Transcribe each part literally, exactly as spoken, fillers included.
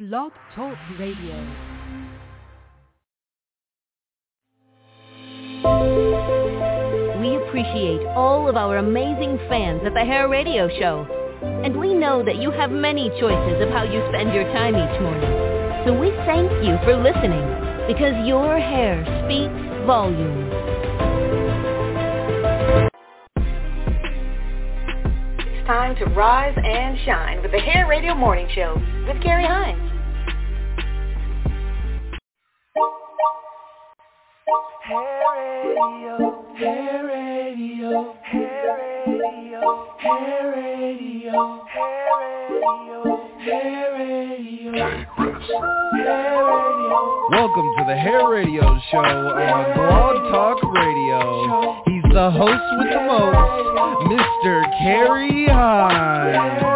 Blog Talk Radio. We appreciate all of our amazing fans at the Hair Radio Show. And we know that you have many choices of how you spend your time each morning. So we thank you for listening, because your hair speaks volumes. It's time to rise and shine with the Hair Radio Morning Show with Carrie Hines. Hair Radio, Hair Radio, Hair Radio, Hair Radio, Hair Radio, Hair Radio, Hair Radio. Welcome to the Hair Radio Show on Blog Talk Radio. He's the host with the most, Mister Carrie Hines.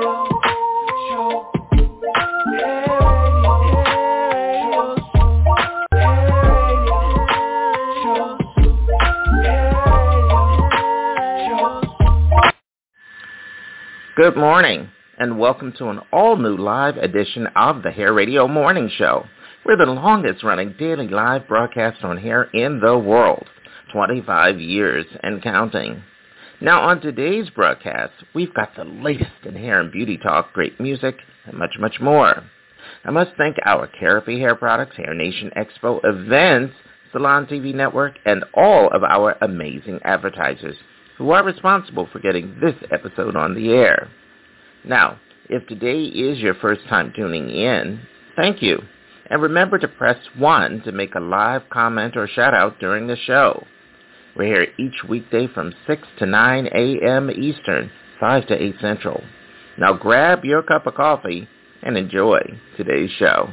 Good morning, and welcome to an all-new live edition of the Hair Radio Morning Show. We're the longest-running daily live broadcast on hair in the world, twenty-five years and counting. Now, on today's broadcast, we've got the latest in hair and beauty talk, great music, and much, much more. I must thank our Therapy Hair Products, Hair Nation Expo events, Salon T V Network, and all of our amazing advertisers who are responsible for getting this episode on the air. Now, if today is your first time tuning in, thank you. And remember to press one to make a live comment or shout-out during the show. We're here each weekday from six to nine a.m. Eastern, five to eight Central. Now grab your cup of coffee and enjoy today's show.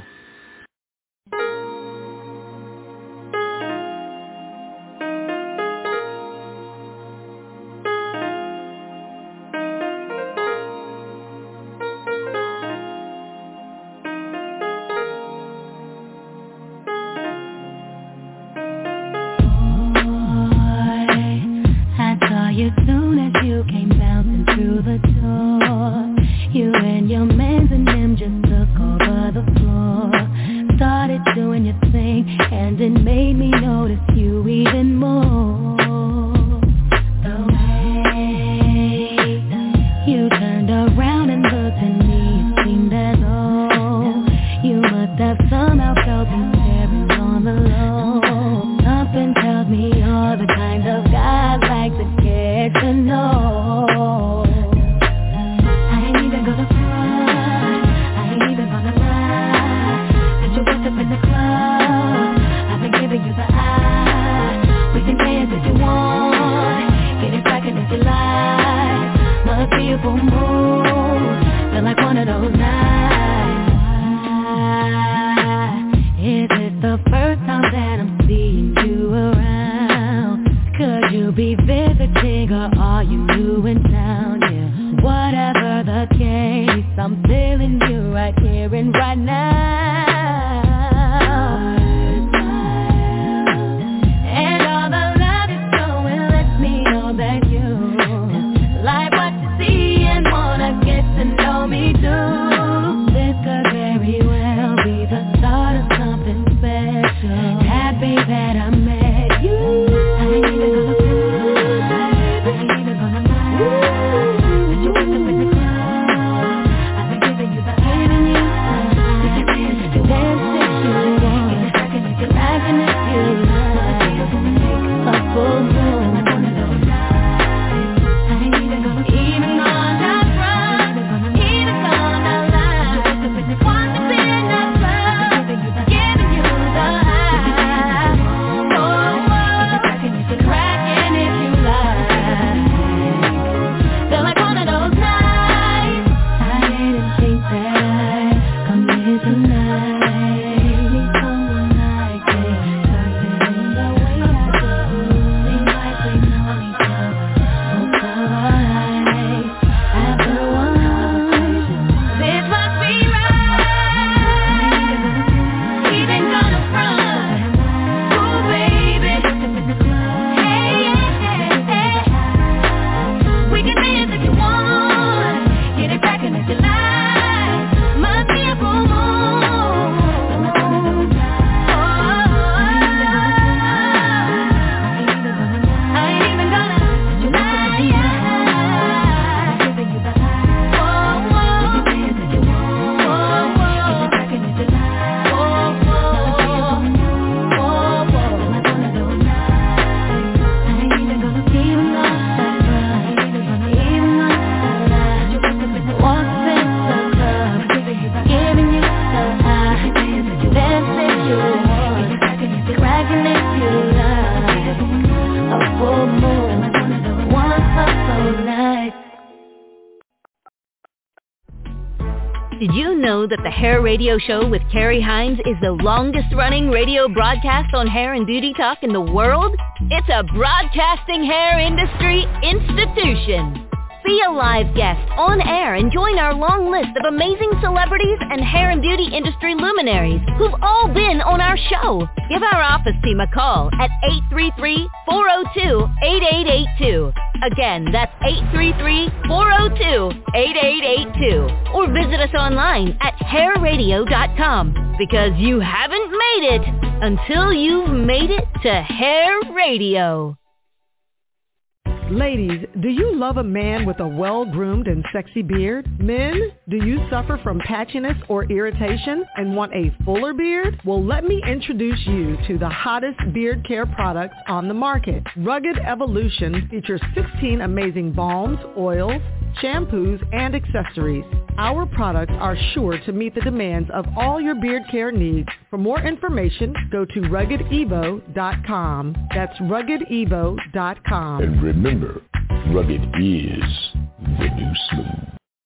Did you know that the Hair Radio Show with Carrie Hines is the longest-running radio broadcast on hair and beauty talk in the world? It's a broadcasting hair industry institution. Be a live guest on air and join our long list of amazing celebrities and hair and beauty industry luminaries who've all been on our show. Give our office team a call at eight three three, four oh two, eight eight eight two. Again, that's eight three three, four oh two, eight eight eight two. Or visit us online at hair radio dot com, because you haven't made it until you've made it to Hair Radio. Ladies, do you love a man with a well-groomed and sexy beard? Men, do you suffer from patchiness or irritation and want a fuller beard? Well, let me introduce you to the hottest beard care products on the market. Rugged Evolution features sixteen amazing balms, oils, shampoos, and accessories. Our products are sure to meet the demands of all your beard care needs. For more information, go to rugged evo dot com. That's rugged evo dot com. And remember, rugged is the new smooth.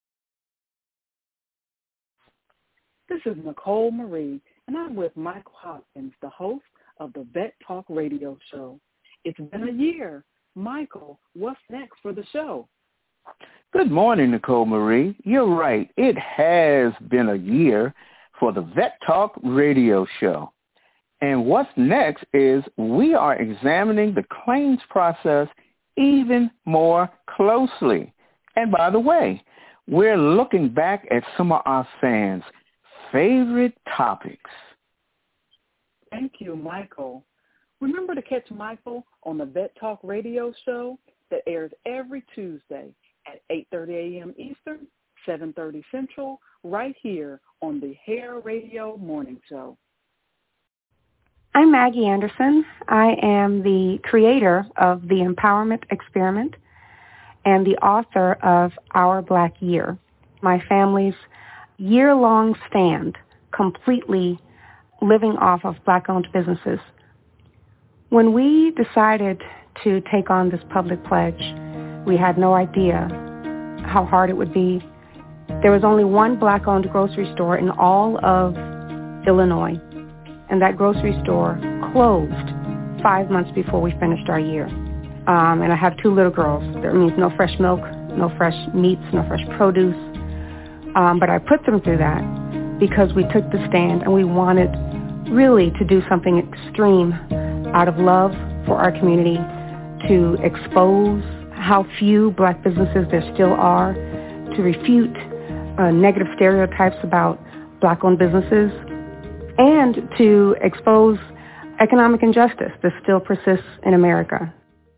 This is Nicole Marie, and I'm with Michael Hopkins, the host of the Vet Talk Radio Show. It's been a year. Michael, what's next for the show? Good morning, Nicole Marie. You're right. It has been a year for the Vet Talk Radio Show. And what's next is we are examining the claims process even more closely. And by the way, we're looking back at some of our fans' favorite topics. Thank you, Michael. Remember to catch Michael on the Vet Talk Radio Show that airs every Tuesday at eight thirty a.m. Eastern, seven thirty Central, right here on the Hair Radio Morning Show. I'm Maggie Anderson. I am the creator of the Empowerment Experiment and the author of Our Black Year, my family's year-long stand completely living off of Black-owned businesses. When we decided to take on this public pledge, we had no idea how hard it would be. There was only one Black-owned grocery store in all of Illinois, and that grocery store closed five months before we finished our year. Um, and I have two little girls. That means no fresh milk, no fresh meats, no fresh produce. Um, but I put them through that because we took the stand and we wanted really to do something extreme out of love for our community, to expose how few Black businesses there still are, to refute uh, negative stereotypes about Black-owned businesses, and to expose economic injustice that still persists in America.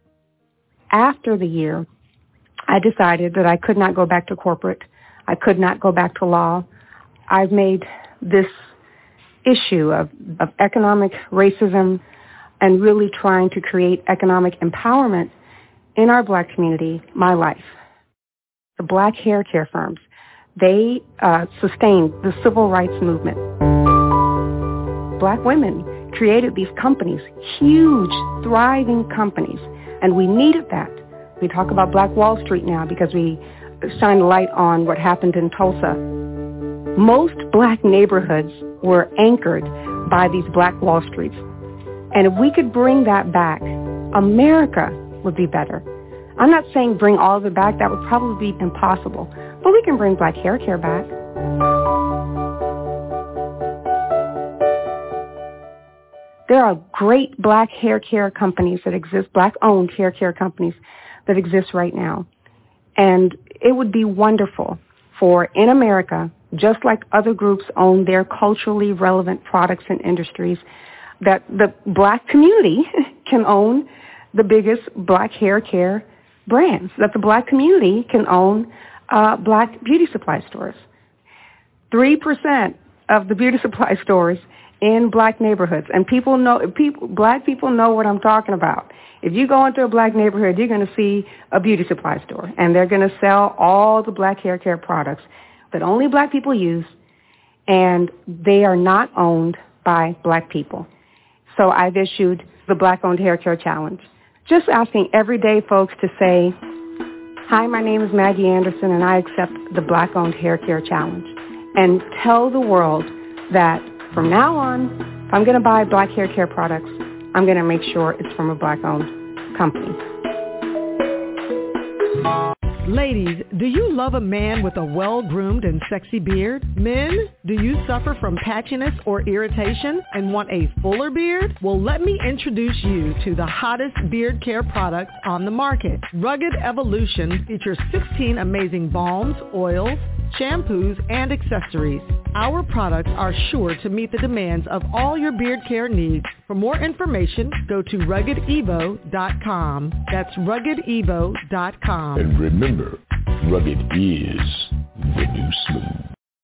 After the year, I decided that I could not go back to corporate. I could not go back to law. I've made this issue of, of economic racism and really trying to create economic empowerment in our Black community my life. The Black hair care firms, they uh, sustained the civil rights movement. Black women created these companies, huge, thriving companies, and we needed that. We talk about Black Wall Street now because we shine a light on what happened in Tulsa. Most Black neighborhoods were anchored by these Black Wall Streets. And if we could bring that back, America would be better. I'm not saying bring all of it back. That would probably be impossible. But we can bring Black hair care back. There are great Black hair care companies that exist, Black-owned hair care companies that exist right now. And it would be wonderful for, in America, just like other groups own their culturally relevant products and industries, that the Black community can own the biggest Black hair care brands, that the Black community can own uh, Black beauty supply stores. Three percent of the beauty supply stores in Black neighborhoods, and people know, people, Black people know what I'm talking about. If you go into a Black neighborhood, you're going to see a beauty supply store, and they're going to sell all the Black hair care products that only Black people use, and they are not owned by Black people. So I've issued the Black-Owned Hair Care Challenge, just asking everyday folks to say, hi, my name is Maggie Anderson, and I accept the Black-Owned Hair Care Challenge. and tell the world that from now on, if I'm going to buy black hair care products, I'm going to make sure it's from a black-owned company. Ladies, do you love a man with a well-groomed and sexy beard? Men, do you suffer from patchiness or irritation and want a fuller beard? Well, let me introduce you to the hottest beard care products on the market. Rugged Evolution features sixteen amazing balms, oils, shampoos, and accessories. Our products are sure to meet the demands of all your beard care needs. For more information, go to rugged evo dot com. That's rugged evo dot com. And remember, rugged is the new smooth.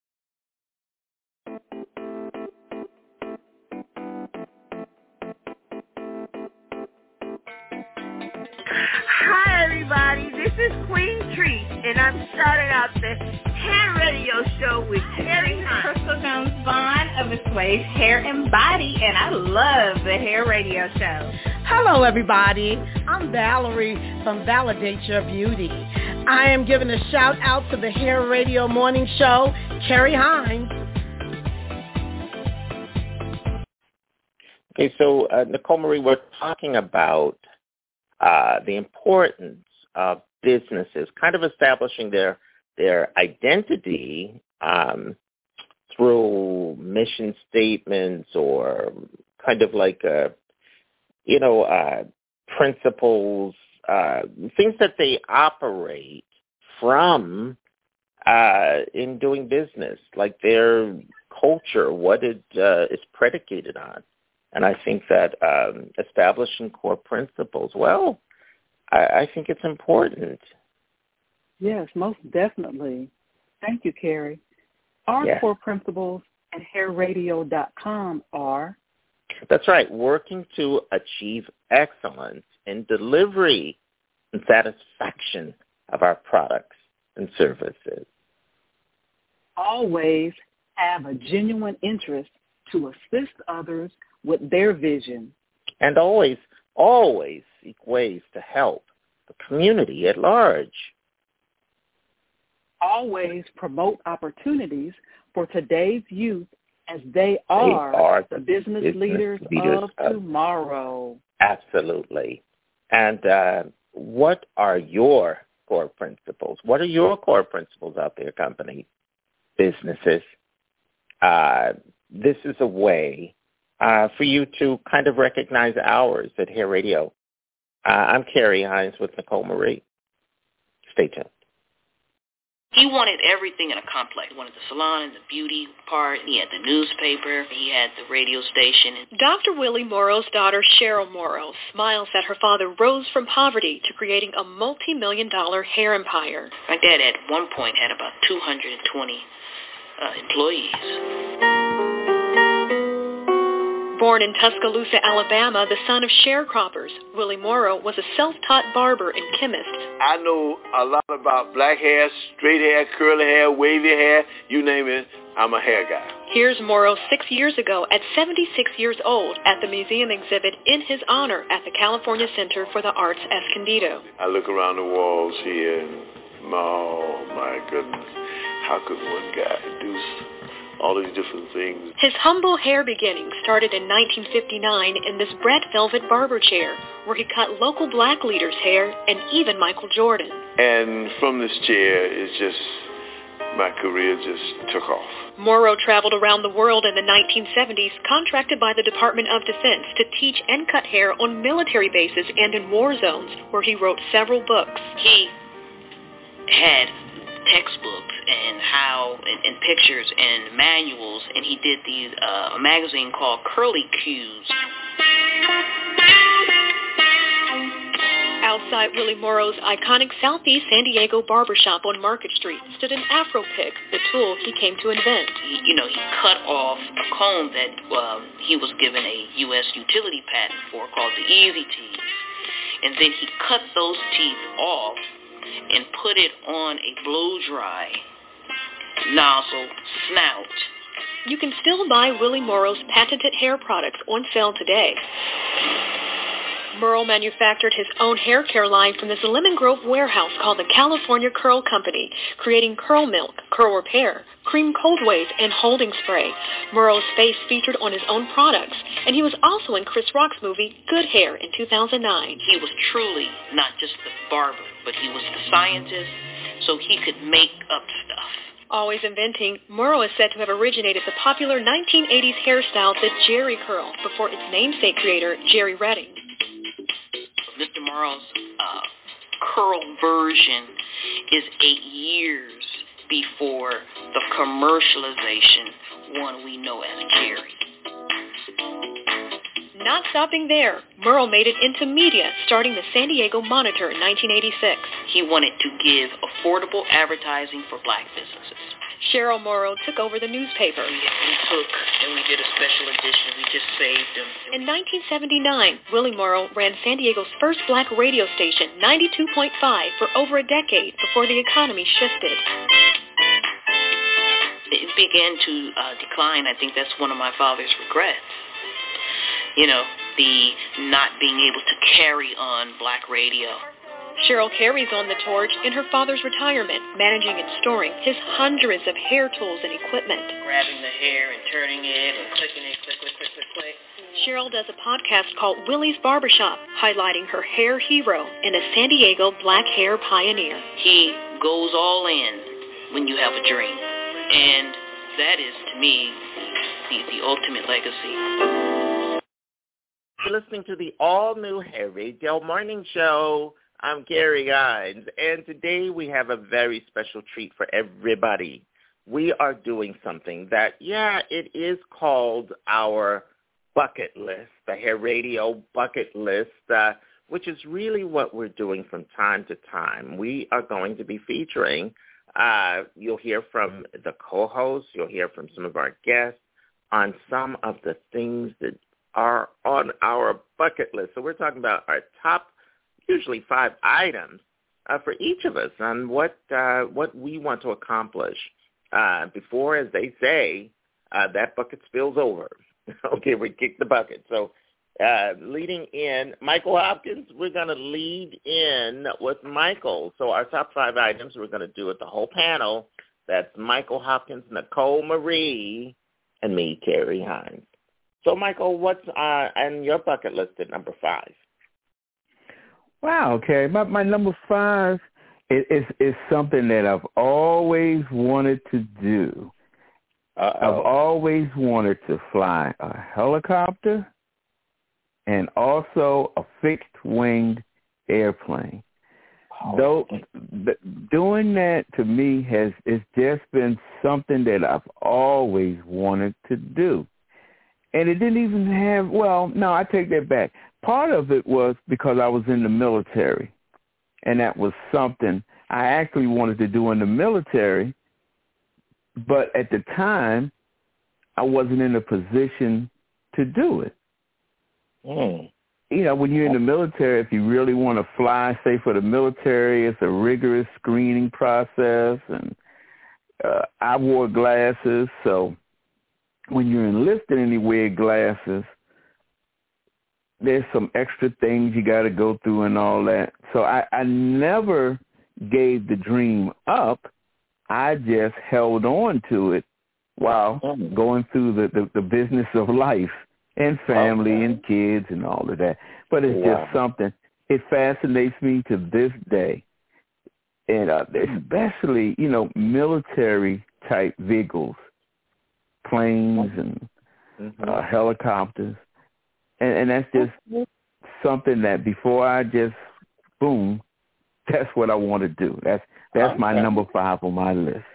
Hi, everybody. This is Queen Treat, and I'm starting out the Hair Radio Show with Carrie Hines. Crystal Jones Vaughn of the Sway's Hair and Body, and I love the Hair Radio Show. Hello, everybody. I'm Valerie from Validate Your Beauty. I am giving a shout out to the Hair Radio Morning Show, Carrie Hines. Okay, so uh, Nicole Marie, we're talking about uh, the importance of businesses kind of establishing their their identity um, through mission statements or kind of like, uh, you know, uh, principles, uh, things that they operate from uh, in doing business, like their culture, what it uh, is predicated on. And I think that um, establishing core principles, well, I, I think it's important. Yes, most definitely. Thank you, Carrie. Our yeah. core principles at hair radio dot com are? That's right, working to achieve excellence in delivery and satisfaction of our products and services. Always have a genuine interest to assist others with their vision. And always, always seek ways to help the community at large. Always promote opportunities for today's youth as they are, they are the business, business leaders, leaders of, of tomorrow. Absolutely. And uh, what are your core principles? What are your core principles out there, companies, businesses? Uh, this is a way uh, for you to kind of recognize ours at Hair Radio. Uh, I'm Carrie Hines with Nicole Marie. Stay tuned. He wanted everything in a complex. He wanted the salon, the beauty part. He had the newspaper. He had the radio station. Doctor Willie Morrow's daughter, Cheryl Morrow, smiles that her father rose from poverty to creating a multi-million dollar hair empire. My dad at one point had about two hundred twenty uh, employees. Born in Tuscaloosa, Alabama, the son of sharecroppers, Willie Morrow was a self-taught barber and chemist. I know a lot about black hair, straight hair, curly hair, wavy hair, you name it, I'm a hair guy. Here's Morrow six years ago at seventy-six years old at the museum exhibit in his honor at the California Center for the Arts Escondido. I look around the walls here and, oh my goodness, how could one guy do all these different things? His humble hair beginnings started in nineteen fifty-nine in this Brett Velvet barber chair, where he cut local black leaders' hair and even Michael Jordan. And from this chair, it's just, my career just took off. Morrow traveled around the world in the nineteen seventies, contracted by the Department of Defense to teach and cut hair on military bases and in war zones, where he wrote several books. He had textbooks and how and, and pictures and manuals, and he did these uh, a magazine called Curly Cues. Outside Willie Morrow's iconic Southeast San Diego barbershop on Market Street stood an Afro pick, the tool he came to invent. He, you know, he cut off a comb that um, he was given a U S utility patent for called the Easy Teeth, and then he cut those teeth off and put it on a blow-dry nozzle snout. You can still buy Willie Morrow's patented hair products on sale today. Merle manufactured his own hair care line from this Lemon Grove warehouse called the California Curl Company, creating curl milk, curl repair, cream cold waves, and holding spray. Merle's face featured on his own products, and he was also in Chris Rock's movie Good Hair in two thousand nine. He was truly not just the barber, but he was the scientist, so he could make up stuff. Always inventing, Merle is said to have originated the popular nineteen eighties hairstyle, the Jerry curl, before its namesake creator, Jerry Redding. Mister Merle's uh, curl version is eight years before the commercialization one we know as Jerry. Not stopping there, Merle made it into media, starting the San Diego Monitor in nineteen eighty-six. He wanted to give affordable advertising for black businesses. Cheryl Morrow took over the newspaper. We, we took and we did a special edition. We just saved them. In nineteen seventy-nine, Willie Morrow ran San Diego's first black radio station, ninety-two point five, for over a decade before the economy shifted. It began to uh, decline. I think that's one of my father's regrets. You know, the not being able to carry on black radio. Cheryl carries on the torch in her father's retirement, managing and storing his hundreds of hair tools and equipment. Grabbing the hair and turning it and clicking it, click, click, click, click, click. Cheryl does a podcast called Willie's Barbershop, highlighting her hair hero and a San Diego black hair pioneer. He goes all in when you have a dream. And that is, to me, the, the ultimate legacy. You're listening to the all-new Hair Radio Morning Show. I'm Gary Hines, and today we have a very special treat for everybody. We are doing something that, yeah, it is called our bucket list, the Hair Radio bucket list, uh, which is really what we're doing from time to time. We are going to be featuring, uh, you'll hear from the co-hosts, you'll hear from some of our guests on some of the things that are on our bucket list. So we're talking about our top, usually five items uh, for each of us on what uh, what we want to accomplish uh, before, as they say, uh, that bucket spills over. Okay, we kick the bucket. So uh, leading in, Michael Hopkins, we're going to lead in with Michael. So our top five items, we're going to do it the whole panel. That's Michael Hopkins, Nicole Marie, and me, Gary Hines. So, Michael, what's uh, on your bucket list at number five? Wow, okay. My, my number five is, is, is something that I've always wanted to do. Uh-oh. I've always wanted to fly a helicopter and also a fixed-winged airplane. Oh, Though okay. th- doing that to me has it's just been something that I've always wanted to do. And it didn't even have, well, no, I take that back. Part of it was because I was in the military, and that was something I actually wanted to do in the military, but at the time, I wasn't in a position to do it. Mm. You know, when you're in the military, if you really want to fly, say for the military, it's a rigorous screening process, and uh, I wore glasses, so when you're enlisted and you wear glasses, there's some extra things you got to go through and all that. So I, I never gave the dream up. I just held on to it while mm. going through the, the, the business of life and family okay. and kids and all of that. But it's wow. just something, it fascinates me to this day. And uh, especially, you know, military-type vehicles. Planes and mm-hmm. uh, helicopters, and, and that's just something that before I just boom, that's what I want to do. That's that's okay. my number five on my list.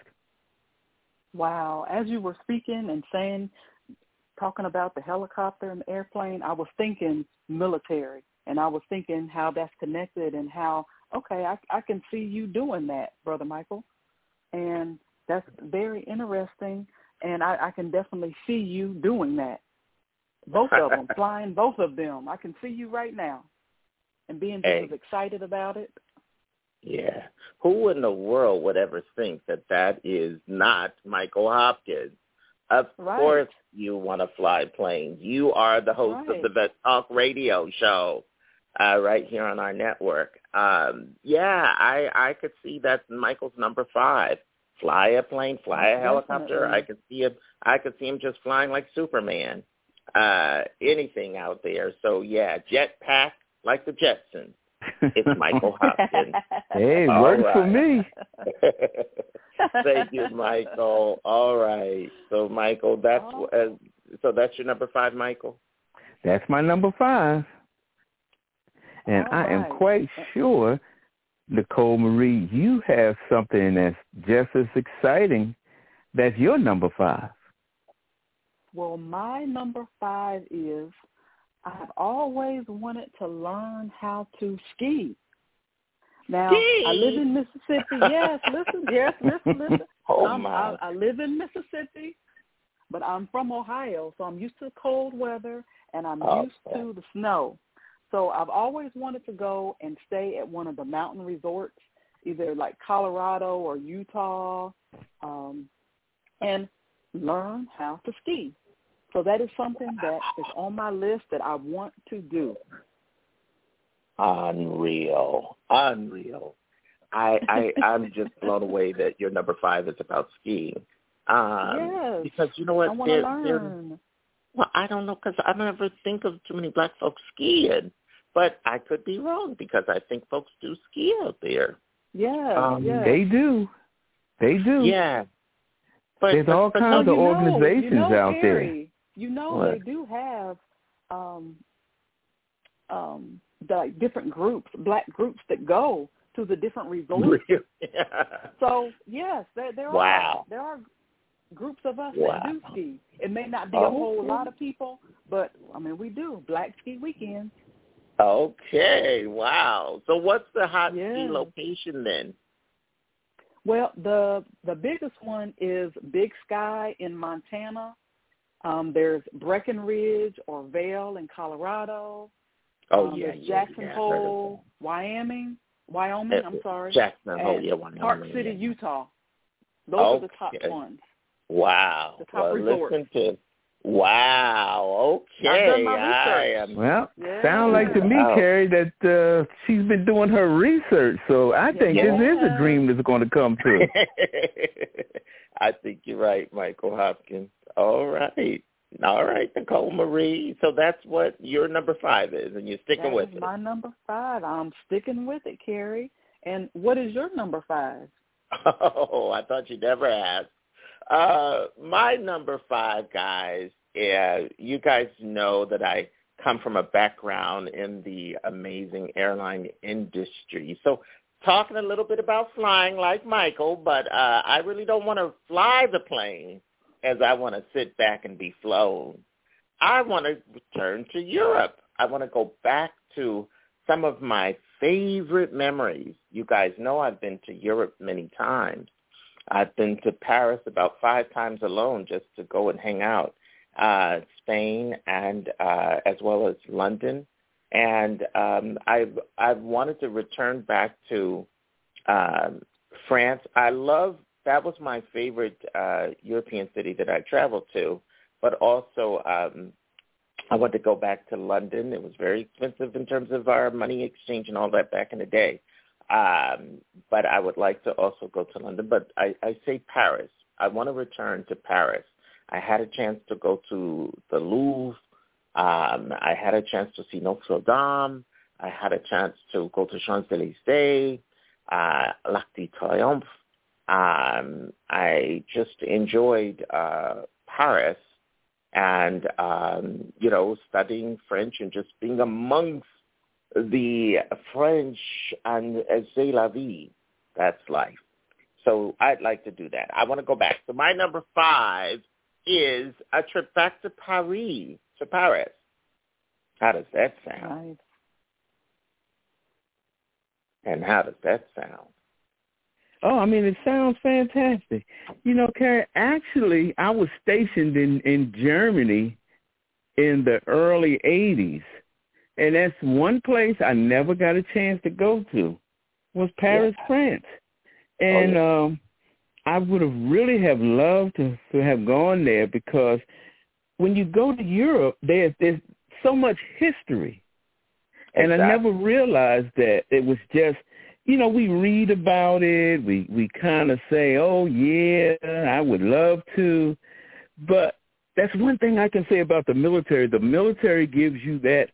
Wow! As you were speaking and saying, talking about the helicopter and the airplane, I was thinking military, and I was thinking how that's connected and how okay, I, I can see you doing that, Brother Michael, and that's very interesting. And I, I can definitely see you doing that. Both of them, flying both of them. I can see you right now. And being hey. just as excited about it. Yeah. Who in the world would ever think that that is not Michael Hopkins? Of right. course you want to fly planes. You are the host right. of the Vet Talk Radio Show. uh, right here on our network. Um, yeah, I, I could see that's Michael's number five. Fly a plane, fly a helicopter. Definitely. I could see him. I could see him just flying like Superman. Uh, anything out there. So yeah, jetpack like the Jetsons. It's Michael Hopkins. Hey, All works right. for me. Thank you, Michael. All right. So Michael, that's Oh. uh, so that's your number five, Michael. That's my number five. And All I am right. quite sure, Nicole Marie, you have something that's just as exciting. That's your number five. Well, my number five is I've always wanted to learn how to ski. Now, Ski? I live in Mississippi. Yes, listen, yes, listen, listen. Oh, I'm, my. I, I live in Mississippi, but I'm from Ohio, so I'm used to cold weather, and I'm Oh, used to the snow. So I've always wanted to go and stay at one of the mountain resorts, either like Colorado or Utah, um, and learn how to ski. So that is something that is on my list that I want to do. Unreal. Unreal. I, I, I'm just blown away that your number five is about skiing. Um, yes. Because you know what? I want to There- learn. there- Well, I don't know because I never think of too many black folks skiing. But I could be wrong because I think folks do ski out there. Yeah, Um, yeah. They do. They do. Yeah. But, There's but, all but kinds So of you know, organizations you know, out there. Harry, you know What? they do have um, um, the different groups, black groups that go to the different resorts. Yeah. So yes, there there Wow. are there are groups of us Wow. that do ski. It may not be Oh, a whole okay. lot of people, but I mean we do Black Ski Weekend. Okay. Wow. So what's the hot Yeah. ski location then? Well, the the biggest one is Big Sky in Montana. Um, there's Breckenridge or Vail in Colorado. Oh um, yeah, there's yeah, Jackson yeah. Hole, Wyoming, Wyoming. I'm sorry. Jackson Hole, and yeah, Wyoming. Park City, yeah. Utah. Those are the top Okay. ones. Wow. The top well, resorts. listen to. Wow. Okay. I've done my I research. am. Well, Yeah. sound like to me, Wow. Carrie, that uh, she's been doing her research. So I think Yeah. this is a dream that's going to come true. I think you're right, Michael Hopkins. All right. All right, Nicole Marie. So that's what your number five is, and you're sticking That with is it. my number five. I'm sticking with it, Carrie. And what is your number five? Oh, I thought you'd never ask. Uh, my number five, guys, uh, you guys know that I come from a background in the amazing airline industry. So talking a little bit about flying like Michael, but uh, I really don't want to fly the plane as I want to sit back and be flown. I want to return to Europe. I want to go back to some of my favorite memories. You guys know I've been to Europe many times. I've been to Paris about five times alone just to go and hang out. Uh, Spain and uh, as well as London. And um, I've, I've wanted to return back to um, France. I love, that was my favorite uh, European city that I traveled to, but also um, I wanted to go back to London. It was very expensive in terms of our money exchange and all that back in the day. Um, but I would like to also go to London. But I, I say Paris. I want to return to Paris. I had a chance to go to the Louvre. Um, I had a chance to see Notre Dame. I had a chance to go to Champs-Élysées, uh, L'Arc de Triomphe. Um, I just enjoyed uh, Paris and, um, you know, studying French and just being amongst the French and c'est la vie. That's life. So I'd like to do that. I want to go back. So my number five is a trip back to Paris, to Paris. How does that sound? Nice. And how does that sound? Oh, I mean, it sounds fantastic. You know, Carrie, actually, I was stationed in, in Germany in the early eighties, and that's one place I never got a chance to go to was Paris, yeah. France. And oh, yeah. um, I would have really have loved to, to have gone there because when you go to Europe, there's, there's so much history. And exactly. I never realized that it was just, you know, we read about it. We, we kind of say, oh, yeah, I would love to. But that's one thing I can say about the military. The military gives you that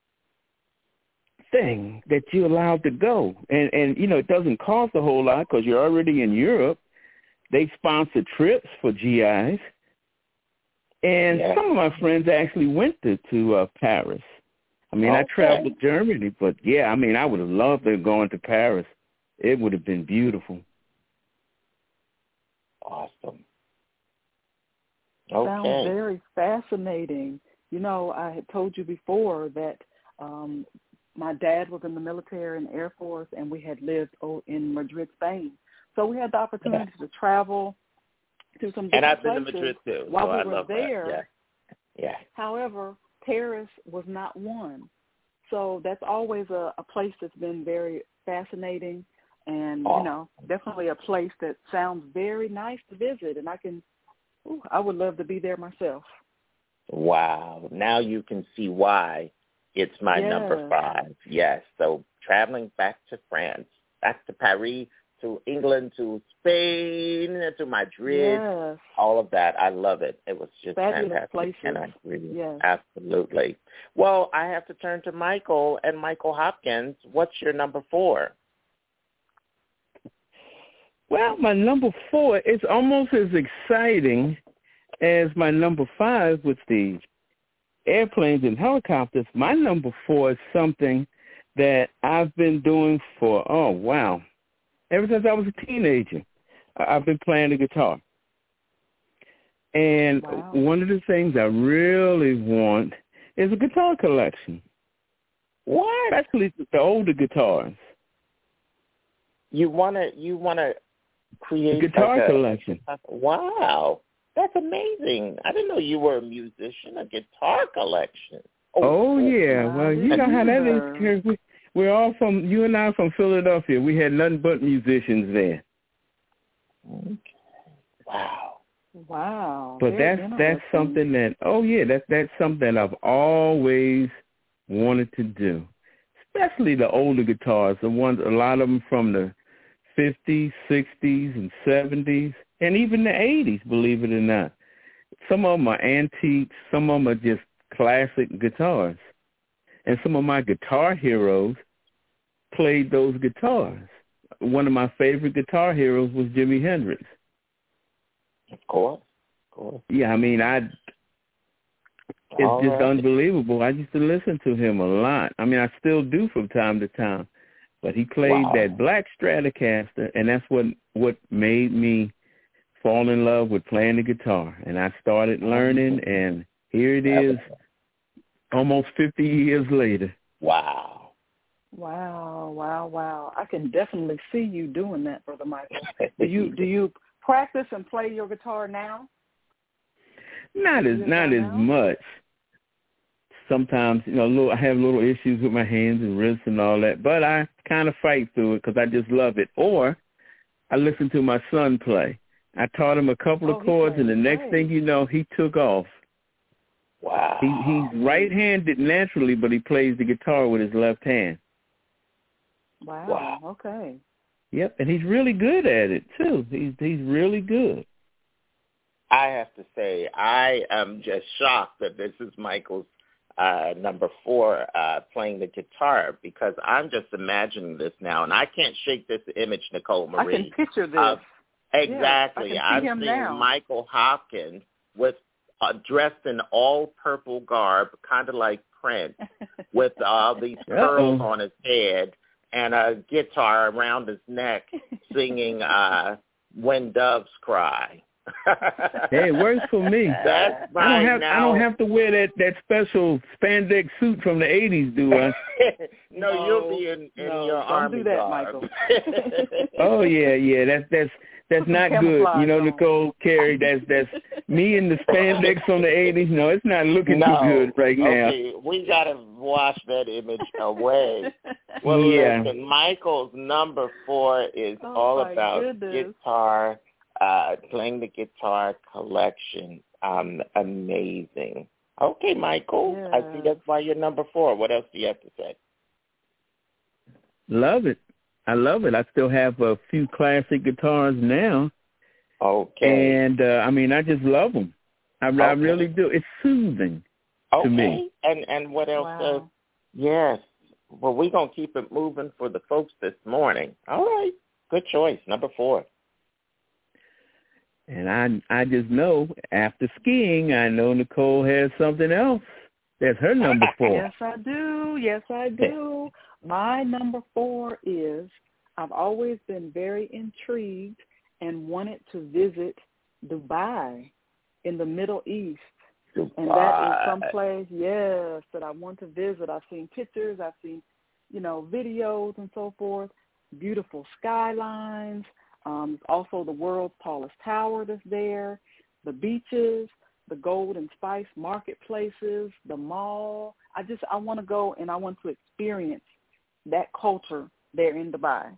thing that you're allowed to go. And, and you know, it doesn't cost a whole lot because you're already in Europe. They sponsor trips for G Is. And yeah. some of my friends actually went to, to uh, Paris. I mean, okay. I traveled to Germany, but, yeah, I mean, I would have loved to have gone to Paris. It would have been beautiful. Awesome. Okay. Sounds very fascinating. You know, I had told you before that um, my dad was in the military and Air Force, and we had lived in Madrid, Spain. So we had the opportunity yeah. to travel to some different and I've places been to Madrid too, while so we I were love there. That. Yeah. yeah. However, Paris was not one. So that's always a, a place that's been very fascinating and, oh. you know, definitely a place that sounds very nice to visit. And I can, ooh, I would love to be there myself. Wow. Now you can see why it's my yes. number five. Yes. So traveling back to France, back to Paris, to England, to Spain, to Madrid, yes. all of that. I love it. It was just fabulous fantastic. places. And I agree. Yes. Absolutely. Well, I have to turn to Michael and Michael Hopkins. What's your number four? Well, my number four is almost as exciting as my number five with the airplanes and helicopters. My number four is something that I've been doing for, oh, wow, ever since I was a teenager. I've been playing the guitar. And wow. one of the things I really want is a guitar collection. What? Especially the older guitars. You want to you want to create a guitar like a, collection. Wow. That's amazing. I didn't know you were a musician, a guitar collection. Oh, oh yeah. Wow. Well, you know how that is. We, we're all from, you and I are from Philadelphia. We had nothing but musicians there. Okay. Wow. Wow. But that's that's something that, oh, yeah, that's, that's something I've always wanted to do, especially the older guitars, the ones, a lot of them from the fifties, sixties, and seventies, and even the eighties, believe it or not. Some of them are antiques. Some of them are just classic guitars. And some of my guitar heroes played those guitars. One of my favorite guitar heroes was Jimi Hendrix. Of course. Of course. Yeah, I mean, I. It's All just right. unbelievable. I used to listen to him a lot. I mean, I still do from time to time. But he played wow. that black Stratocaster, and that's what, what made me fall in love with playing the guitar. And I started learning, and here it is almost fifty years later. Wow. Wow, wow, wow. I can definitely see you doing that, Brother Michael. Do you do you practice and play your guitar now? Not as not as much. Sometimes, you know, little, I have little issues with my hands and wrists and all that, but I kind of fight through it because I just love it. Or I listen to my son play. I taught him a couple oh, of chords, and the next thing you know, he took off. Wow. He, he's right-handed naturally, but he plays the guitar with his left hand. Wow. wow. Okay. Yep, and he's really good at it, too. He's he's really good. I have to say, I am just shocked that this is Michael's uh, number four, uh, playing the guitar, because I'm just imagining this now, and I can't shake this image, Nicole Marie. I can picture this. Uh, exactly. Yeah, I can see I've him seen now. Michael Hopkins with uh, dressed in all purple garb, kind of like Prince, with all these curls on his head and a guitar around his neck, singing uh, "When Doves Cry." Hey, it works for me. That's I don't have now. I don't have to wear that, that special spandex suit from the eighties, do I? no, no, you'll be in, in no, your don't army do that, garb. Michael. Oh yeah, yeah. That's that's that's not good. You know, Nicole Carey. That's that's me in the spandex from the eighties. No, it's not looking no. too good right now. Okay, we gotta wash that image away. Well, yeah. listen, Michael's number four is oh, all about goodness. guitar. Uh, playing the guitar collection. Um, amazing. Okay, Michael. Yeah. I see that's why you're number four. What else do you have to say? Love it. I love it. I still have a few classic guitars now. Okay. And, uh, I mean, I just love them. I, okay. I really do. It's soothing okay. to me. And and what else? Wow. Uh, yes. Well, we're going to keep it moving for the folks this morning. All right. Good choice. Number four. And I I just know, after skiing, I know Nicole has something else. That's her number four. Yes, I do. Yes, I do. My number four is, I've always been very intrigued and wanted to visit Dubai in the Middle East. Dubai. And that is someplace, yes, that I want to visit. I've seen pictures, I've seen, you know, videos and so forth, beautiful skylines. Um, also the world's tallest tower that's there, the beaches, the gold and spice marketplaces, the mall. I just, I want to go and I want to experience that culture there in Dubai.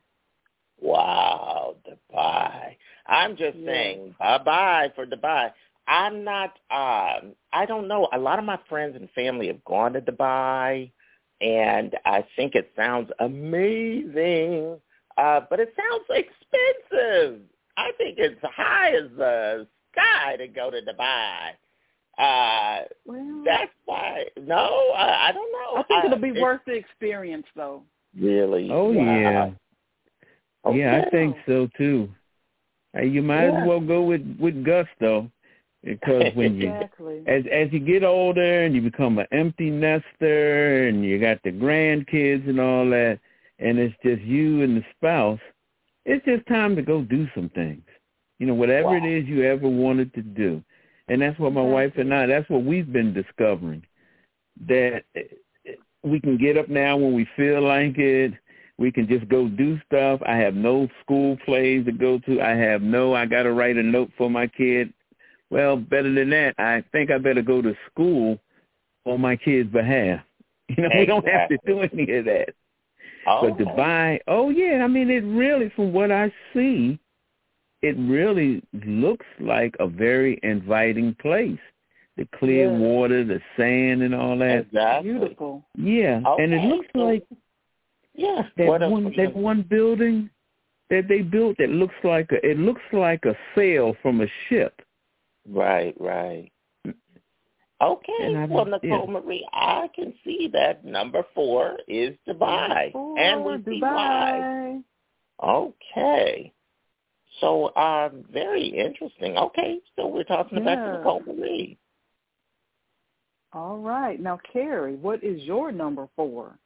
Wow, Dubai. I'm just yes. saying bye-bye for Dubai. I'm not, um, I don't know. A lot of my friends and family have gone to Dubai, and I think it sounds amazing, uh, but it sounds expensive. I think it's high as the sky to go to Dubai. Uh, well, that's why, no, I, I don't know. I think uh, it'll be worth the experience, though. Really? Oh, wow. yeah. Okay. Yeah, I think so, too. Hey, you might yeah. as well go with, with Gus, though, because when you, exactly. as as you get older and you become an empty nester and you got the grandkids and all that, and it's just you and the spouse, it's just time to go do some things. You know, whatever wow. it is you ever wanted to do. And that's what my exactly. wife and I, that's what we've been discovering, that we can get up now when we feel like it. We can just go do stuff. I have no school plays to go to. I have no, I got to write a note for my kid. Well, better than that, I think I better go to school on my kid's behalf. You know, exactly. we don't have to do any of that. Oh. But Dubai, oh, yeah, I mean, it really, from what I see, it really looks like a very inviting place. The clear yes. water, the sand and all that. Exactly. Beautiful. Yeah, okay. and it looks like yeah. that what one that one building that they built that looks like a, it looks like a sail from a ship. Right, right. Okay, I, well, Nicole yeah. Marie, I can see that number four is Dubai, four, and we Dubai. see why. Okay. So, um, very interesting. Okay, so we're talking yeah. about Nicole Marie. All right. Now, Carrie, what is your number four?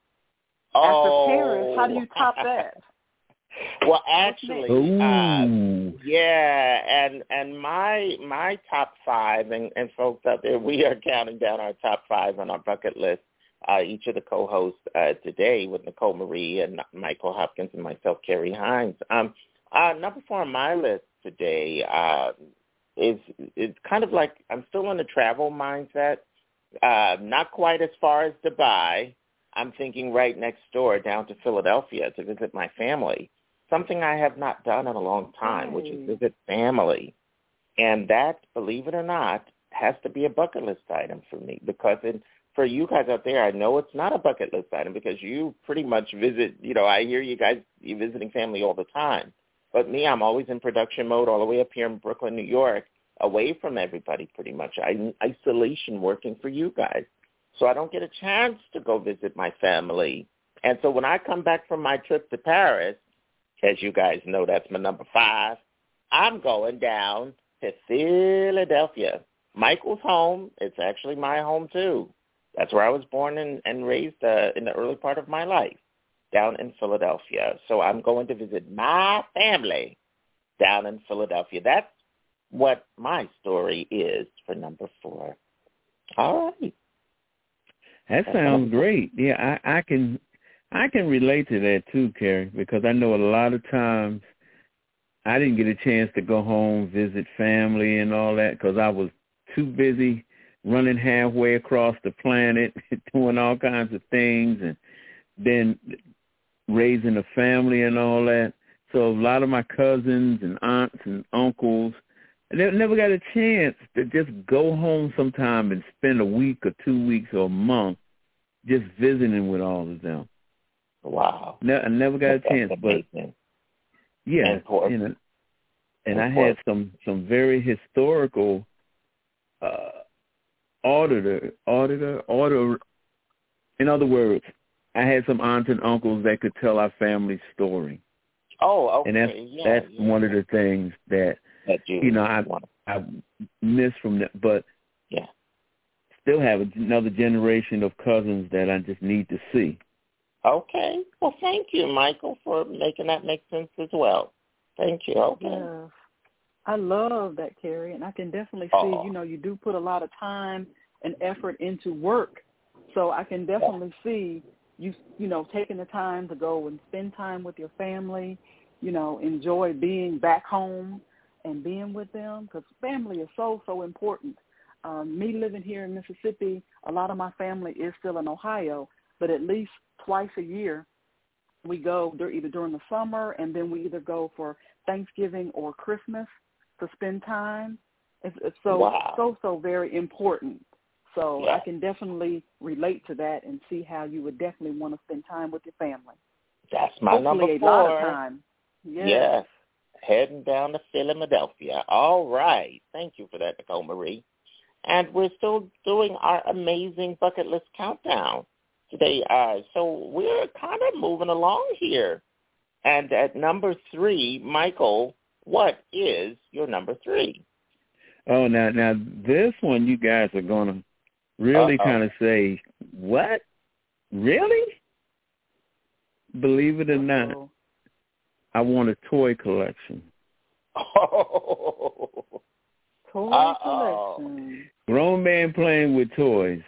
Oh. After Paris, how do you top that? Well, actually, Ooh. uh, yeah, and and my my top five, and, and folks out there, we are counting down our top five on our bucket list. Uh, each of the co-hosts uh, today with Nicole Marie and Michael Hopkins and myself, Carrie Hines. Um, uh, number four on my list today uh, is is kind of like I'm still in the travel mindset. Uh, not quite as far as Dubai. I'm thinking right next door down to Philadelphia to visit my family. Something I have not done in a long time, which is visit family. And that, believe it or not, has to be a bucket list item for me because it, for you guys out there, I know it's not a bucket list item because you pretty much visit, you know, I hear you guys, you're visiting family all the time. But me, I'm always in production mode all the way up here in Brooklyn, New York, away from everybody pretty much. I'm in isolation working for you guys. So I don't get a chance to go visit my family. And so when I come back from my trip to Paris, as you guys know, that's my number five, I'm going down to Philadelphia. Michael's home. It's actually my home, too. That's where I was born and, and raised uh, in the early part of my life, down in Philadelphia. So I'm going to visit my family down in Philadelphia. That's what my story is for number four. All right. That sounds great. Yeah, I, I can I can relate to that too, Carrie, because I know a lot of times I didn't get a chance to go home, visit family and all that because I was too busy running halfway across the planet, doing all kinds of things, and then raising a family and all that. So a lot of my cousins and aunts and uncles, they never got a chance to just go home sometime and spend a week or two weeks or a month just visiting with all of them. Wow. No, I never got a That's chance, but amazing. yeah, Important. you know, and I Important. had some some very historical uh, auditor, auditor, auditor. In other words, I had some aunts and uncles that could tell our family story. Oh, okay. And that's yeah, that's yeah. one of the things that, that you, you know I I miss from that, but yeah, still have another generation of cousins that I just need to see. Okay. Well, thank you, Michael, for making that make sense as well. Thank you. Okay. Yes. I love that, Carrie, and I can definitely see, Oh. you know, you do put a lot of time and effort into work. So I can definitely see you, you know, taking the time to go and spend time with your family, you know, enjoy being back home and being with them, because family is so, so important. Um, me living here in Mississippi, a lot of my family is still in Ohio, but at least twice a year we go either during the summer, and then we either go for Thanksgiving or Christmas to spend time. It's, it's so, wow. so, so very important. So yeah. I can definitely relate to that and see how you would definitely want to spend time with your family. That's my Hopefully number a four. lot of time. Yes. yes. Heading down to Philadelphia. All right. Thank you for that, Nicole Marie. And we're still doing our amazing bucket list countdown today. Uh, so we're kind of moving along here. And at number three, Michael, what is your number three? Oh, now, now this one you guys are going to really Uh-oh. kind of say, what? Really? Believe it or Uh-oh. not, I want a toy collection. Oh. Toy Uh-oh. collection. Grown man playing with toys.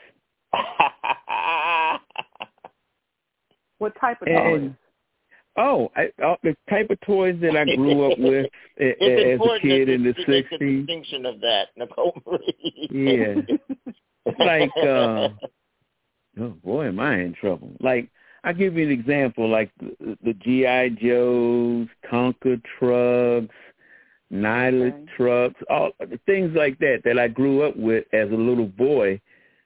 What type of and, toys? Oh, I, uh, the type of toys that I grew up with a, it's as a kid in the to sixties. Make a distinction of that, Nicole Marie. Yeah. Like, uh, oh boy, am I in trouble. Like, I'll give you an example, like the, the G I. Joes, Tonka trucks, Nyla okay. trucks, all things like that that I grew up with as a little boy.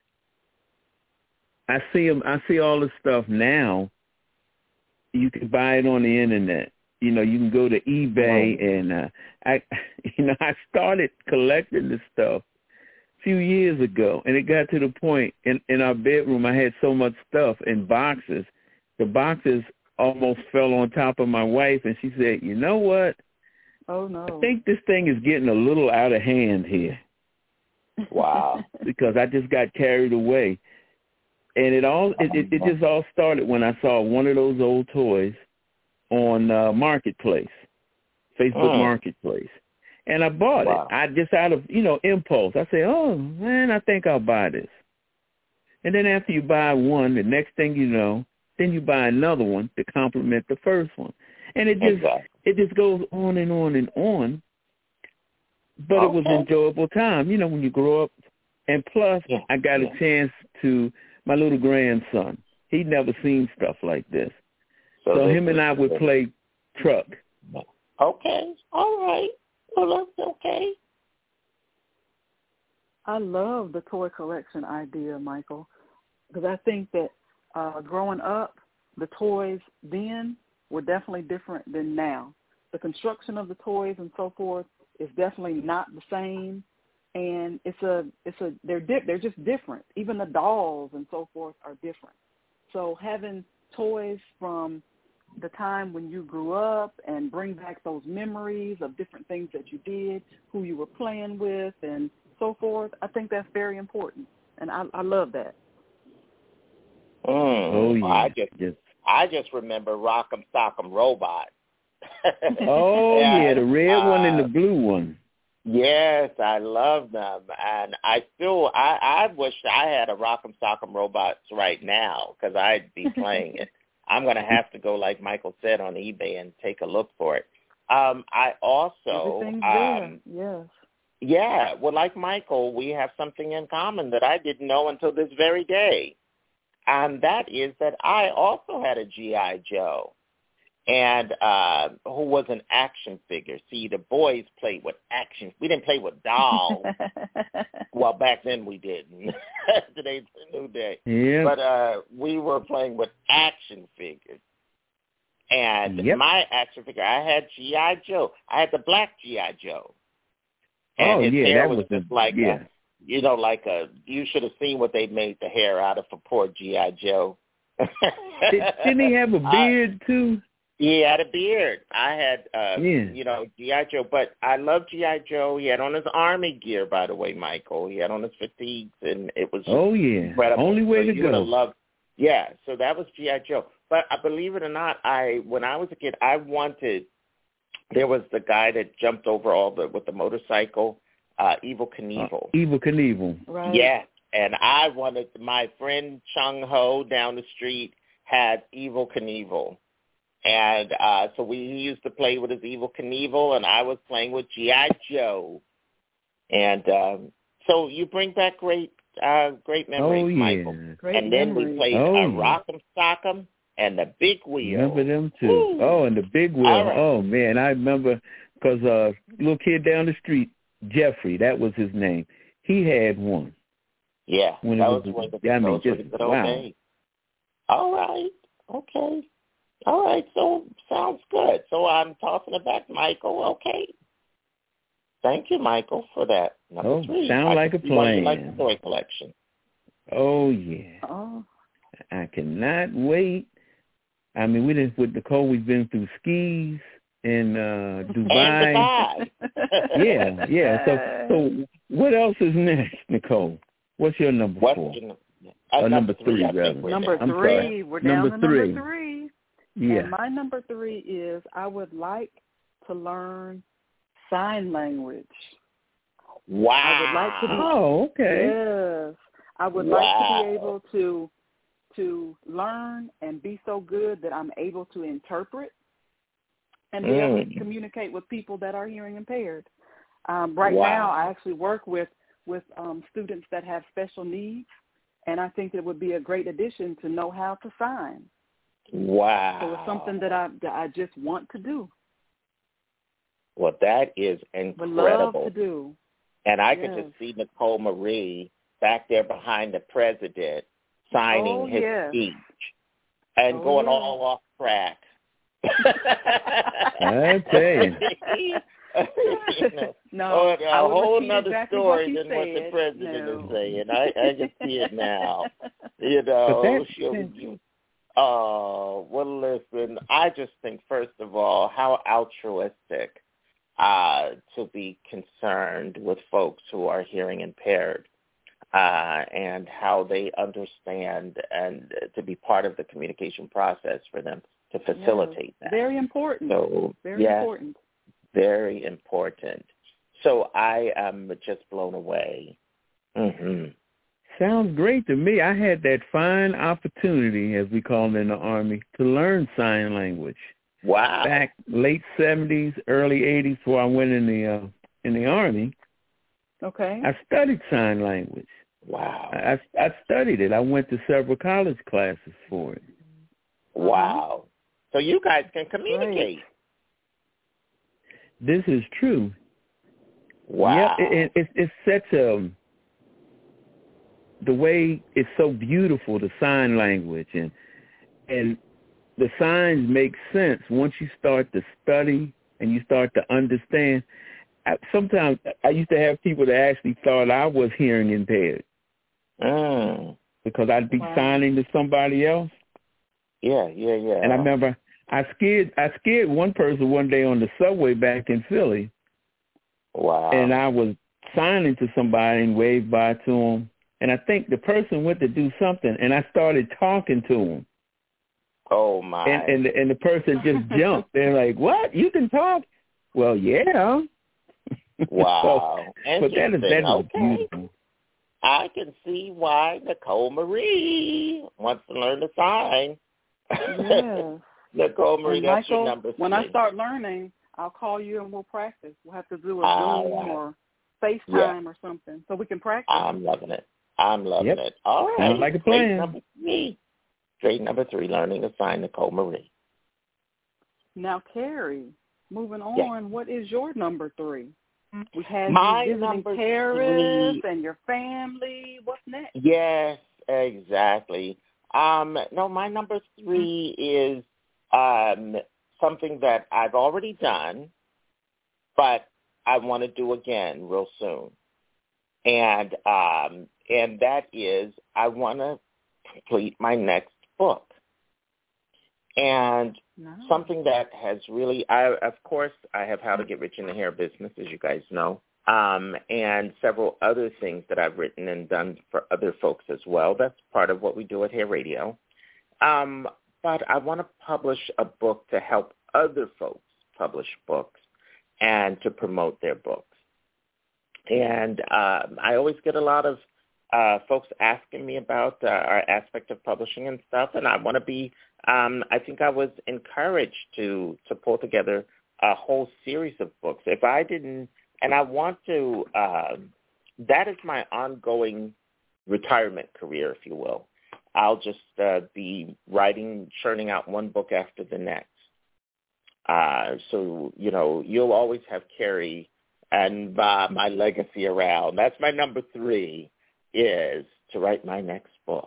I see them. I see all this stuff now. You can buy it on the internet. You know, you can go to eBay, oh. and uh, I, you know, I started collecting this stuff a few years ago, and it got to the point in, in our bedroom. I had so much stuff in boxes. The boxes almost fell on top of my wife, and she said, "You know what? Oh no! I think this thing is getting a little out of hand here." Wow! Because I just got carried away. And it all it, it, it just all started when I saw one of those old toys on uh, Marketplace, Facebook mm. Marketplace, and I bought wow. it. I just out of you know impulse. I said, "Oh man, I think I'll buy this." And then after you buy one, the next thing you know, then you buy another one to complement the first one, and it just exactly. it just goes on and on and on. But okay. it was an enjoyable time, you know, when you grow up. And plus, yeah. I got yeah. a chance to. My little grandson, he'd never seen stuff like this. So, so him and I would play truck. Okay. All right. Well, that's okay. I love the toy collection idea, Michael, because I think that uh, growing up, the toys then were definitely different than now. The construction of the toys and so forth is definitely not the same. And it's a, it's a, they're di- they're just different. Even the dolls and so forth are different. So having toys from the time when you grew up and bring back those memories of different things that you did, who you were playing with, and so forth, I think that's very important. And I, I love that. Mm. Oh yeah. I just, yes. I just remember Rock'em Sock'em Robot. oh yeah, yeah, the red uh, one and the blue one. Yes, I love them, and I still I, I wish I had a Rock'em Sock'em Robots right now because I'd be playing it. I'm going to have to go, like Michael said, on eBay and take a look for it. Um, I also Everything's um, there. Yes. Yeah, well, like Michael, we have something in common that I didn't know until this very day, and that is that I also had a G I. Joe. And uh, who was an action figure. See, the boys played with action. We didn't play with dolls. Well, back then we didn't. Today's a new day. Yeah. But uh, we were playing with action figures. And yep. my action figure, I had G I. Joe. I had the black G I. Joe. And oh, his yeah, hair that was, was just the, like yeah. a, you know, like a, you should have seen what they made the hair out of for poor G I. Joe. Did, didn't he have a beard, I, too? He had a beard. I had, uh, yeah. you know, G I. Joe. But I love G I. Joe. He had on his army gear, by the way, Michael. He had on his fatigues, and it was oh yeah, incredible. Only way so to you go. Loved, yeah, so that was G I. Joe. But I believe it or not, I when I was a kid, I wanted. There was the guy that jumped over all the with the motorcycle, uh, Evel Knievel. Uh, Evel Knievel. Right. Yeah, and I wanted my friend Chung Ho down the street had Evel Knievel. And uh, so we he used to play with his Evel Knievel, and I was playing with G I. Joe. And um, so you bring back great uh, great memories, oh, yeah. Michael. Great and then memories. we played oh, uh, yeah. Rock'em Sock'em and the Big Wheel. Remember them, too. Woo. Oh, and the Big Wheel. Right. Oh, man, I remember because a uh, little kid down the street, Jeffrey, that was his name, he had one. Yeah, when that it was, was one of the, I mean, those just, were the good old wow. days. All right. Okay. All right. So sounds good. So I'm tossing it back, Michael. Okay. Thank you, Michael, for that. Number oh, three. Sound I like a plan. You like the toy collection. Oh, yeah. Oh. I cannot wait. I mean, we did with Nicole. We've been through skis in uh, Dubai. And Dubai. yeah, yeah. So, so what else is next, Nicole? What's your number What's four? your, uh, or number number three, three rather. Number I'm three. sorry. We're down number to three. number three. Yeah. And my number three is I would like to learn sign language. Wow. I would like to be, oh, okay. Yes. I would wow. like to be able to to learn and be so good that I'm able to interpret and be mm. able to communicate with people that are hearing impaired. Um, right wow. now, I actually work with, with um, students that have special needs, and I think it would be a great addition to know how to sign. Wow. So it's something that I, that I just want to do. Well, that is incredible. Would love to do. And I yes. could just see Nicole Marie back there behind the president signing oh, his yes. speech and oh, going yes. all off track. I tell you. you know, no, or a I would whole other exactly story what than said. what the president no. is saying. I, I can see it now. You know, that, she'll, you, oh, well, listen, I just think, first of all, how altruistic uh, to be concerned with folks who are hearing impaired. Uh, and how they understand and to be part of the communication process for them to facilitate yes. that. Very important. So, very yes, important. Very important. So I am just blown away. Mm-hmm. Sounds great to me. I had that fine opportunity, as we call it in the Army, to learn sign language. Wow. Back late seventies, early eighties, before I went in the uh, in the Army. Okay. I studied sign language. Wow. I, I studied it. I went to several college classes for it. Wow. So you guys can communicate. Right. This is true. Wow. Yeah, it, it, it's such a, the way it's so beautiful, the sign language, and and the signs make sense once you start to study and you start to understand. I, sometimes I used to have people that actually thought I was hearing impaired. Mm. Because I'd be wow. signing to somebody else. Yeah, yeah, yeah. And I remember I scared I scared one person one day on the subway back in Philly. Wow. And I was signing to somebody and waved by to him. And I think the person went to do something, and I started talking to him. Oh, my. And and the, and the person just jumped. They're like, what? You can talk? Well, yeah. Wow. so, but that is, that is okay. beautiful. I can see why Nicole Marie wants to learn to sign. Yes. Nicole Marie, and that's Michael, your number three. When I start learning, I'll call you and we'll practice. We'll have to do a All Zoom right. or FaceTime yeah. or something so we can practice. I'm loving it. I'm loving yep. it. All right. Sounds like a Straight plan. number three. Straight number three, learning to sign Nicole Marie. Now, Carrie, moving on, yes. what is your number three? We had My you visiting number Paris three. and your family. What's next? Yes, exactly. Um, no, my number three is um, something that I've already done, but I want to do again real soon. And um, and that is I want to complete my next book. And nice. Something that has really, I of course, I have How to Get Rich in the Hair Business, as you guys know, um, and several other things that I've written and done for other folks as well. That's part of what we do at Hair Radio. Um, but I want to publish a book to help other folks publish books and to promote their books. And um, I always get a lot of uh, folks asking me about uh, our aspect of publishing and stuff, and I want to be, um, I think I was encouraged to, to pull together a whole series of books. If I didn't, and I want to, uh, that is my ongoing retirement career, if you will. I'll just uh, be writing, churning out one book after the next. Uh, so, you know, you'll always have Carrie and uh, my legacy around. That's my number three, is to write my next book.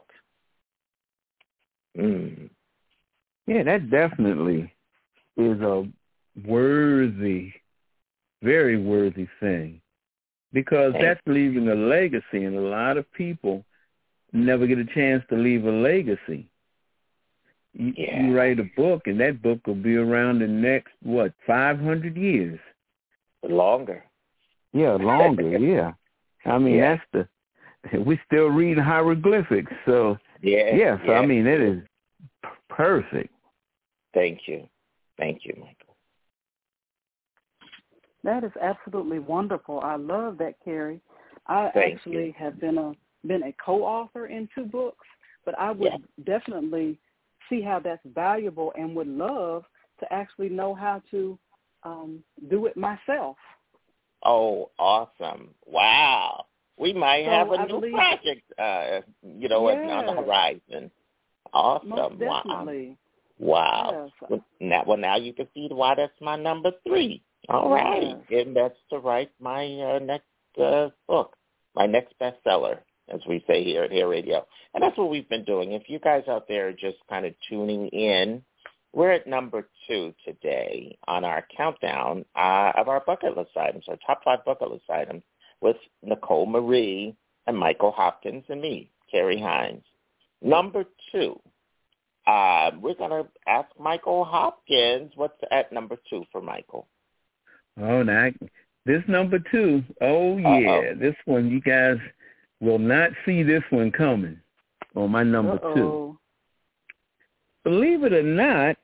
Mm. Yeah, that definitely is a worthy, very worthy thing, because Thanks. That's leaving a legacy, and a lot of people never get a chance to leave a legacy. You, yeah. you write a book, and that book will be around the next, what, five hundred years? Longer. Yeah, longer, yeah. I mean, yeah. that's the, we're still reading hieroglyphics, so, yeah, yeah, so yeah. I mean, it is p- perfect. Thank you. Thank you, Michael. That is absolutely wonderful. I love that, Carrie. I Thank actually you. have been a been a co-author in two books, but I would yeah. definitely see how that's valuable and would love to actually know how to um, do it myself. Oh, awesome. Wow. We might So have a I new believe, project, uh, you know, yes, on the horizon. Awesome. Most definitely. Wow. Wow. Yes. Well, now, well, now you can see why that's my number three. All right. Yes. And that's to write my uh, next uh, book, my next bestseller, as we say here at Hair Radio. And that's what we've been doing. If you guys out there are just kind of tuning in, we're at number two today on our countdown uh, of our bucket list items, our top five bucket list items, with Nicole Marie and Michael Hopkins and me, Carrie Hines. Number two, uh, we're going to ask Michael Hopkins what's at number two for Michael. Oh, now, this number two, oh, yeah, Uh-oh. this one, you guys will not see this one coming on my number Uh-oh. two. Believe it or not,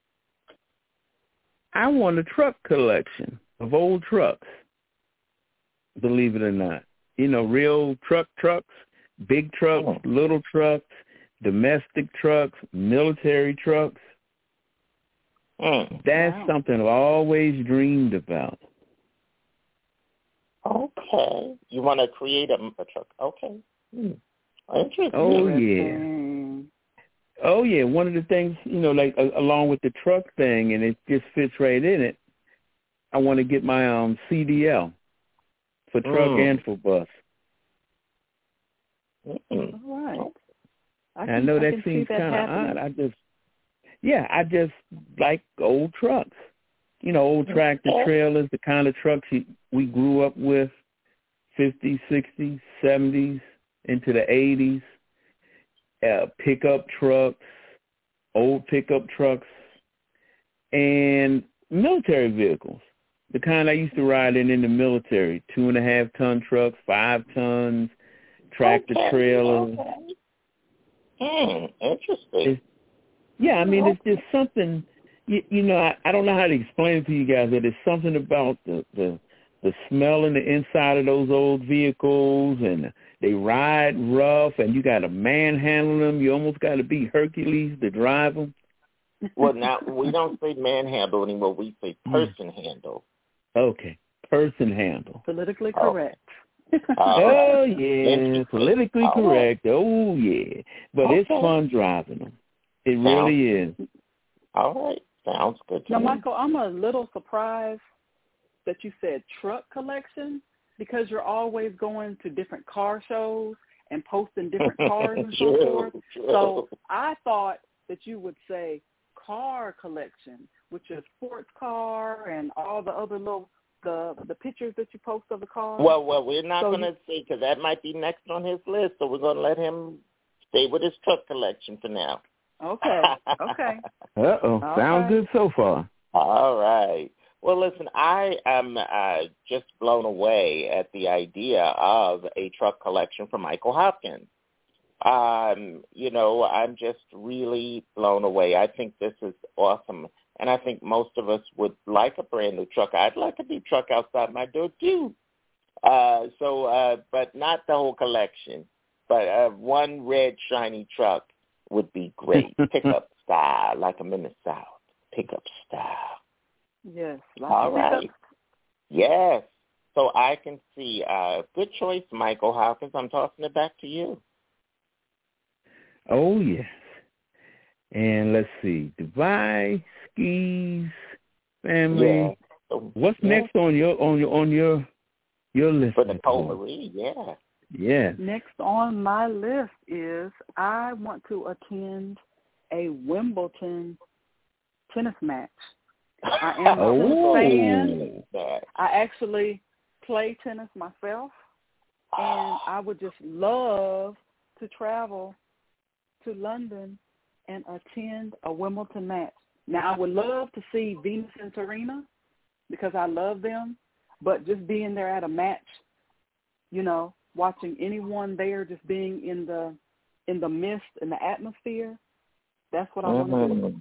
I want a truck collection of old trucks, believe it or not. You know, real truck trucks, big trucks, oh. little trucks, domestic trucks, military trucks. Mm. That's wow. something I've always dreamed about. Okay. You want to create a, a truck. Okay. Hmm. Interesting. Oh, yeah. Oh, yeah. One of the things, you know, like uh, along with the truck thing, and it just fits right in it, I want to get my um C D L for truck mm. and for bus. Mm-mm. All right. I, I can, know I that can seems see that kind of happening. odd. I just, yeah, I just like old trucks. You know, old tractor trailers, the kind of trucks you, we grew up with, fifties, sixties, seventies, into the eighties. Uh, pickup trucks, old pickup trucks, and military vehicles. The kind I used to ride in in the military, two and a half ton trucks, five tons, tractor okay. trailers. Okay. Hmm, interesting. It's, yeah, I mean, it's just something, you, you know, I, I don't know how to explain it to you guys, but it's something about the, the, the smell in the inside of those old vehicles, and they ride rough, and you got to manhandle them. You almost got to be Hercules to drive them. Well, now, we don't say manhandle anymore. We say person handle. Okay, person handle. Politically oh. correct. oh, yeah, politically All correct. Right. Oh, yeah. But okay. it's fun driving them. It Sounds really is. All right. Sounds good to now, me. Michael, I'm a little surprised that you said truck collection, because you're always going to different car shows and posting different cars and so true, forth. True. So I thought that you would say car collection with your sports car and all the other little the the pictures that you post of the car? Well, well, we're not so going to see because that might be next on his list. So we're going to let him stay with his truck collection for now. Okay. Okay. Uh-oh. All Sounds right. good so far. All right. Well, listen, I am uh, just blown away at the idea of a truck collection for Michael Hopkins. Um, you know, I'm just really blown away. I think this is awesome. And I think most of us would like a brand new truck. I'd like a new truck outside my door, too. Uh, so, uh, but not the whole collection. But uh, one red, shiny truck would be great. Pickup style, like I'm in the South. Pickup style. Yes. All right. Yes. So I can see. Uh, good choice, Michael Hopkins. I'm tossing it back to you. Oh, yes. And let's see. Dubai, skis, family. Yeah. So, What's yeah. next on your on your on your your list? For Nicole Marie, yeah. Yeah. Next on my list is I want to attend a Wimbledon tennis match. I am a oh. tennis fan. I actually play tennis myself, and I would just love to travel to London and attend a Wimbledon match. Now, I would love to see Venus and Serena because I love them, but just being there at a match, you know, watching anyone there just being in the in the mist and the atmosphere, that's what I mm-hmm. want to do.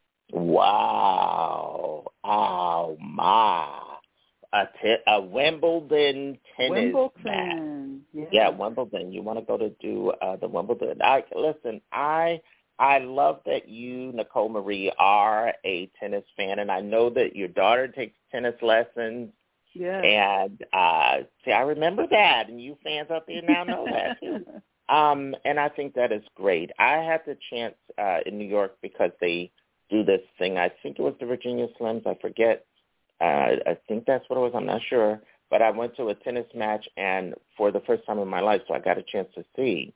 Wow. Oh, my. A, t- a Wimbledon tennis Wimbledon. match. Yeah. yeah, Wimbledon. You want to go to do uh, the Wimbledon. I, listen, I I love that you, Nicole Marie, are a tennis fan, and I know that your daughter takes tennis lessons. Yeah. And uh, see, I remember that, and you fans out there now know that, too. Um, and I think that is great. I had the chance uh, in New York because they do this thing. I think it was the Virginia Slims. I forget. Uh, I think that's what it was. I'm not sure. But I went to a tennis match, and for the first time in my life, so I got a chance to see.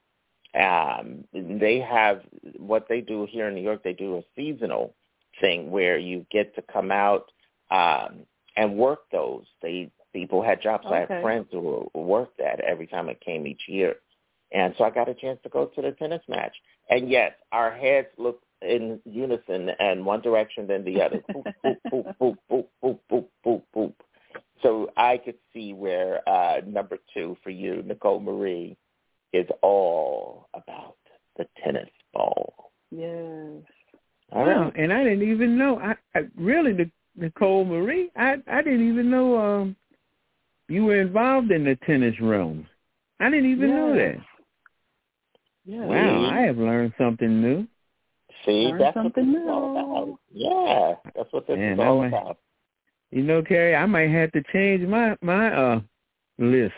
Um, they have what they do here in New York. They do a seasonal thing where you get to come out um, and work those. They people had jobs. Okay. I had friends who worked that every time it came each year. And so I got a chance to go to the tennis match. And yes, our heads look in unison and one direction then the other. Boop, boop, boop, boop, boop, boop, boop, boop, boop. So I could see where uh, number two for you, Nicole Marie, is all about the tennis ball. Yes. All wow. right. And I didn't even know. I, I really, Nicole Marie, I, I didn't even know um, you were involved in the tennis realm. I didn't even yes. know that. Yeah. Wow, I have learned something new. See, Learn that's something what this is all about. Yeah, that's what this Man, is all might, about. You know, Carrie, I might have to change my my uh list.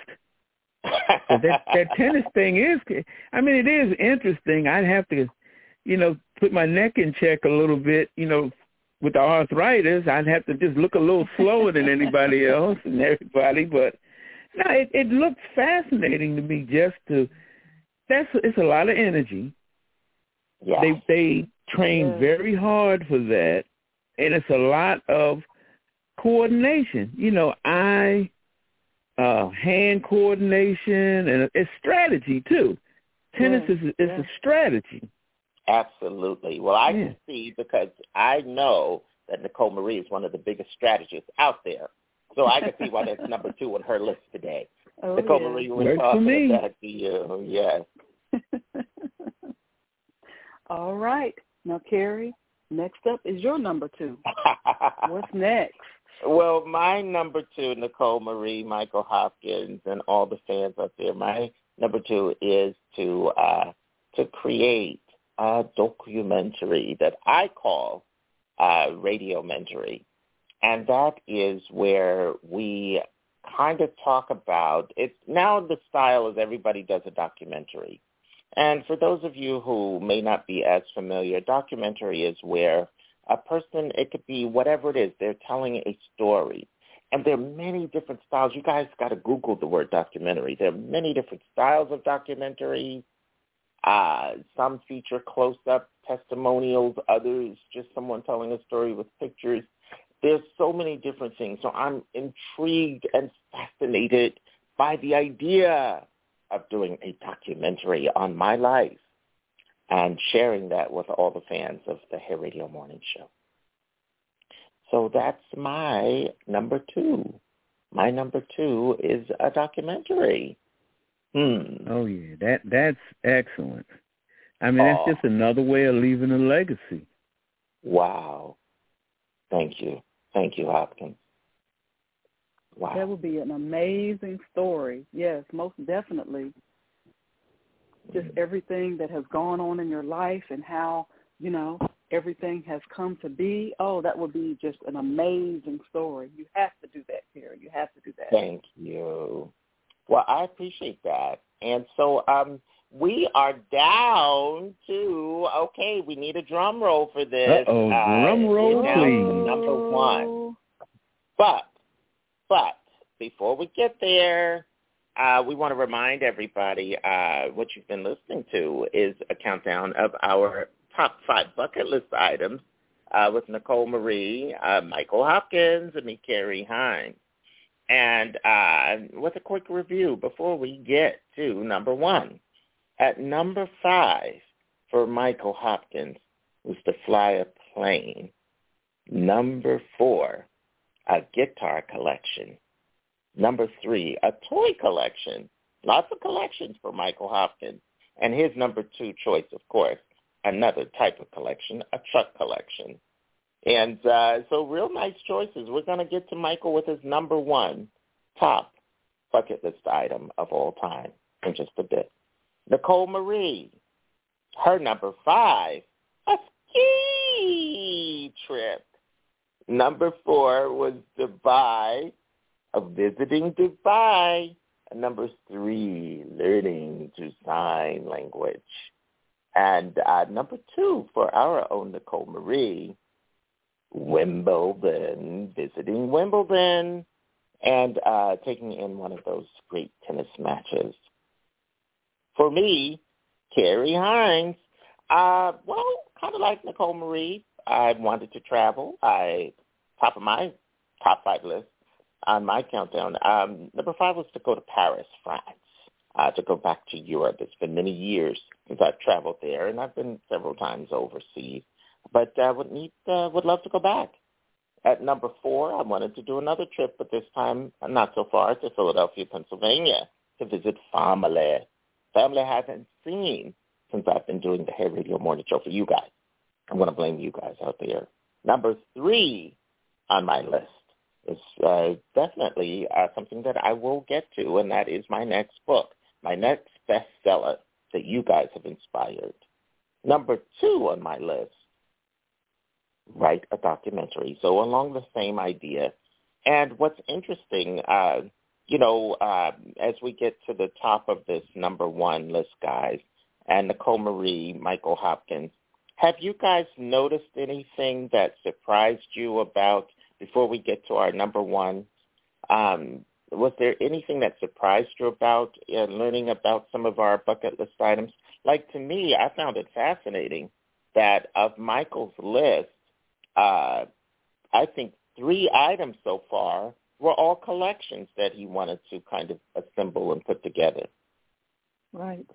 that that tennis thing is, I mean, it is interesting. I'd have to, you know, put my neck in check a little bit. You know, with the arthritis, I'd have to just look a little slower than anybody else and everybody. But no, it, it looks fascinating to me. Just to that's it's a lot of energy. Yeah. They they train yeah. very hard for that, and it's a lot of coordination. You know, eye, uh, hand coordination, and it's strategy too. Tennis yeah. is is yeah. a strategy. Absolutely. Well, I yeah. can see because I know that Nicole Marie is one of the biggest strategists out there. So I can see why that's number two on her list today. Oh, Nicole yeah. Marie, we're Works for talking me. about to you. Yes. All right. Now, Carrie, next up is your number two. What's next? Well, my number two, Nicole Marie, Michael Hopkins, and all the fans out there, my number two is to uh, to create a documentary that I call uh, Radiomentary. And that is where we kind of talk about, it's now the style is everybody does a documentary. And for those of you who may not be as familiar, documentary is where a person, it could be whatever it is, they're telling a story. And there are many different styles. You guys got to Google the word documentary. There are many different styles of documentaries. Uh, some feature close-up testimonials, others just someone telling a story with pictures. There's so many different things. So I'm intrigued and fascinated by the idea of doing a documentary on my life and sharing that with all the fans of the Hair Radio Morning Show. So that's my number two. My number two is a documentary. Hmm. Oh, yeah, that that's excellent. I mean, that's oh. just another way of leaving a legacy. Wow. Thank you. Thank you, Hopkins. Wow. That would be an amazing story. Yes, most definitely. Just everything that has gone on in your life and how, you know, everything has come to be. Oh, that would be just an amazing story. You have to do that, Carrie. You have to do that. Thank you. Well, I appreciate that. And so um, we are down to, okay, we need a drum roll for this. Uh-oh, uh, drum roll, please. Number one. But, but, before we get there, uh, we want to remind everybody uh, what you've been listening to is a countdown of our top five bucket list items uh, with Nicole Marie, uh, Michael Hopkins, and me, Carrie Hines. And uh, with a quick review before we get to number one. At number five for Michael Hopkins was to fly a plane. Number four, a guitar collection. Number three, a toy collection. Lots of collections for Michael Hopkins. And his number two choice, of course, another type of collection, a truck collection. And uh, so real nice choices. We're going to get to Michael with his number one top bucket list item of all time in just a bit. Nicole Marie, her number five, a ski trip. Number four was Dubai, a visiting Dubai. And number three, learning to sign language. And uh, number two for our own Nicole Marie, Wimbledon, visiting Wimbledon, and uh, taking in one of those great tennis matches. For me, Carrie Hines, uh, well, kind of like Nicole Marie, I wanted to travel. I top of my top five list on my countdown. Um, number five was to go to Paris, France, uh, to go back to Europe. It's been many years since I've traveled there, and I've been several times overseas. But I uh, would need, uh, would love to go back. At number four, I wanted to do another trip, but this time not so far, to Philadelphia, Pennsylvania, to visit family. Family I haven't seen since I've been doing the Hair Radio Morning Show for you guys. I'm going to blame you guys out there. Number three on my list is uh, definitely uh, something that I will get to, and that is my next book, my next bestseller that you guys have inspired. Number two on my list, write a documentary. So along the same idea. And what's interesting, uh, you know, uh, as we get to the top of this number one list, guys, and Nicole Marie, Michael Hopkins, have you guys noticed anything that surprised you about, before we get to our number one, um, was there anything that surprised you about uh, learning about some of our bucket list items? Like, to me, I found it fascinating that of Michael's list, Uh, I think three items so far were all collections that he wanted to kind of assemble and put together. Right.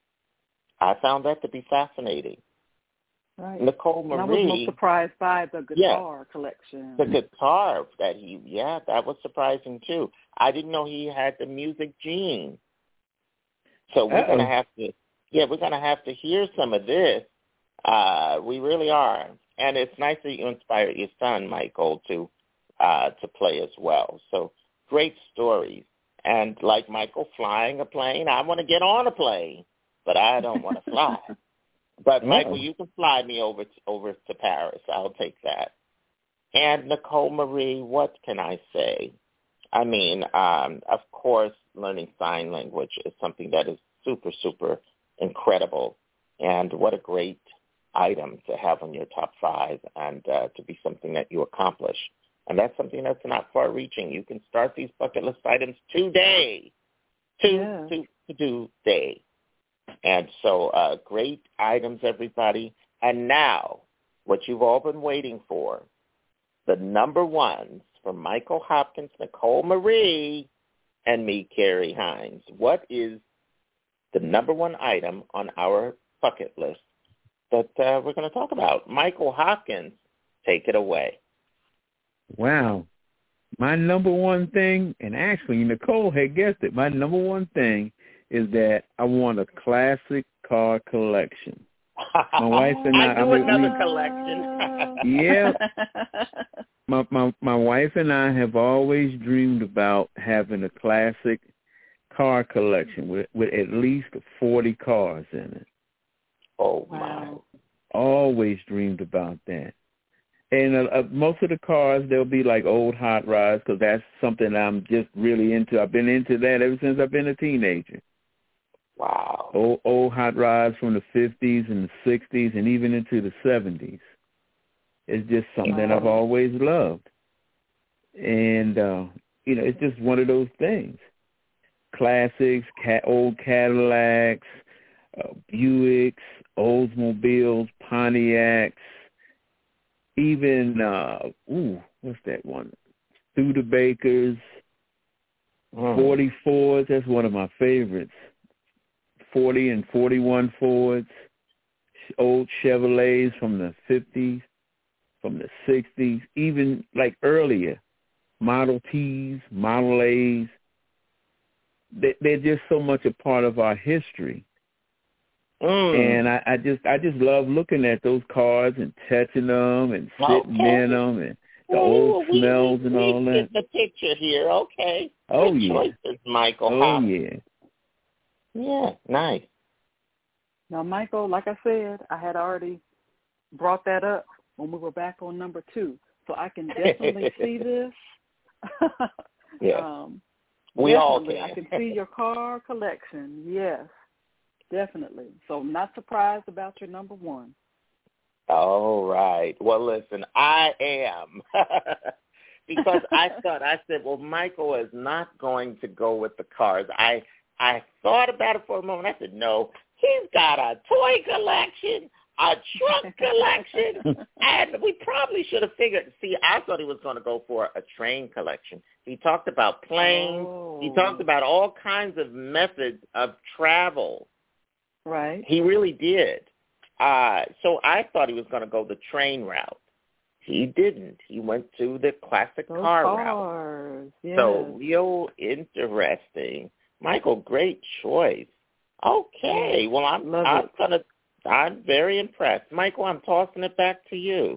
I found that to be fascinating. Right. Nicole Marie. And I was most surprised by the guitar yeah, collection. The guitar that he, yeah, that was surprising too. I didn't know he had the music gene. So we're going to have to, yeah, we're going to have to hear some of this. Uh, we really are. And it's nice that you inspired your son, Michael, to uh, to play as well. So great stories. And like Michael flying a plane, I want to get on a plane, but I don't want to fly. But, Michael, you can fly me over to, over to Paris. I'll take that. And Nicole Marie, what can I say? I mean, um, of course, learning sign language is something that is super, super incredible. And what a great item to have on your top five, and uh, to be something that you accomplish. And that's something that's not far-reaching. You can start these bucket list items today, to, yeah. to, to do day. And so uh, great items, everybody. And now, what you've all been waiting for, the number ones from Michael Hopkins, Nicole Marie, and me, Carrie Hines. What is the number one item on our bucket list that uh, we're going to talk about? Michael Hopkins, take it away. Wow. My number one thing, and actually Nicole had guessed it, my number one thing is that I want a classic car collection. My wife and I, I do I mean, another we, collection. Yeah. My, my my wife and I have always dreamed about having a classic car collection with, with at least forty cars in it. Oh, wow. my. Always dreamed about that. And uh, uh, most of the cars, they'll be like old hot rods because that's something I'm just really into. I've been into that ever since I've been a teenager. Wow. Old, old hot rods from the fifties and the sixties and even into the seventies. It's just something wow. that I've always loved. And, uh, you know, it's just one of those things. Classics, cat, old Cadillacs, uh, Buicks, Oldsmobiles, Pontiacs, even, uh, ooh, what's that one? Studebakers, mm. forty Fords, that's one of my favorites. forty and forty-one Fords, old Chevrolets from the fifties, from the sixties, even like earlier, Model Ts, Model As. They, they're just so much a part of our history. Mm. And I, I just I just love looking at those cars and touching them and sitting okay. in them and the Ooh, old we, smells we, and we all that. the picture here, okay. Oh, Good yeah. choices, Michael. Oh, Hop. yeah. Yeah, nice. Now, Michael, like I said, I had already brought that up when we were back on number two, so I can definitely see this. Yeah, um, we definitely. all can. I can see your car collection, yes. Definitely. So I'm not surprised about your number one. All right. Well, listen, I am. Because I thought, I said, well, Michael is not going to go with the cars. I I thought about it for a moment. I said, no, he's got a toy collection, a truck collection, and we probably should have figured. See, I thought he was going to go for a train collection. He talked about planes. Oh. He talked about all kinds of methods of travel. Right. He really did. Uh, so I thought he was going to go the train route. He didn't. He went to the classic Those car cars. route. Yes. So real interesting. Michael, great choice. Okay. Well, I'm Love I'm it. gonna. I'm very impressed, Michael. I'm tossing it back to you.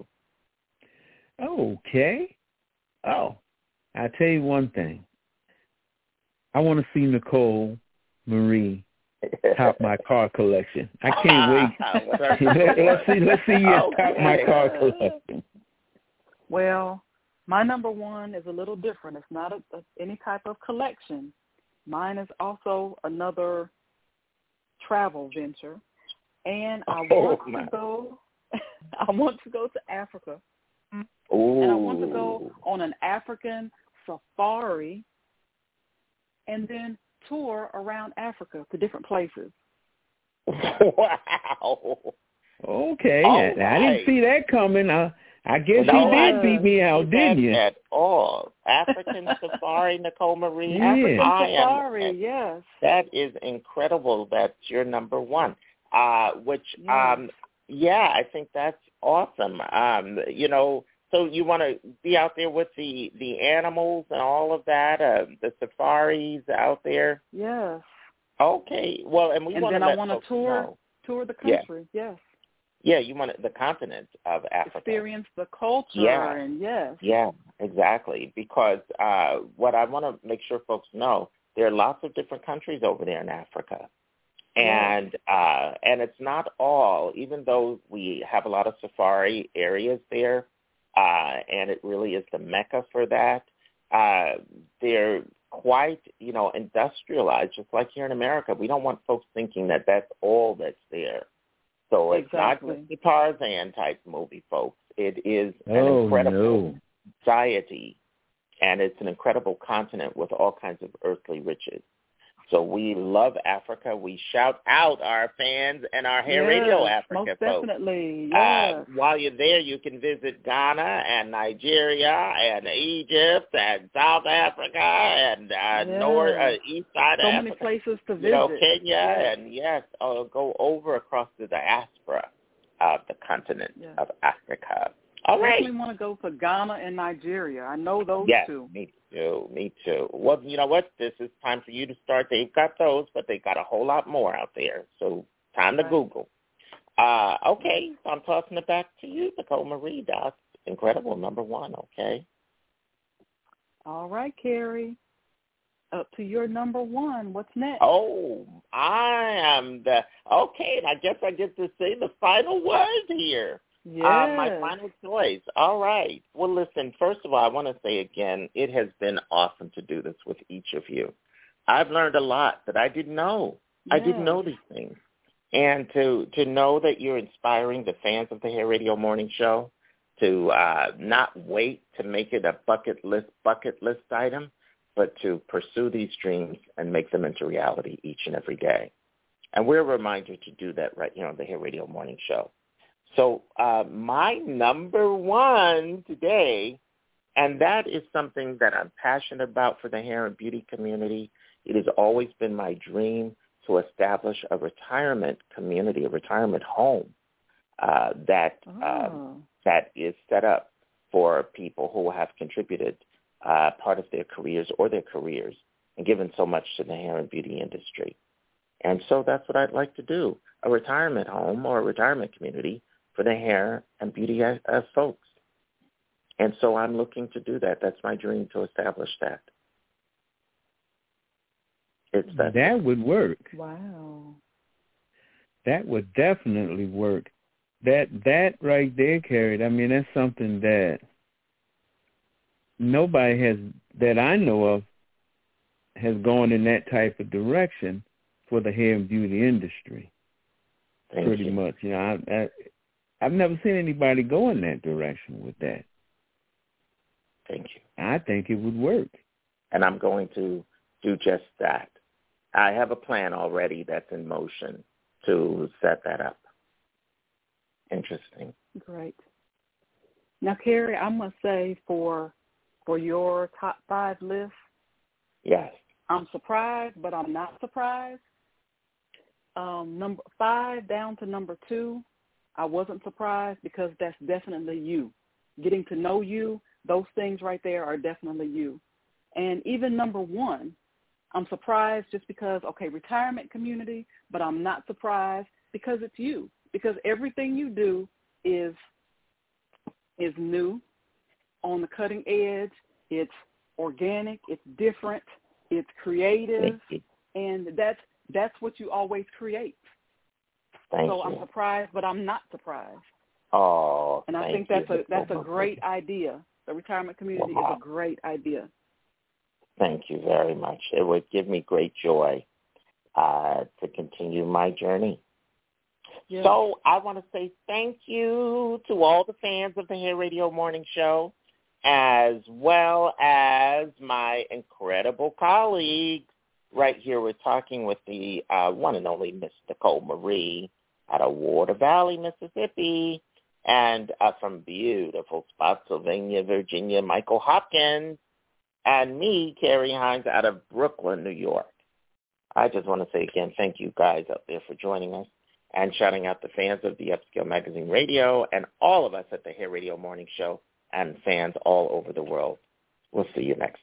Okay. Oh, I tell you one thing. I want to see Nicole Marie top my car collection. I can't wait. Let, let's see. Let's see you okay. top my car collection. Well, my number one is a little different. It's not a, a, any type of collection. Mine is also another travel venture, and I want oh, to go. I want to go to Africa, Ooh. and I want to go on an African safari, and then tour around Africa to different places. Wow. Okay. All I, right. I didn't see that coming. I, I guess no, you did I beat me out, didn't you? At all. African safari, Nicole Marie. Yeah. African I safari, am, yes. That is incredible. That's your number one. Uh, which, yes. um, yeah, I think that's awesome. Um, you know, so you want to be out there with the, the animals and all of that, uh, the safaris out there? Yes. Okay. Well, and we and want then to I let want to folks tour know. tour the country. Yeah. Yes. Yeah, you want the continent of Africa. Experience the culture. Yeah. And yes. Yeah, exactly. Because uh, what I want to make sure folks know, there are lots of different countries over there in Africa. And uh, and it's not all, even though we have a lot of safari areas there, uh, and it really is the mecca for that, uh, they're quite, you know, industrialized, just like here in America. We don't want folks thinking that that's all that's there. So it's exactly. not just the Tarzan-type movie, folks. It is an oh, incredible no. society, and it's an incredible continent with all kinds of earthly riches. So we love Africa. We shout out our fans and our Hair yes, Radio Africa most folks. Definitely, yes. Uh, while you're there, you can visit Ghana and Nigeria and Egypt and South Africa and uh, yes. north, uh, east side so of Africa. So many places to visit. You know, Kenya, yes. and yes, I'll go over across the diaspora of the continent yes. of Africa. All right. I definitely want to go to Ghana and Nigeria. I know those yes, two. me too. Me too. Well, you know what? This is time for you to start. They've got those, but they got a whole lot more out there. So time to right. Google. Uh, okay, so I'm tossing it back to you, Nicole Marie. That's incredible. Number one, okay? All right, Carrie. Up to your number one. What's next? Oh, I am the, okay, I guess I get to say the final word here. Yes. Uh, my final choice. All right. Well, listen, first of all, I want to say again, it has been awesome to do this with each of you. I've learned a lot that I didn't know. Yes. I didn't know these things. And to, to know that you're inspiring the fans of the Hair Radio Morning Show to uh, not wait to make it a bucket list bucket list item, but to pursue these dreams and make them into reality each and every day. And we're a reminder to do that right here on the Hair Radio Morning Show. So uh, my number one today, and that is something that I'm passionate about for the hair and beauty community. It has always been my dream to establish a retirement community, a retirement home uh, that oh. um, that is set up for people who have contributed uh, part of their careers or their careers and given so much to the hair and beauty industry. And so that's what I'd like to do, a retirement home or a retirement community for the hair and beauty as, as folks. And so I'm looking to do that. That's my dream, to establish that. It's that. That would work. Wow. That would definitely work. That that right there, Carrie, I mean, that's something that nobody has, that I know of, has gone in that type of direction for the hair and beauty industry. Thank pretty you. much. You know, I, I, I've never seen anybody go in that direction with that. Thank you. I think it would work. And I'm going to do just that. I have a plan already that's in motion to set that up. Interesting. Great. Now, Carrie, I must say for for your top five list, yes, I'm surprised, but I'm not surprised. Um, number five down to number two, I wasn't surprised because that's definitely you. Getting to know you, those things right there are definitely you. And even number one, I'm surprised just because, okay, retirement community, but I'm not surprised because it's you. Because everything you do is is new, on the cutting edge, it's organic, it's different, it's creative, and that's that's what you always create. Thank so you. I'm surprised, but I'm not surprised. Oh, and I thank think that's you. a that's a great idea. The retirement community wow. is a great idea. Thank you very much. It would give me great joy uh, to continue my journey. Yeah. So I want to say thank you to all the fans of the Hair Radio Morning Show, as well as my incredible colleagues. Right here we're talking with the uh, one and only Miss Nicole Marie out of Water Valley, Mississippi, and uh, from beautiful Spotsylvania, Virginia, Michael Hopkins, and me, Carrie Hines, out of Brooklyn, New York. I just want to say again, thank you guys out there for joining us and shouting out the fans of the Upscale Magazine Radio and all of us at the Hair Radio Morning Show and fans all over the world. We'll see you next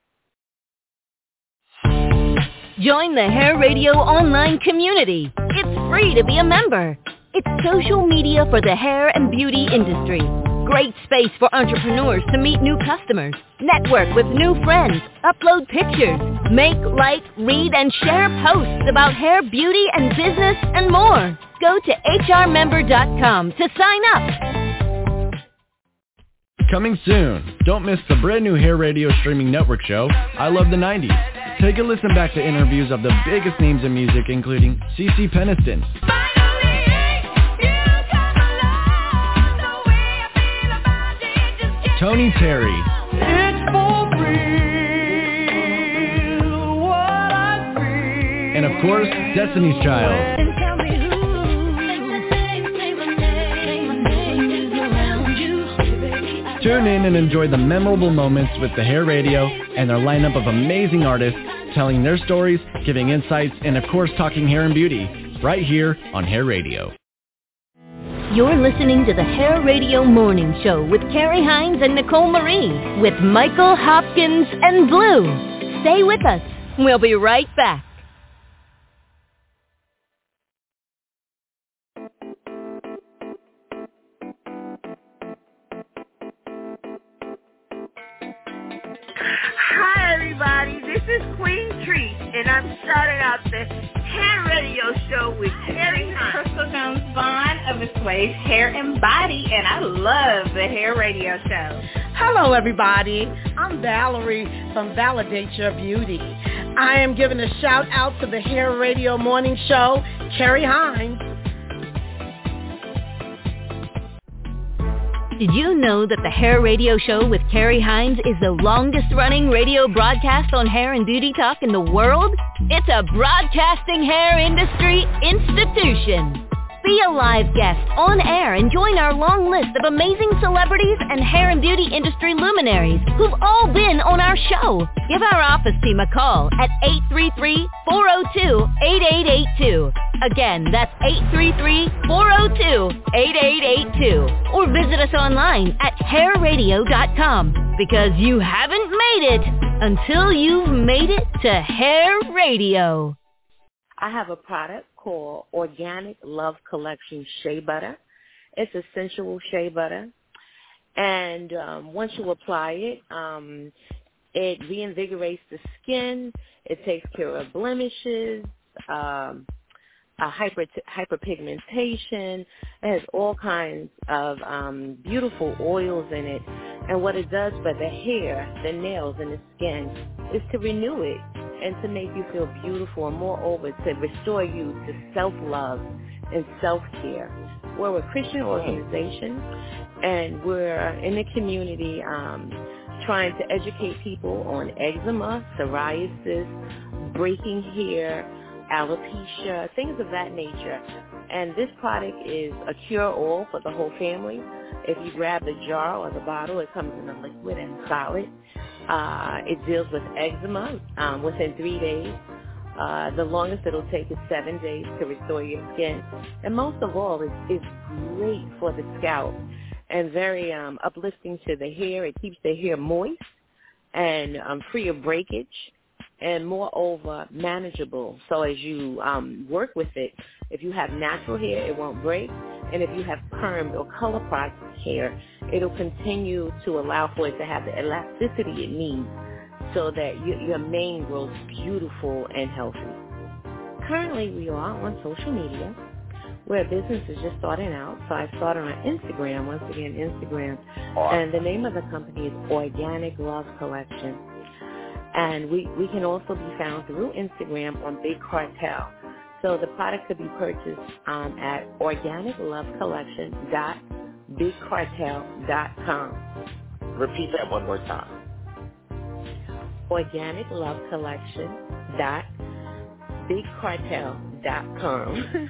time. Join the Hair Radio online community. It's free to be a member. It's social media for the hair and beauty industry. Great space for entrepreneurs to meet new customers, network with new friends, upload pictures, make, like, read, and share posts about hair, beauty, and business, and more. Go to H R member dot com to sign up. Coming soon. Don't miss the brand new Hair Radio streaming network show, I Love the nineties. Take a listen back to interviews of the biggest names in music, including CeCe Peniston, Tony Terry, It's for real, what I course, Destiny's Child. Tune in and enjoy the memorable moments with the Hair Radio and their lineup of amazing artists telling their stories, giving insights, and of course talking hair and beauty, right here on Hair Radio. You're listening to the Hair Radio Morning Show with Carrie Hines and Nicole Marie with Michael Hopkins and Blue. Stay with us. We'll be right back. Hi, everybody. This is Queen Treat, and I'm starting out the Hair Radio Show with Carrie Hines. Crystal Jones Vaughn of Assuage Hair and Body, and I love the Hair Radio Show. Hello, everybody. I'm Valerie from Validate Your Beauty. I am giving a shout out to the Hair Radio Morning Show, Carrie Hines. Did you know that the Hair Radio Show with Carrie Hines is the longest-running radio broadcast on hair and beauty talk in the world? It's a broadcasting hair industry institution. Be a live guest on air and join our long list of amazing celebrities and hair and beauty industry luminaries who've all been on our show. Give our office team a call at eight three three, four oh two, eight eight eight two. Again, that's eight three three, four oh two, eight eight eight two. Or visit us online at hair radio dot com, because you haven't made it until you've made it to Hair Radio. I have a product called Organic Love Collection Shea Butter. It's a sensual shea butter. And um, once you apply it, um, it reinvigorates the skin. It takes care of blemishes, um, uh, hyper hyperpigmentation. It has all kinds of um, beautiful oils in it. And what it does for the hair, the nails, and the skin is to renew it and to make you feel beautiful, and moreover, to restore you to self-love and self-care. We're a Christian organization, and we're in the community um, trying to educate people on eczema, psoriasis, breaking hair, alopecia, things of that nature. And this product is a cure-all for the whole family. If you grab the jar or the bottle, it comes in a liquid and solid. Uh, it deals with eczema um, within three days. Uh, the longest it'll take is seven days to restore your skin. And most of all, it's, it's great for the scalp and very um, uplifting to the hair. It keeps the hair moist and um, free of breakage, and moreover, manageable. So as you um, work with it, if you have natural hair, it won't break. And if you have permed or color processed hair, it'll continue to allow for it to have the elasticity it needs so that your, your mane grows beautiful and healthy. Currently, we are on social media. We're a business is just starting out, so I started on Instagram, once again, Instagram. Awesome. And the name of the company is Organic Love Collection. And we, we can also be found through Instagram on Big Cartel. So the product could be purchased um, at organic love collection dot big cartel dot com. Repeat that one more time. organic love collection dot big cartel dot com.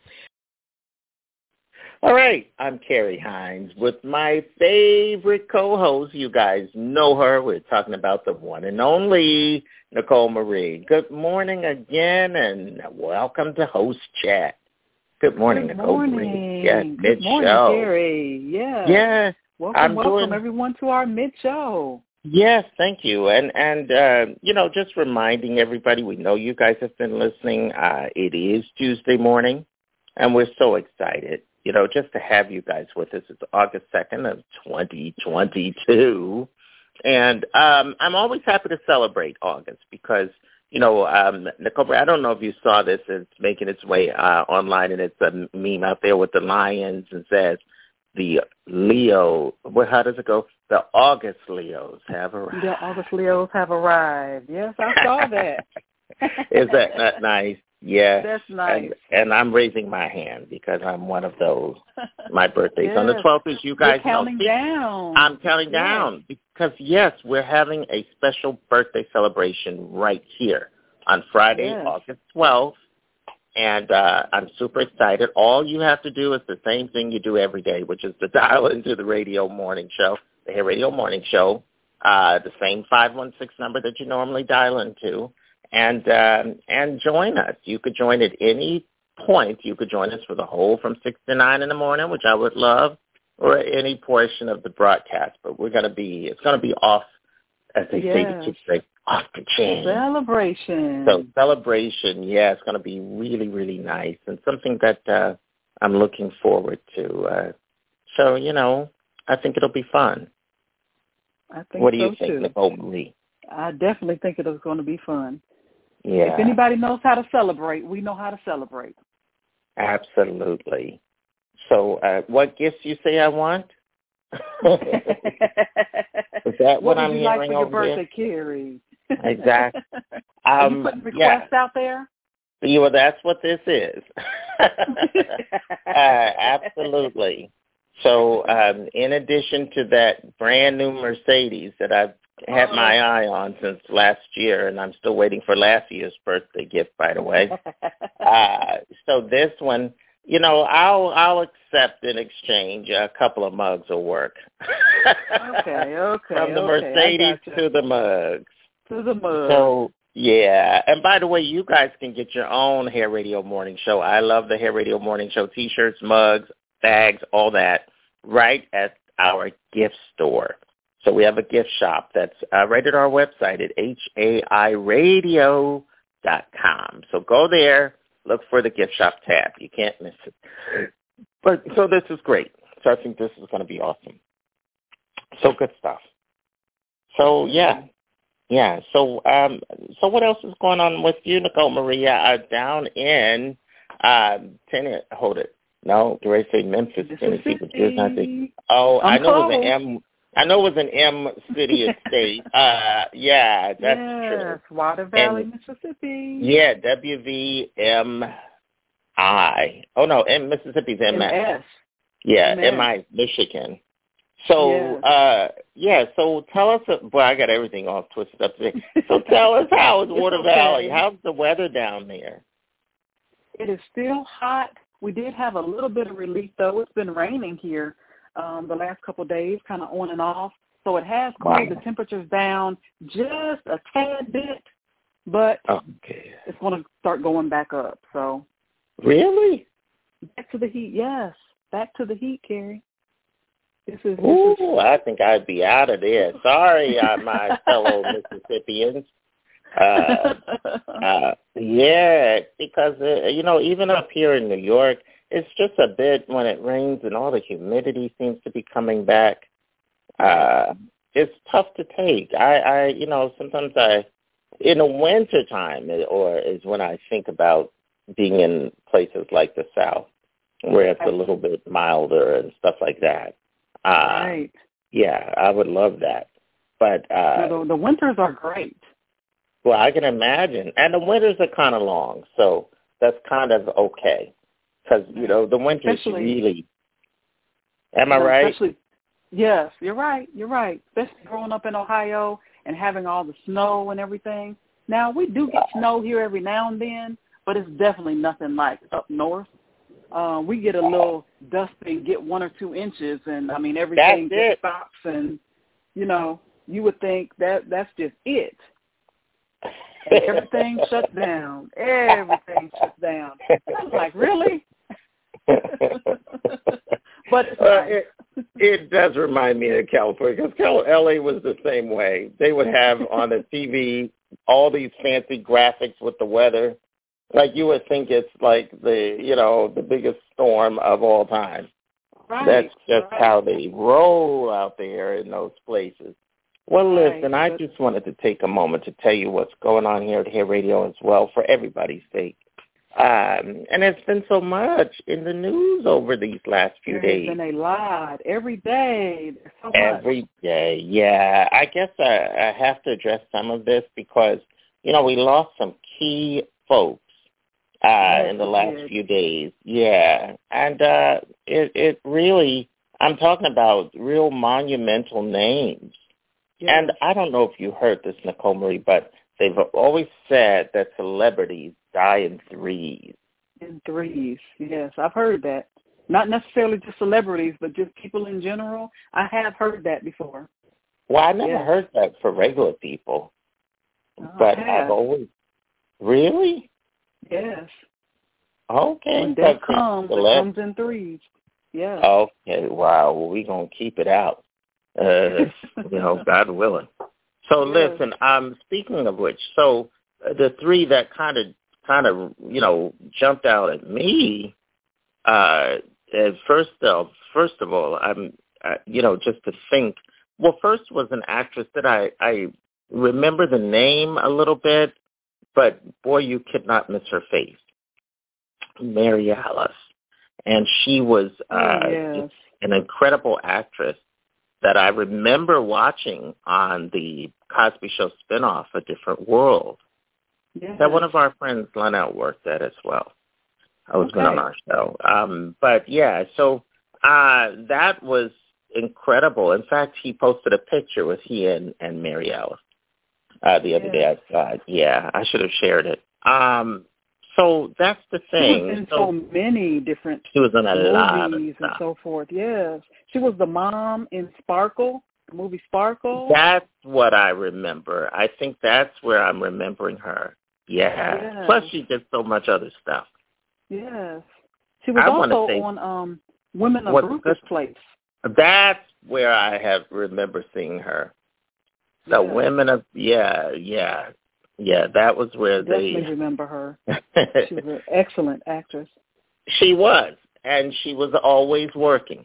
All right, I'm Carrie Hines with my favorite co-host. You guys know her. We're talking about the one and only Nicole Marie. Good morning again, and welcome to Host Chat. Good morning, Good Nicole morning. Marie. Yeah, Good morning, mid-show. Carrie. Yeah. Yeah. Welcome, I'm welcome, doing... everyone, to our mid-show. Yes, thank you. And, and uh, you know, just reminding everybody, we know you guys have been listening. Uh, it is Tuesday morning, and we're so excited. You know, just to have you guys with us. It's August second of twenty twenty-two. And um, I'm always happy to celebrate August because, you know, um, Nicole, I don't know if you saw this. It's making its way uh, online, and it's a meme out there with the lions and says, the Leo, well, how does it go? The August Leos have arrived. The August Leos have arrived. Yes, I saw that. Is that not nice? Yeah. That's nice. And, and I'm raising my hand because I'm one of those. My birthday's yes. on the twelfth, as you guys You're counting know. down. I'm counting yes. down because, yes, we're having a special birthday celebration right here on Friday, yes. August twelfth. and uh, I'm super excited. All you have to do is the same thing you do every day, which is to dial into the radio morning show, the Hair Radio Morning Show, uh, the same five one six number that you normally dial into, and um, and join us. You could join at any point. You could join us for the whole from six to nine in the morning, which I would love, or any portion of the broadcast. But we're going to be, it's going to be off, as they yes. say, the kids say, off the chain. Celebration. So celebration, yeah, it's going to be really, really nice and something that uh, I'm looking forward to. Uh, so, you know, I think it'll be fun. I think what do so you think, too. Nicole Marie? I definitely think it is going to be fun. Yeah. If anybody knows how to celebrate, we know how to celebrate. Absolutely. So uh, what gifts you say I want? Is that what, what I'm would you hearing like for over your birthday, here? Carrie? Exactly. Are Um, you putting requests yeah. out there? Yeah, well, that's what this is. uh, absolutely. So um, in addition to that brand new Mercedes that I've had my eye on since last year, and I'm still waiting for last year's birthday gift, by the way. uh, so this one, you know, I'll I'll accept in exchange a couple of mugs will work. okay, okay. From the okay, Mercedes to the mugs. To the mugs. So, yeah. And by the way, you guys can get your own Hair Radio Morning Show. I love the Hair Radio Morning Show T-shirts, mugs, bags, all that, right at our gift store. So we have a gift shop that's uh, right at our website at H A I radio dot com. So go there, look for the gift shop tab. You can't miss it. But so this is great. So I think this is going to be awesome. So good stuff. So yeah, yeah. So um, so what else is going on with you, Nicole Maria? Uh, down in uh, Tennessee. Hold it. No, do I say Memphis, Tennessee? Which is not the. Oh, I'm I know cold. it was an M. I know it was an M city or state. Uh, yeah, that's yes, true. Water Valley, And, Mississippi. Yeah, W V M I. Oh, no, M, Mississippi's M I. M S. Yeah, M S. M I, Michigan. So, yes. uh, yeah, so tell us, well, I got everything all twisted up there. So tell us how is Water okay. Valley? How's the weather down there? It is still hot. We did have a little bit of relief, though. It's been raining here um, the last couple of days, kind of on and off. So it has cooled Wow. the temperatures down just a tad bit, but okay. it's going to start going back up. So Really? back to the heat, yes. Back to the heat, Carrie. This is, this Ooh, is I think I'd be out of there. Sorry, uh, my fellow Mississippians. Uh, uh, yeah, because, uh, you know, even up here in New York, it's just a bit when it rains and all the humidity seems to be coming back. Uh, it's tough to take. I, I, you know, sometimes I, in the winter time, or is when I think about being in places like the South, where it's a little bit milder and stuff like that. Uh, right. Yeah, I would love that. But uh, no, the, the winters are great. Well, I can imagine. And the winters are kind of long, so that's kind of okay. Because, you know, the winters Especially, really, am I you know, right? Especially, yes, you're right. You're right. Especially growing up in Ohio and having all the snow and everything. Now, we do get snow here every now and then, but it's definitely nothing like up north. Uh, we get a little dusting, get one or two inches, and, I mean, everything That's it. just stops. And, you know, you would think that that's just it. And everything shuts down. Everything shuts down. And I'm like, really? But it's uh, nice. it, it does remind me of California, because L A was the same way. They would have on the T V all these fancy graphics with the weather. Like you would think it's like the, you know, the biggest storm of all time. Right, That's just right. how they roll out there in those places. Well, Right, listen, I but- just wanted to take a moment to tell you what's going on here at Hair Radio as well, for everybody's sake. Um, and it's been so much in the news over these last few There days. has been a lot every day. There's so much. Every day, yeah. I guess I, I have to address some of this because, you know, we lost some key folks uh, Yes, in the we last did. few days. Yeah. And uh, it, it really, I'm talking about real monumental names. Yes. And I don't know if you heard this, Nicole Marie, but they've always said that celebrities die in threes. In threes, yes. I've heard that. Not necessarily just celebrities, but just people in general. I have heard that before. Well, I never yes. heard that for regular people. Oh, but I've always... Really? Yes. Okay. When death comes, it comes in threes. Yes. Okay, wow. Well, we're going to keep it out, uh, you know, God willing. So yes. listen, um, speaking of which, so uh, the three that kind of, kind of, you know, jumped out at me, uh, first of, first of all, I'm, uh, you know, just to think, well, first was an actress that I, I remember the name a little bit, but boy, you could not miss her face. Mary Alice. And she was uh, oh, yes. an incredible actress that I remember watching on the Cosby Show spinoff, A Different World, yes. that one of our friends, Lynette, worked at as well. I was okay. on our show. Um, but, yeah, so uh, that was incredible. In fact, he posted a picture with he and, and Mary Alice uh, the other yes. day. I thought, yeah, I should have shared it. Um, so that's the thing. She was in so, so many different she was in a movies lot of and stuff. so forth. Yes, she was the mom in Sparkle, the movie Sparkle. That's what I remember. I think that's where I'm remembering her. Yeah. Yes. Plus, she did so much other stuff. Yes, she was I also say, on um, Women of Bruce's Place. That's where I have remember seeing her. The yes. Women of yeah, yeah. Yeah, that was where I they... definitely remember her. She was an excellent actress. She was, and she was always working.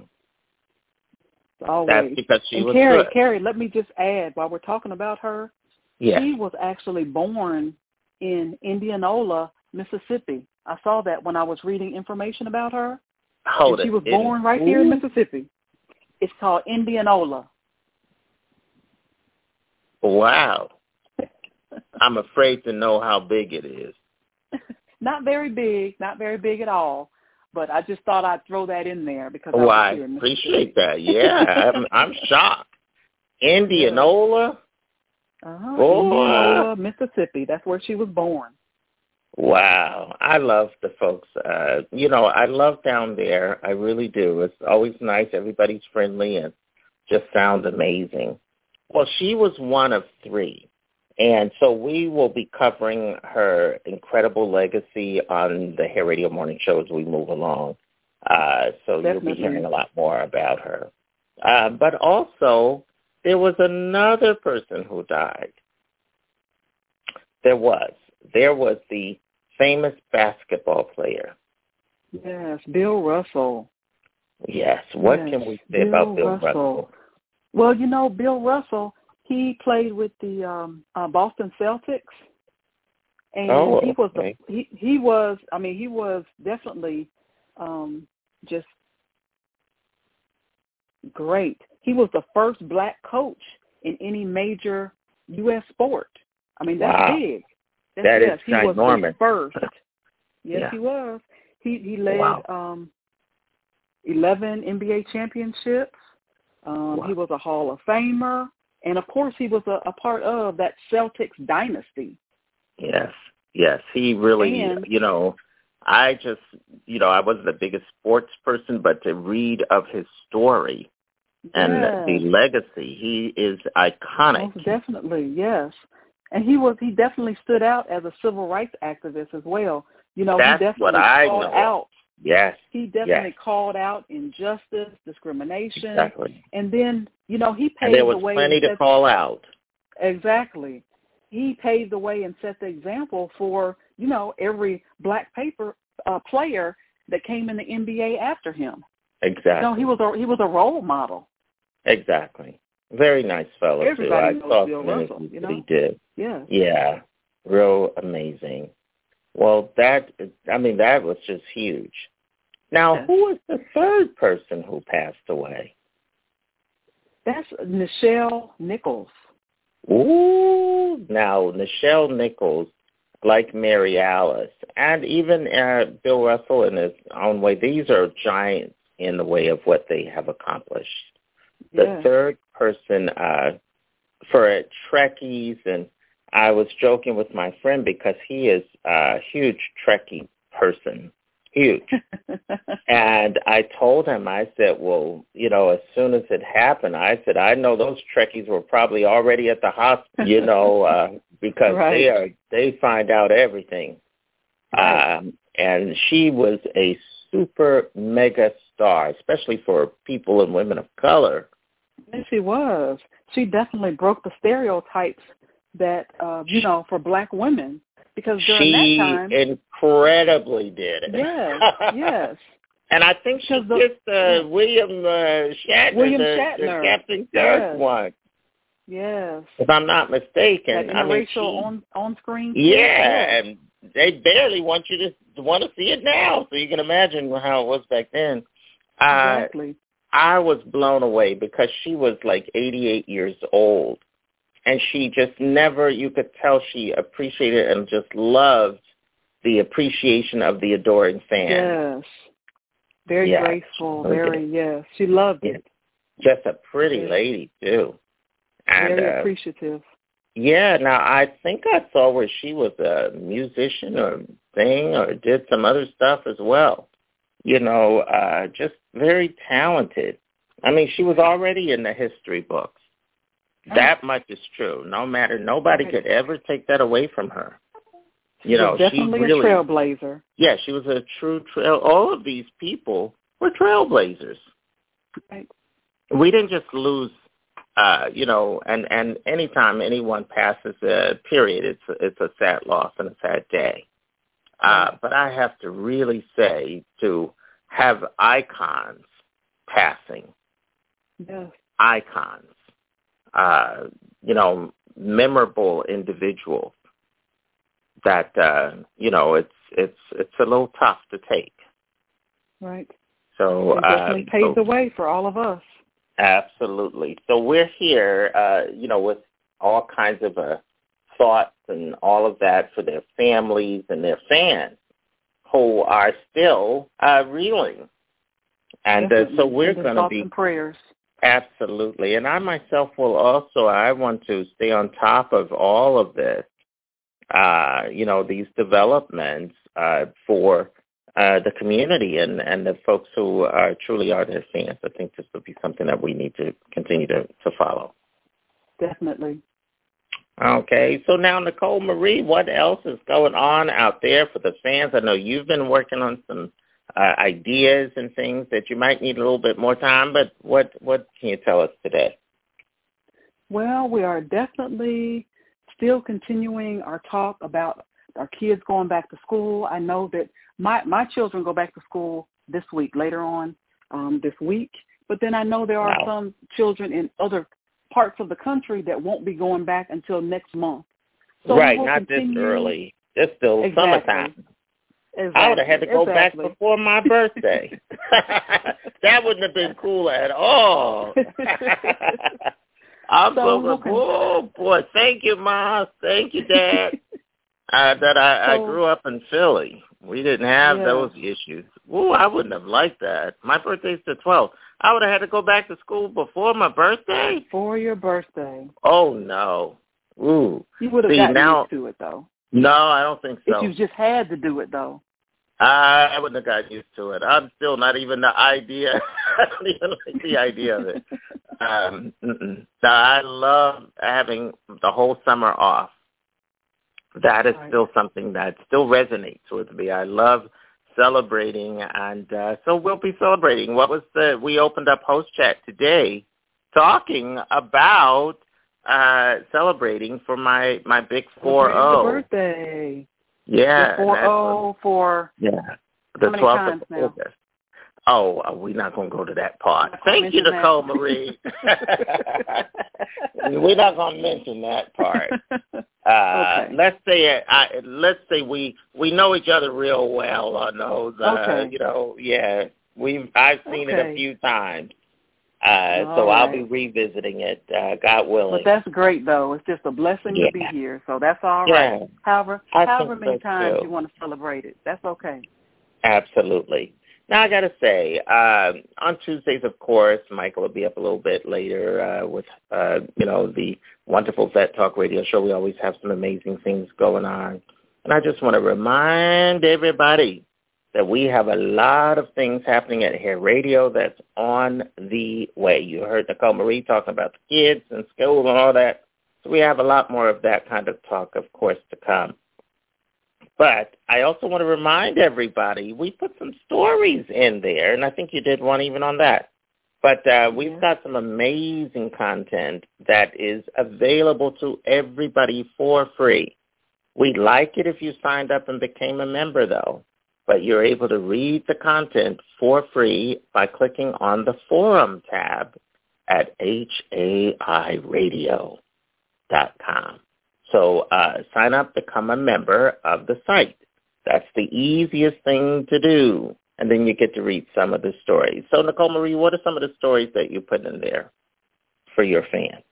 Always. That's because she and was Carrie, good. Carrie, let me just add, while we're talking about her, yeah. she was actually born in Indianola, Mississippi. I saw that when I was reading information about her. Hold and it. She was in, born right ooh. here in Mississippi. It's called Indianola. Wow. I'm afraid to know how big it is. Not very big, not very big at all. But I just thought I'd throw that in there because well, I was I here in appreciate that. Yeah, I'm, I'm shocked. Indianola? Uh-huh. Boy. Indianola, Mississippi. That's where she was born. Wow. I love the folks. Uh, you know, I love down there. I really do. It's always nice. Everybody's friendly and just sounds amazing. Well, she was one of three. And so we will be covering her incredible legacy on the Hair Radio Morning Show as we move along. Uh, so Definitely. You'll be hearing a lot more about her. Uh, but also, there was another person who died. There was. There was the famous basketball player. Yes, Bill Russell. Yes. What yes. can we say Bill about Bill Russell? Russell? Well, you know, Bill Russell, he played with the um, uh, Boston Celtics, and oh, he was okay. the, he he was. I mean, he was definitely um, just great. He was the first black coach in any major U S sport. I mean, that's wow. big. That's, that yes, is he was ginormous. the first. Yes, yeah. he was. He he led wow. um, eleven N B A championships. Um, wow. He was a Hall of Famer. And, of course, he was a, a part of that Celtics dynasty. Yes, yes. He really, and, you know, I just, you know, I wasn't the biggest sports person, but to read of his story and yes. the legacy, he is iconic. Most definitely, yes. And he was he definitely stood out as a civil rights activist as well. You know, That's he definitely what I called know. out. Yes. He definitely yes. called out injustice, discrimination. Exactly. And then, you know, he paved and there was the way. plenty to set, call out. Exactly. He paved the way and set the example for, you know, every black paper uh, player that came in the N B A after him. Exactly. You know, he was a, he was a role model. Exactly. Very nice fellow, Everybody too. knows I saw Bill some Russell, you know? he did. Yeah. Yeah. Real amazing. Well, that, I mean, that was just huge. Now, yes. who was the third person who passed away? That's Nichelle Nichols. Ooh. Now, Nichelle Nichols, like Mary Alice, and even uh, Bill Russell in his own way, these are giants in the way of what they have accomplished. The yes. third person uh, for Trekkies, and I was joking with my friend because he is a huge Trekkie person. huge. And I told him, I said, well, you know, as soon as it happened, I said, I know those Trekkies were probably already at the hospital, you know, uh, because right. they are they find out everything. Right. Um, and she was a super mega star, especially for people and women of color. And she was. She definitely broke the stereotypes that, uh, you know, for black women. Because during she that time, incredibly did it. Yes, yes. And I think she the, kissed uh, yeah. William uh, Shatner, William the, Shatner. the Captain Kirk yes. one. Yes. If I'm not mistaken. That I mean, she, on on screen. Yeah, yes. and they barely want you to, to want to see it now, so you can imagine how it was back then. Exactly. Uh, I was blown away because she was like eighty-eight years old. And she just never, you could tell she appreciated and just loved the appreciation of the adoring fans. Yes. Very yeah. graceful, very, yes. She loved yeah. it. Just a pretty yeah. lady, too. And, very uh, appreciative. Yeah, now I think I saw where she was a musician or thing or did some other stuff as well. You know, uh, just very talented. I mean, she was already in the history books. That much is true. No matter, nobody could ever take that away from her. You know, definitely she really, a trailblazer. Yeah, she was a true trail. All of these people were trailblazers. Right. We didn't just lose, uh, you know, and and anytime anyone passes a period, it's a, it's a sad loss and a sad day. Uh, but I have to really say to have icons passing, yes. icons. Uh, you know, memorable individuals that, uh, you know, it's it's it's a little tough to take. Right. So it definitely uh, paves so, the way for all of us. Absolutely. So we're here, uh, you know, with all kinds of uh, thoughts and all of that for their families and their fans who are still uh, reeling. And uh, so we're going to be prayers. Absolutely. And I myself will also, I want to stay on top of all of this, uh, you know, these developments uh, for uh, the community and, and the folks who are, truly are their fans. I think this will be something that we need to continue to, to follow. Definitely. Okay. So now, Nicole Marie, what else is going on out there for the fans? I know you've been working on some Uh, ideas and things that you might need a little bit more time, but what, what can you tell us today? Well, we are definitely still continuing our talk about our kids going back to school. I know that my, my children go back to school this week, later on um, this week, but then I know there are wow. some children in other parts of the country that won't be going back until next month. So right, we'll not continue. this early. It's still exactly. summertime. Exactly. I would have had to go exactly. back before my birthday. That wouldn't have been cool at all. I'm so going, oh, boy, thank you, Ma. Thank you, Dad. uh, that I, so, I grew up in Philly. We didn't have yeah. those issues. Ooh, I wouldn't have liked that. My birthday's the twelfth. I would have had to go back to school before my birthday? Before your birthday. Oh, no. Ooh. You would have See, gotten now, used to it, though. No, I don't think so. If you just had to do it, though. I wouldn't have got used to it. I'm still not even the idea. I don't even like the idea of it. Um, mm-mm. So I love having the whole summer off. That is right. still something that still resonates with me. I love celebrating, and uh, so we'll be celebrating. What was the? We opened up Host Chat today, talking about uh, celebrating for my my big four zero birthday. Yeah. Four zero for yeah. The twelfth of August. Oh, we're not going to go to that part. Thank you, Nicole that. Marie. We're not going to mention that part. Uh, okay. Let's say I, let's say we we know each other real well on those. Uh, okay. You know, yeah, we've I've seen okay. it a few times. Uh, so right. I'll be revisiting it, uh, God willing. But that's great, though. It's just a blessing yeah. to be here. So that's all yeah. right. However, I however many so times too. you want to celebrate it, that's okay. Absolutely. Now, I got to say, uh, on Tuesdays, of course, Michael will be up a little bit later uh, with, uh, you know, the wonderful Vet Talk radio show. We always have some amazing things going on. And I just want to remind everybody that we have a lot of things happening at Hair Radio that's on the way. You heard Nicole Marie talking about the kids and school and all that. So we have a lot more of that kind of talk, of course, to come. But I also want to remind everybody, we put some stories in there, and I think you did one even on that. But uh, we've got some amazing content that is available to everybody for free. We'd like it if you signed up and became a member, though. But you're able to read the content for free by clicking on the forum tab at H A I radio dot com. So uh, sign up, become a member of the site. That's the easiest thing to do. And then you get to read some of the stories. So, Nicole Marie, what are some of the stories that you put in there for your fans?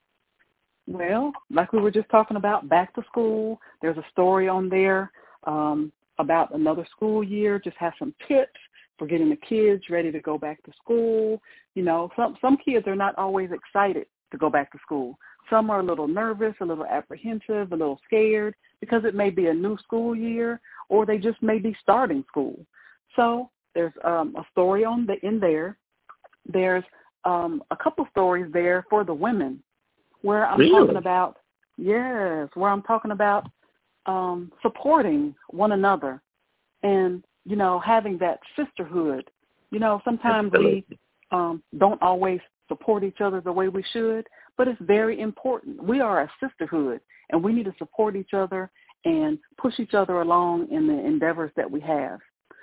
Well, like we were just talking about, back to school, there's a story on there um, about another school year, just have some tips for getting the kids ready to go back to school. You know, some, some kids are not always excited to go back to school. Some are a little nervous, a little apprehensive, a little scared because it may be a new school year or they just may be starting school. So there's um, a story on the in there. There's um, a couple stories there for the women where I'm really? talking about, yes, where I'm talking about um, supporting one another and, you know, having that sisterhood. You know, sometimes we um, don't always support each other the way we should, but it's very important. We are a sisterhood, and we need to support each other and push each other along in the endeavors that we have.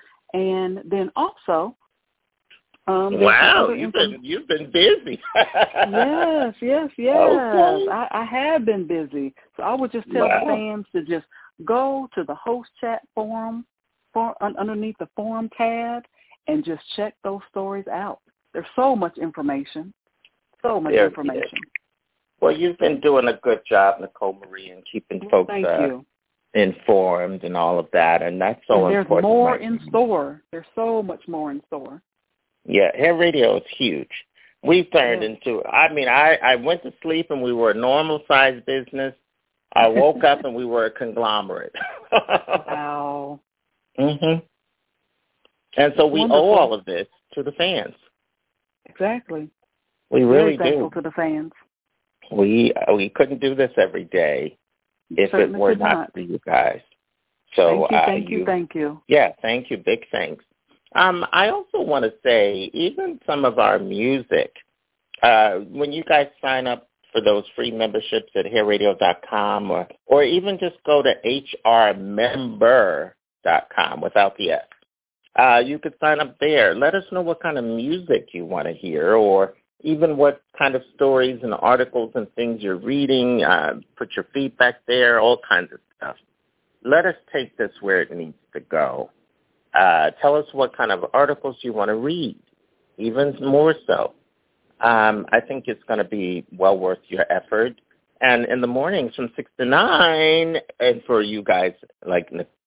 And then also, um, wow, you've been you've been busy. yes, yes, yes. Okay. I, I have been busy. So I would just tell wow. the fans to just go to the host chat forum, for, un, underneath the forum tab, and just check those stories out. There's so much information, so much there information. Well, you've been doing a good job, Nicole Marie, in keeping folks Thank uh, you. informed and all of that, and that's so and there's important. There's more right? in store. There's so much more in store. Yeah, Hair Radio is huge. We've turned yeah. into, I mean, I, I went to sleep and we were a normal-sized business. I woke up and we were a conglomerate. Wow. Mm-hmm. And so we Wonderful. owe all of this to the fans. Exactly. We really Very thankful do. to the fans. We we couldn't do this every day if Certainly it were not. not for you guys. So thank you, uh, thank you, you, thank you. Yeah, thank you. Big thanks. Um, I also want to say, even some of our music, uh, when you guys sign up for those free memberships at hair radio dot com, or or even just go to H R member dot com without the S. Uh, you could sign up there. Let us know what kind of music you want to hear, or even what kind of stories and articles and things you're reading. Uh, put your feedback there, all kinds of stuff. Let us take this where it needs to go. Uh, tell us what kind of articles you want to read, even more so. Um, I think it's going to be well worth your effort. And in the mornings from six to nine, and for you guys like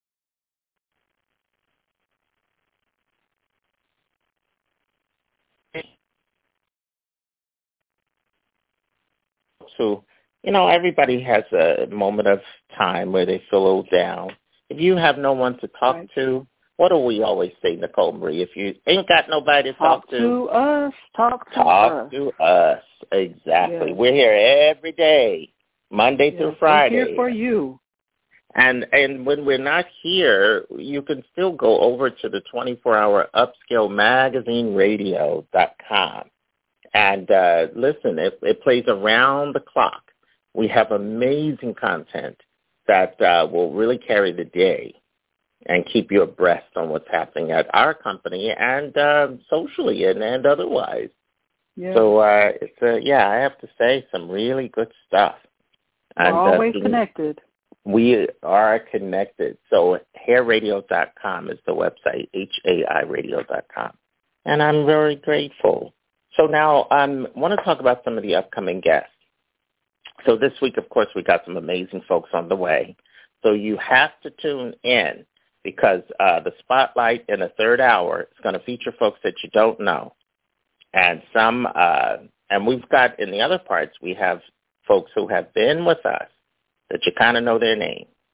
So, you know, everybody has a moment of time where they feel a little down. If you have no one to talk right. to, what do we always say, Nicole Marie? If you ain't got nobody to talk, talk to, to us, talk to talk us. to us. Exactly. Yes. We're here every day, Monday yes. through Friday. We're here for you. And and when we're not here, you can still go over to the twenty-four hour upscale magazine radio dot com. And uh, listen, it, it plays around the clock. We have amazing content that uh, will really carry the day and keep you abreast on what's happening at our company and uh, socially and, and otherwise. Yeah. So, uh, it's uh, yeah, I have to say some really good stuff. We're and, always uh, connected. We are connected. So hair radio dot com is the website, H A I radio dot com. And I'm very grateful. So now I um, want to talk about some of the upcoming guests. So this week, of course, we got some amazing folks on the way. So you have to tune in because uh, the spotlight in the third hour is going to feature folks that you don't know. And some, uh, and we've got in the other parts, we have folks who have been with us that you kind of know their name.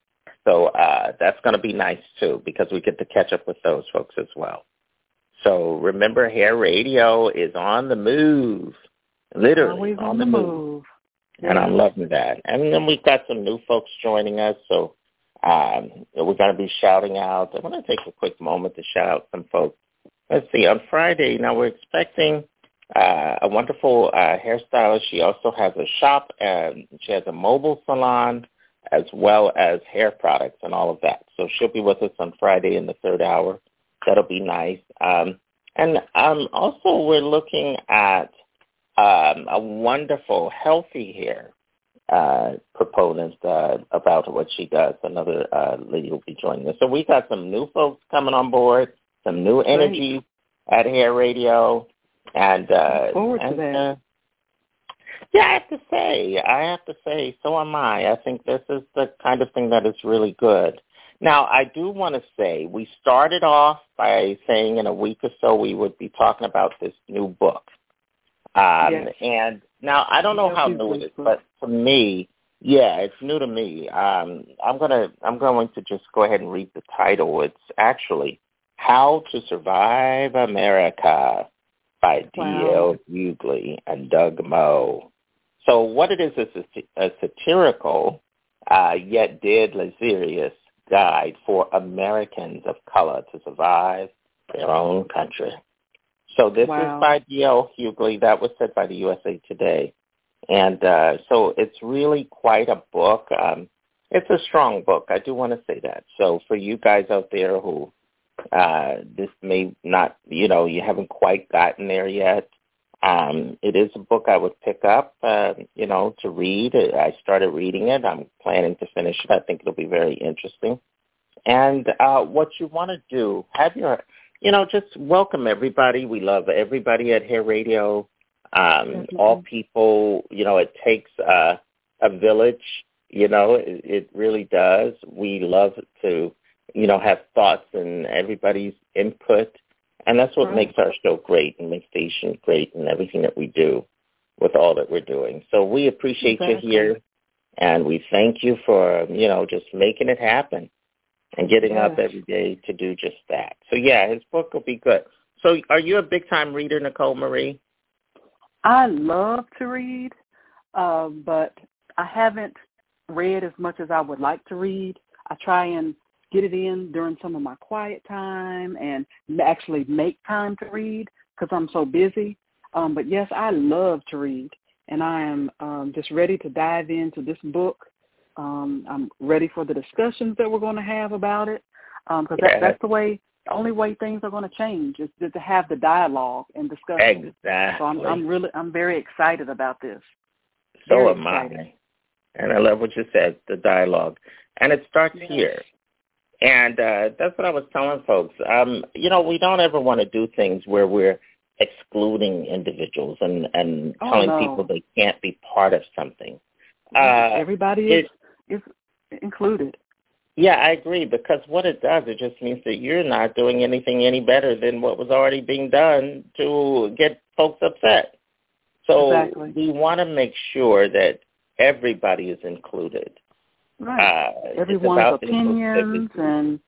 So uh, that's going to be nice, too, because we get to catch up with those folks as well. So remember, Hair Radio is on the move, literally Always on, on the the move. move. And Yeah. I'm loving that. And then we've got some new folks joining us, so um, we're going to be shouting out. I want to take a quick moment to shout out some folks. Let's see, on Friday, now we're expecting uh, a wonderful uh, hairstylist. She also has a shop, and she has a mobile salon, as well as hair products and all of that. So she'll be with us on Friday in the third hour. That'll be nice. Um, and um, also we're looking at um, a wonderful healthy hair uh, proponent uh, about what she does. Another uh, lady will be joining us. So we got some new folks coming on board, some new energy at Hair Radio. And, uh, Look forward and to that. uh, yeah, I have to say, I have to say, so am I. I think this is the kind of thing that is really good. Now, I do want to say, we started off by saying in a week or so we would be talking about this new book. Um, Yes. And now, I don't know how new it is, but for me, yeah, it's new to me. Um, I'm gonna, I'm going to just go ahead and read the title. It's actually How to Survive America by D L. Wow. Hughley and Doug Moe. So what it is is a, a satirical, uh, yet deadly serious guide for Americans of color to survive their own country. So this Wow. is by D L. Hughley. That was said by the U S A Today. And uh, so it's really quite a book. Um, it's a strong book. I do want to say that. So for you guys out there who uh, this may not, you know, you haven't quite gotten there yet, um, it is a book I would pick up, uh, you know, to read. I started reading it. I'm planning to finish it. I think it'll be very interesting. And uh, what you want to do, have your, you know, just welcome everybody. We love everybody at Hair Radio. Um, all people, you know, it takes uh, a village, you know, it, it really does. We love to, you know, have thoughts and everybody's input. And that's what Right. makes our show great and makes station great and everything that we do with all that we're doing. So we appreciate Exactly. you here, and we thank you for, you know, just making it happen and getting Yes. up every day to do just that. So, yeah, his book will be good. So are you a big-time reader, Nicole Marie? I love to read, uh, but I haven't read as much as I would like to read. I try and get it in during some of my quiet time and actually make time to read because I'm so busy. Um, but, yes, I love to read, and I am um, just ready to dive into this book. Um, I'm ready for the discussions that we're going to have about it because um, that, Yeah. that's the way, the only way things are going to change is to have the dialogue and discussion. Exactly. So I'm, I'm really, I'm very excited about this. So Very am excited. I. And I love what you said, the dialogue. And it starts Yes. here. And uh, that's what I was telling folks. Um, you know, we don't ever want to do things where we're excluding individuals and, and Oh, telling no. people they can't be part of something. Uh, Everybody it, is, is included. Yeah, I agree, because what it does, it just means that you're not doing anything any better than what was already being done to get folks upset. So Exactly. we want to make sure that everybody is included. Right. Uh, it's Everyone's about opinions and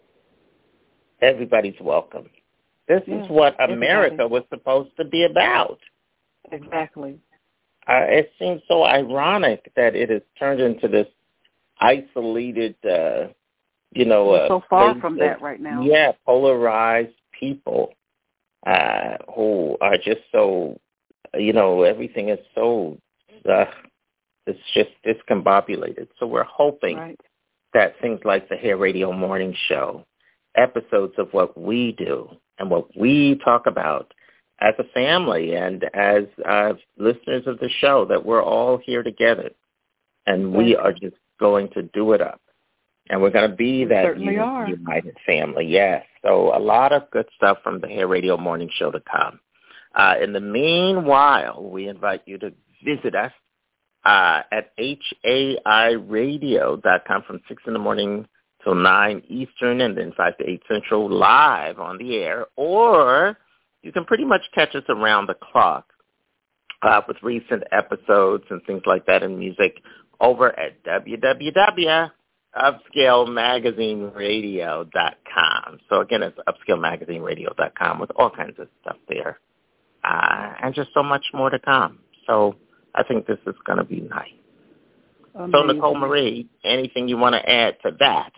everybody's welcome. This Yeah, is what everybody. America was supposed to be about. exactly. Uh, it seems so ironic that it has turned into this isolated, uh, you know, We're uh, so far place from of- that right now. Yeah, polarized people uh, who are just so, you know, everything is so, uh, it's just discombobulated. So we're hoping Right. that things like the Hair Radio Morning Show, episodes of what we do and what we talk about as a family and as uh, listeners of the show, that we're all here together and we are just going to do it up. And we're going to be We that certainly uni- are. united family, yes. So a lot of good stuff from the Hair Radio Morning Show to come. Uh, in the meanwhile, we invite you to visit us uh, at H A I radio dot com from six in the morning till nine Eastern and then five to eight Central live on the air. Or you can pretty much catch us around the clock uh, with recent episodes and things like that in music over at w w w upscale magazine radio dot com. So, again, it's upscale magazine radio dot com with all kinds of stuff there. Uh, and just so much more to come. So I think this is going to be nice. Amazing. So, Nicole Marie, anything you want to add to that?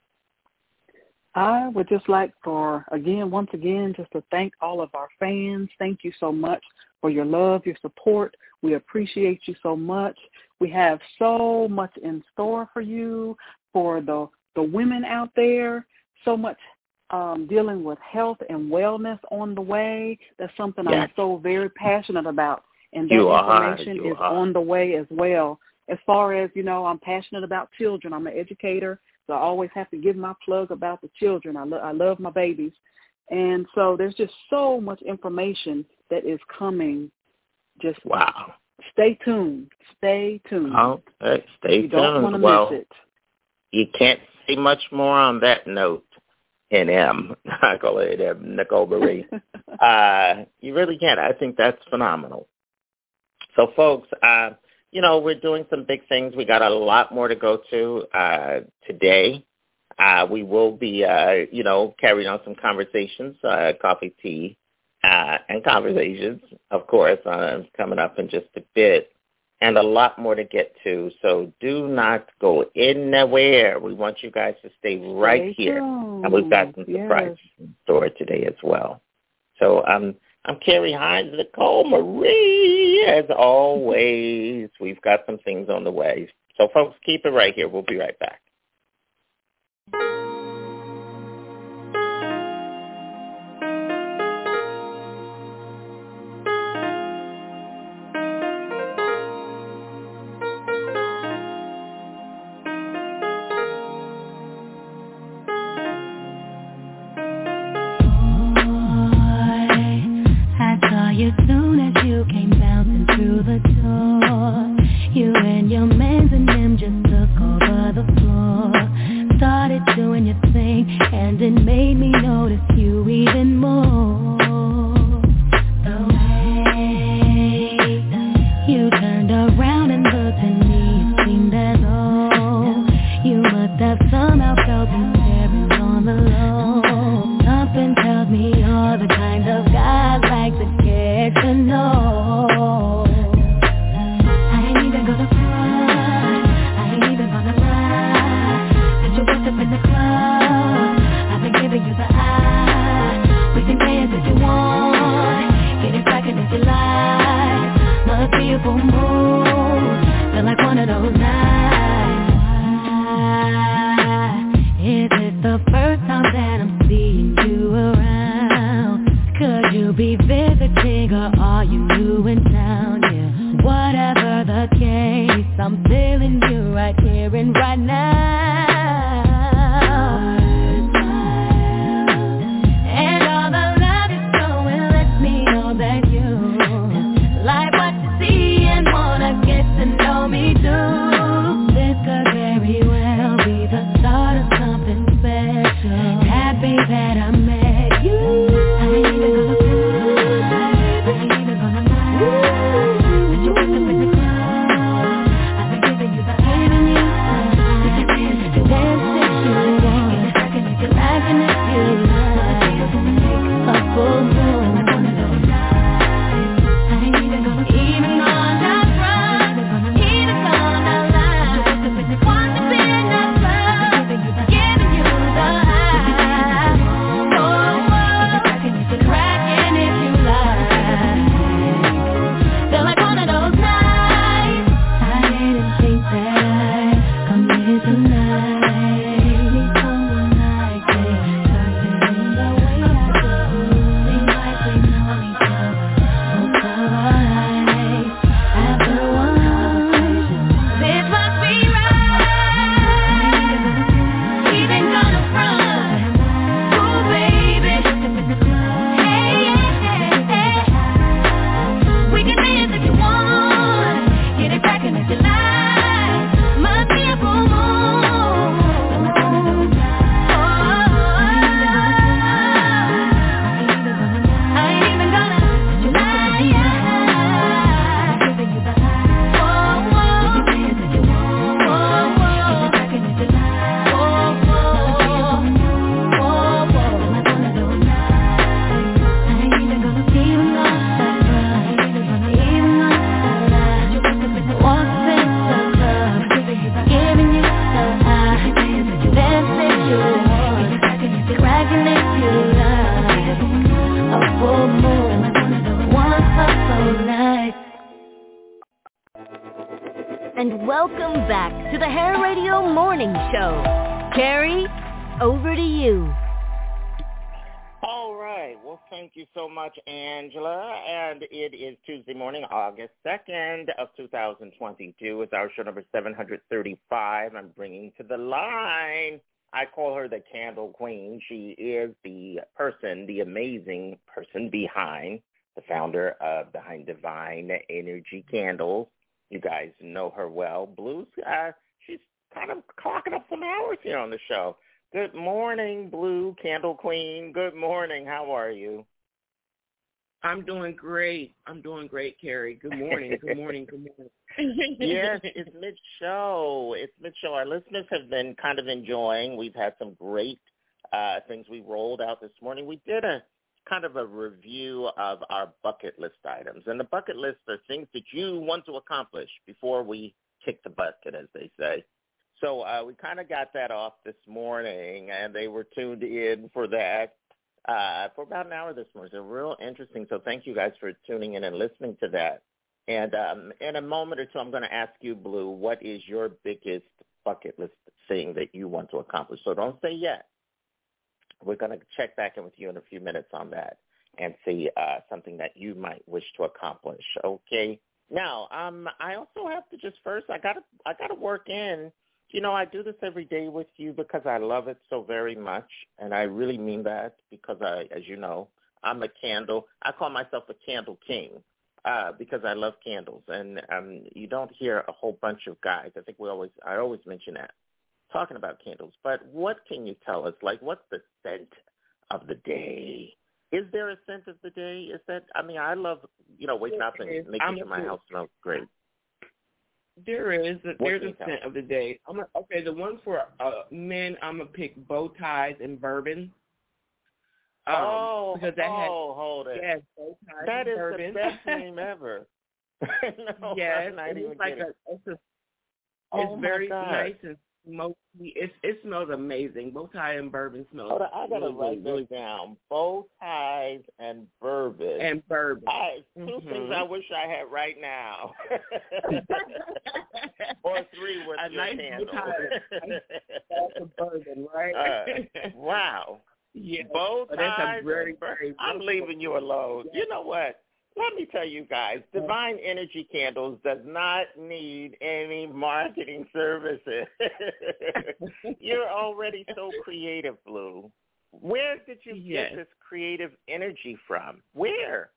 I would just like for, again, once again, just to thank all of our fans. Thank you so much for your love, your support. We appreciate you so much. We have so much in store for you, for the, the women out there, so much um, dealing with health and wellness on the way. That's something yes. I'm so very passionate about. And that you information are, you is are. on the way as well. As far as, you know, I'm passionate about children. I'm an educator, so I always have to give my plug about the children. I, lo- I love my babies. And so there's just so much information that is coming. Just wow. Stay tuned. Stay tuned. Oh, hey, stay you tuned. Don't want to well, miss it. You can't say much more on that note. N M, I call it M, Nicole Marie. uh, you really can't. I think that's phenomenal. So, folks, uh, you know, we're doing some big things. We got a lot more to go to uh, today. Uh, we will be, uh, you know, carrying on some conversations, uh, coffee, tea, uh, and conversations, of course, uh, coming up in just a bit, and a lot more to get to. So do not go anywhere. We want you guys to stay right stay here. Tuned. And we've got some yes. surprises in store today as well. So um, I'm Carrie Hines, Nicole Marie, as always. We've got some things on the way. So, folks, keep it right here. We'll be right back. As soon as you came bouncing through the door, you and your mans and them just took over the floor. Started doing your thing, and it made me notice you even more. The way you turned around and looked at me, it seemed as though you must have somehow felt me staring on the low. Something tells me you're the kind of guy like to get to know. I ain't even gonna front, I ain't even gonna lie. Since you walked up in the club, I've been giving you the eye. We can dance if you want, get it crackin' if you like. Must be a full moon, feel like one of those nights. Is it the first time that I'm seeing you around? Could you be visiting or are you new in town? Yeah, whatever the case, I'm feeling you right here and right now. And all the love you're showing lets me know that you like what you see and wanna get to know me too. This could very well be the start of something special. Happy that I met you. I ain't even gonna cry, I ain't even gonna lie. Since you went up in the club, I've been giving you the giving you. You can dance if you want. And welcome back to the Hair Radio Morning Show. Carrie, over to you. All right. Well, thank you so much, Angela. And it is Tuesday morning, August second of two thousand twenty-two. It's our show number seven hundred thirty-five. I'm bringing to the line, I call her the Candle Queen. She is the person, the amazing person behind, the founder of Behind Divine Energy Candles. You guys know her well. Blue, uh, she's kind of clocking up some hours here on the show. Good morning, Blue Candle Queen. Good morning. How are you? I'm doing great. I'm doing great, Carrie. Good morning. Good morning. Good morning. Yes, it's mid-show. It's mid-show. Our listeners have been kind of enjoying. We've had some great uh, things we rolled out this morning. We did a kind of a review of our bucket list items. And the bucket list are things that you want to accomplish before we kick the bucket, as they say. So uh, we kind of got that off this morning, and they were tuned in for that uh, for about an hour this morning. So real interesting. So thank you guys for tuning in and listening to that. And um, in a moment or two, I'm going to ask you, Blue, what is your biggest bucket list thing that you want to accomplish? So don't say yet. We're going to check back in with you in a few minutes on that and see uh, something that you might wish to accomplish. Okay. Now, um, I also have to just first, I got to, I got to work in. You know, I do this every day with you because I love it so very much, and I really mean that because I, as you know, I'm a candle. I call myself a candle king uh, because I love candles, and um, you don't hear a whole bunch of guys. I think we always, I always mention that, talking about candles. But what can you tell us? Like, what's the scent of the day? Is there a scent of the day? Is that, I mean, I love, you know, waking up and making sure my house smells great. There is. A, there's a scent of the day. I'm a, okay, the one for uh, men, I'm going to pick bow ties and bourbon. Um, oh, because that oh, has, hold it. Yes, bow ties that and is bourbon. the best name ever. no, yes, not even it's like kidding. a, it's, a, it's oh very God. nice and smoky. It's, it smells amazing. Bow tie and bourbon smells Hold on, I got to really, write really, this down. Bow ties and bourbon. And bourbon. I, two mm-hmm. things I wish I had right now. Or three with a your nice candle. That's a bourbon, right? uh, wow. Yeah. Bow ties. That's a very, very I'm leaving you alone. Yeah. You know what? Let me tell you guys, Divine Energy Candles does not need any marketing services. You're already so creative, Blue. Where did you yes. get this creative energy from? Where?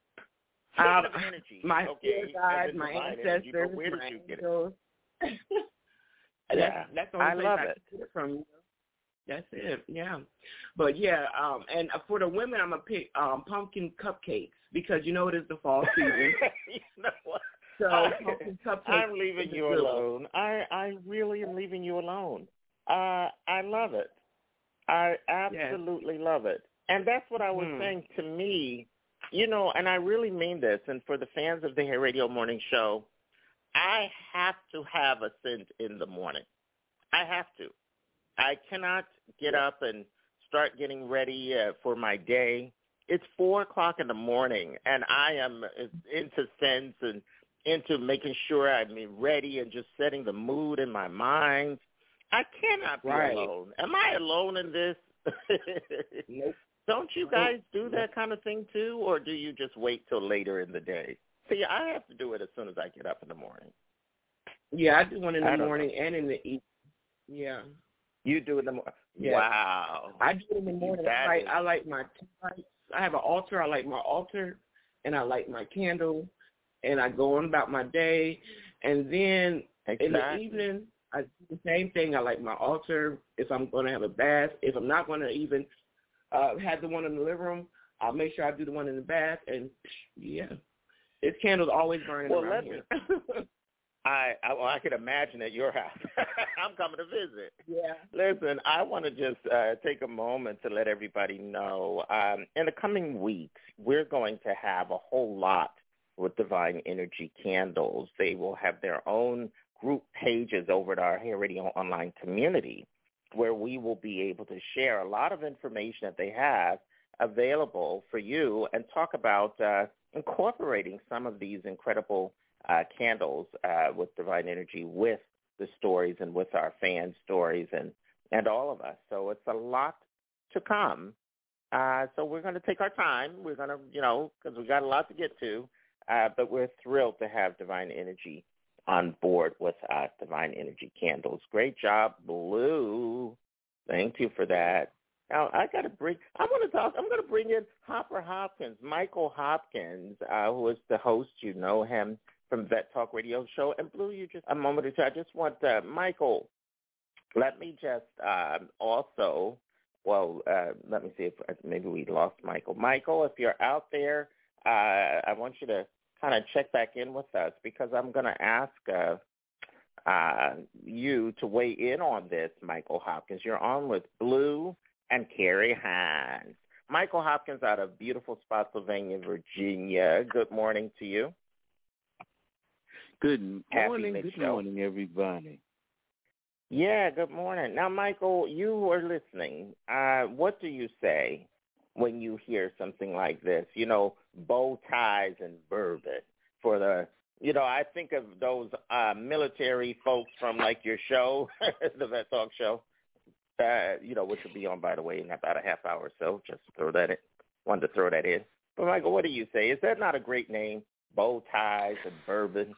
Um, energy. My okay. God, my ancestors, energy, where did my you get angels. it? that's, yeah, that's the only I place love I it. get it from. You know? That's it, yeah. But yeah, um, and for the women, I'm gonna pick um, pumpkin cupcakes because you know it is the fall season. You know what? So I, pumpkin cupcakes. I'm leaving you good. alone. I I really am leaving you alone. Uh, I love it. I absolutely yes. love it, and that's what I was hmm. saying. To me, you know, and I really mean this. And for the fans of the Hair Radio Morning Show, I have to have a scent in the morning. I have to. I cannot get up and start getting ready uh, for my day. It's four o'clock in the morning, and I am into scents and into making sure I'm ready and just setting the mood in my mind. I cannot be right. alone. Am I alone in this? Nope. Don't you guys do that kind of thing too, or do you just wait till later in the day? See, I have to do it as soon as I get up in the morning. Yeah, I do one in the I morning and in the evening. Yeah. You do it in the morning. Yeah. Wow. I do it in the morning. I like, I like my lights. I have an altar. I like my altar, and I light my candle, and I go on about my day. And then exactly. in the evening, I do the same thing. I light my altar if I'm going to have a bath. If I'm not going to even uh, have the one in the living room, I'll make sure I do the one in the bath. And, yeah, this candle's always burning well, around let here. Me- I, I well, I could imagine at your house. I'm coming to visit. Yeah. Listen, I want to just uh, take a moment to let everybody know. Um, in the coming weeks, we're going to have a whole lot with Divine Energy Candles. They will have their own group pages over at our Hair Radio Online community where we will be able to share a lot of information that they have available for you and talk about uh, incorporating some of these incredible uh, candles uh, with Divine Energy, with the stories and with our fan stories and, and all of us. So it's a lot to come. Uh, so we're going to take our time. We're going to, you know, because we got a lot to get to, uh, but we're thrilled to have Divine Energy on board with us, Divine Energy Candles. Great job, Blue. Thank you for that. Now, I got to bring, I want to talk, I'm going to bring in Hopper Hopkins, Michael Hopkins, uh, who is the host. You know him from Vet Talk Radio Show. And Blue, you just, a moment or two, I just want, uh, Michael, let me just um, also, well, uh, let me see if maybe we lost Michael. Michael, if you're out there, uh, I want you to kind of check back in with us because I'm going to ask uh, uh, you to weigh in on this, Michael Hopkins. You're on with Blue and Carrie Hines. Michael Hopkins out of beautiful Spotsylvania, Virginia. Good morning to you. Good morning. Good show. morning, everybody. Yeah, good morning. Now, Michael, you who are listening, uh, what do you say when you hear something like this? You know, bow ties and bourbon for the, you know, I think of those uh, military folks from like your show, the Vet Talk Show. Uh, you know, which will be on, by the way, in about a half hour or so. Just throw that in. Wanted to throw that in. But, Michael, what do you say? Is that not a great name? Bow ties and bourbon.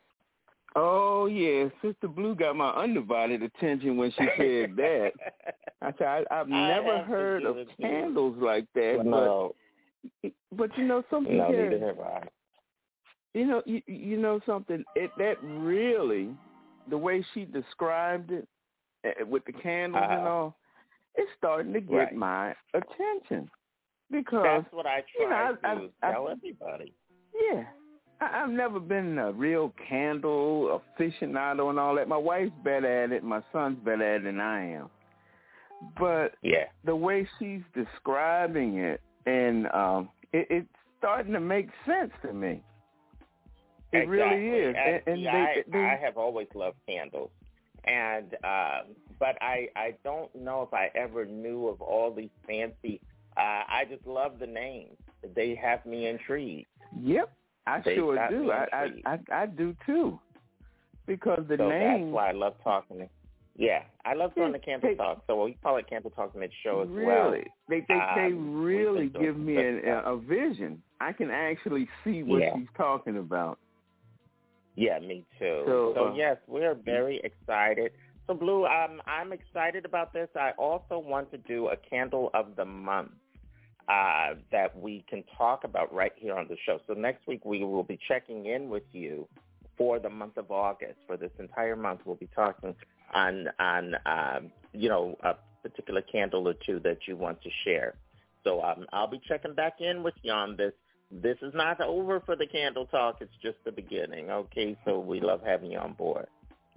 Oh, yeah. Sister Blue got my undivided attention when she said that. I said, I, I've I never have heard of candles too. Like that. No. But, but, you know, something No, here, neither have I. You know, you, you know something? It, that really, the way she described it, with the candles uh, and all, it's starting to get right. my attention because that's what I try you know, I, to I, tell I, everybody. Yeah, I, I've never been a real candle aficionado and all that. My wife's better at it. My son's better at it than I am. But yeah, the way she's describing it, and um, it, it's starting to make sense to me. It exactly. really is. And, and, and see, they, I, they, I have always loved candles. And um, but I, I don't know if I ever knew of all these fancy. Uh, I just love the names. They have me intrigued. Yep, I they sure do. I, I I I do too. Because the so name. That's why I love talking. To, yeah, I love doing yeah, the Candle they, Talk. So we call it Candle Talk Mid Show as really, well. They they um, they really give me a, a vision. I can actually see what yeah. she's talking about. Yeah, me too. So, so uh, yes, we're very excited. So, Blue, um, I'm excited about this. I also want to do a candle of the month uh, that we can talk about right here on the show. So next week we will be checking in with you for the month of August. For this entire month, we'll be talking on, on um, you know, a particular candle or two that you want to share. So um, I'll be checking back in with you on this. This is not over for the Candle Talk. It's just the beginning, okay? So we love having you on board.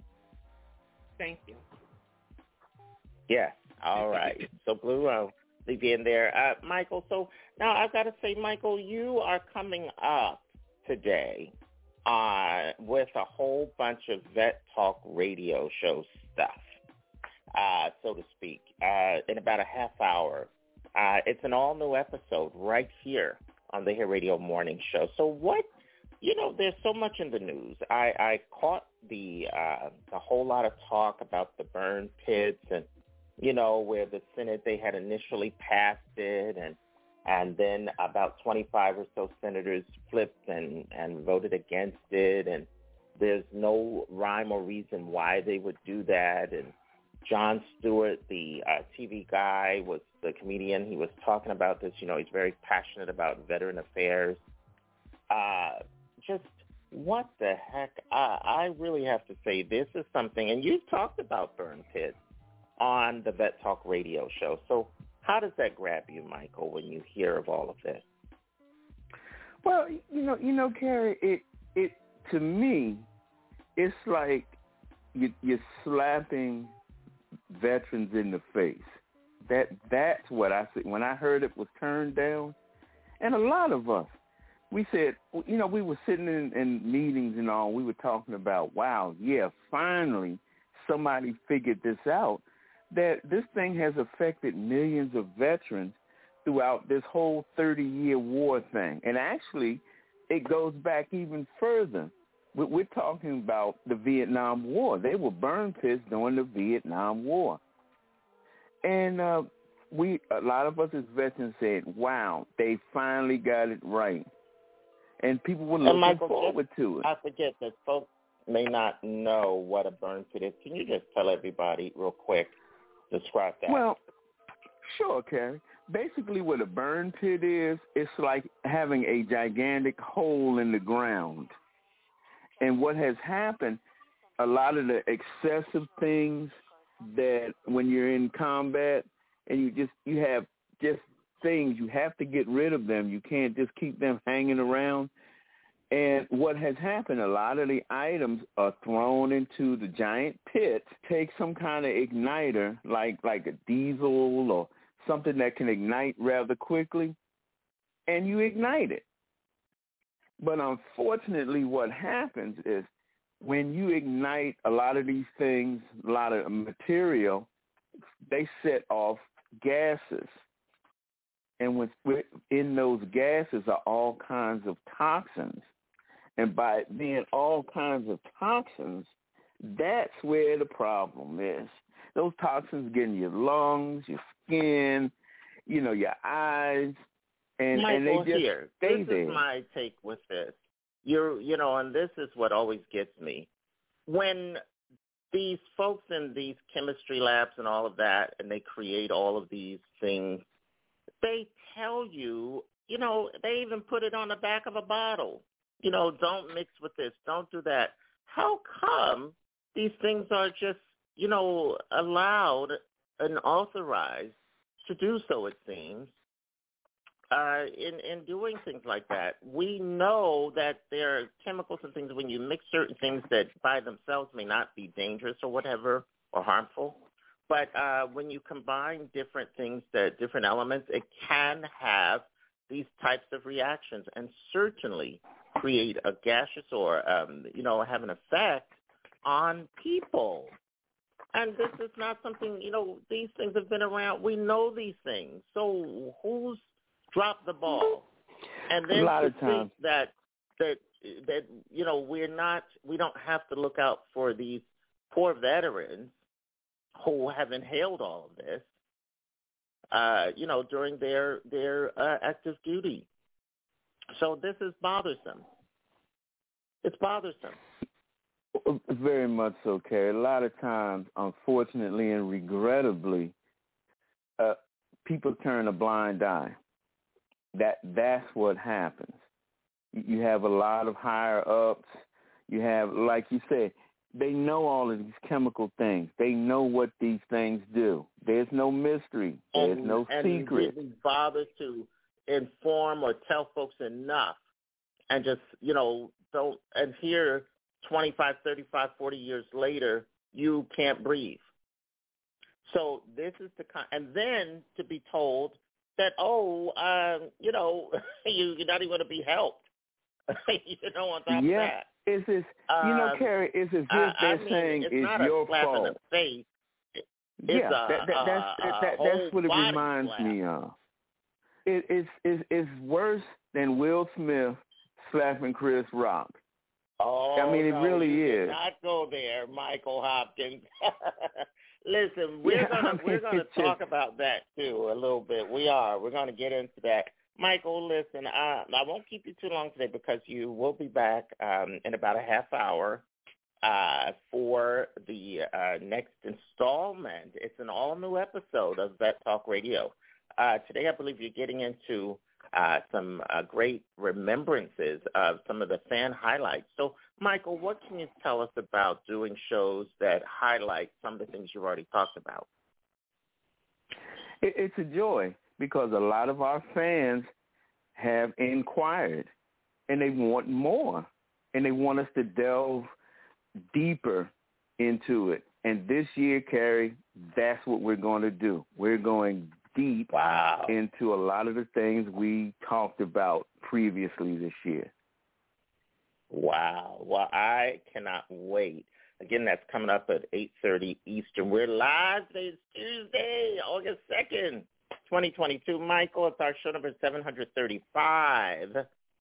Thank you. Yeah, all right. So, Blue, I'll leave you in there. Uh, Michael, so now I've got to say, Michael, you are coming up today uh, with a whole bunch of Vet Talk Radio Show stuff, uh, so to speak, uh, in about a half hour. Uh, it's an all-new episode right here on the Hair Radio Morning Show. So what, you know, there's so much in the news. I, I caught the uh, a whole lot of talk about the burn pits and, you know, where the Senate, they had initially passed it and and then about twenty-five or so senators flipped and, and voted against it. And there's no rhyme or reason why they would do that. And Jon Stewart, the uh, T V guy, was the comedian. He was talking about this. You know, he's very passionate about veteran affairs. Uh, just what the heck? Uh, I really have to say this is something, and you've talked about burn pits on the Vet Talk Radio Show. So how does that grab you, Michael, when you hear of all of this? Well, you know, you know, Carrie, it, it to me, it's like you, you're slapping veterans in the face. That that's what I said when I heard it was turned down. And a lot of us, we said, you know, we were sitting in, in meetings and all. We were talking about, wow, yeah, finally somebody figured this out, that this thing has affected millions of veterans throughout this whole thirty-year war thing. And actually, it goes back even further. We're talking about the Vietnam War. They were burn pits during the Vietnam War. And uh, we, a lot of us as veterans said, wow, they finally got it right. And people were looking Michael, forward just, to it. I forget that folks may not know what a burn pit is. Can you just tell everybody real quick, describe that? Well, sure, Carrie. Basically what a burn pit is, it's like having a gigantic hole in the ground. And what has happened, a lot of the excessive things that when you're in combat and you just, you have just things, you have to get rid of them. You can't just keep them hanging around. And what has happened, a lot of the items are thrown into the giant pits, take some kind of igniter, like, like a diesel or something that can ignite rather quickly, and you ignite it. But unfortunately, what happens is when you ignite a lot of these things, a lot of material, they set off gases. And within those gases are all kinds of toxins. And by it being all kinds of toxins, that's where the problem is. Those toxins get in your lungs, your skin, you know, your eyes. And, Michael, and they just here, stay this there. is my take with this. You're, you know, and this is what always gets me. When these folks in these chemistry labs and all of that, and they create all of these things, they tell you, you know, they even put it on the back of a bottle. You know, don't mix with this, don't do that. How come these things are just, you know, allowed and authorized to do so, it seems? Uh, in, in doing things like that, we know that there are chemicals and things when you mix certain things that by themselves may not be dangerous or whatever or harmful. But uh, when you combine different things, that different elements, it can have these types of reactions and certainly create a gaseous or, um, you know, have an effect on people. And this is not something, you know, these things have been around. We know these things. So who's drop the ball, and then a lot to of times. think that that that you know we're not we don't have to look out for these poor veterans who have inhaled all of this, uh, you know, during their their uh, active duty. So this is bothersome. It's bothersome. Very much so, Carrie. A lot of times, unfortunately and regrettably, uh, people turn a blind eye. That that's what happens. You have a lot of higher ups. You have, like you said, they know all of these chemical things. They know what these things do. There's no mystery. There's and, no and secret. And bother to inform or tell folks enough, and just you know don't. And here, twenty-five, thirty-five, forty years later, you can't breathe. So this is the kind, and then to be told that, oh, um, you know, you, you're not even going to be helped. you know, on top yeah. of that. It's as, you know, um, Carrie, it's as if I, they're I mean, saying it's, it's not your a slap fault. in the face. It's yeah, a, that, that, that's, a, that, that, a that's what it body reminds slap. me of. It, it's, it's, it's worse than Will Smith slapping Chris Rock. Oh, I mean, it no, really you is. did not go there, Michael Hopkins. Listen, we're Yeah, gonna I mean, we're gonna it's talk just... about that too a little bit. We are. We're gonna get into that. Michael, listen, I, I won't keep you too long today because you will be back um, in about a half hour uh, for the uh, next installment. It's an all-new episode of Vet Talk Radio. Uh, today, I believe you're getting into uh, some uh, great remembrances of some of the fan highlights. So, Michael, what can you tell us about doing shows that highlight some of the things you've already talked about? It, it's a joy because a lot of our fans have inquired and they want more and they want us to delve deeper into it. And this year, Carrie, that's what we're going to do. We're going deep wow. into a lot of the things we talked about previously this year. Wow. Well, I cannot wait. Again, that's coming up at eight thirty Eastern. We're live. Today's Tuesday, August second, twenty twenty-two. Michael, it's our show number seven hundred thirty-five.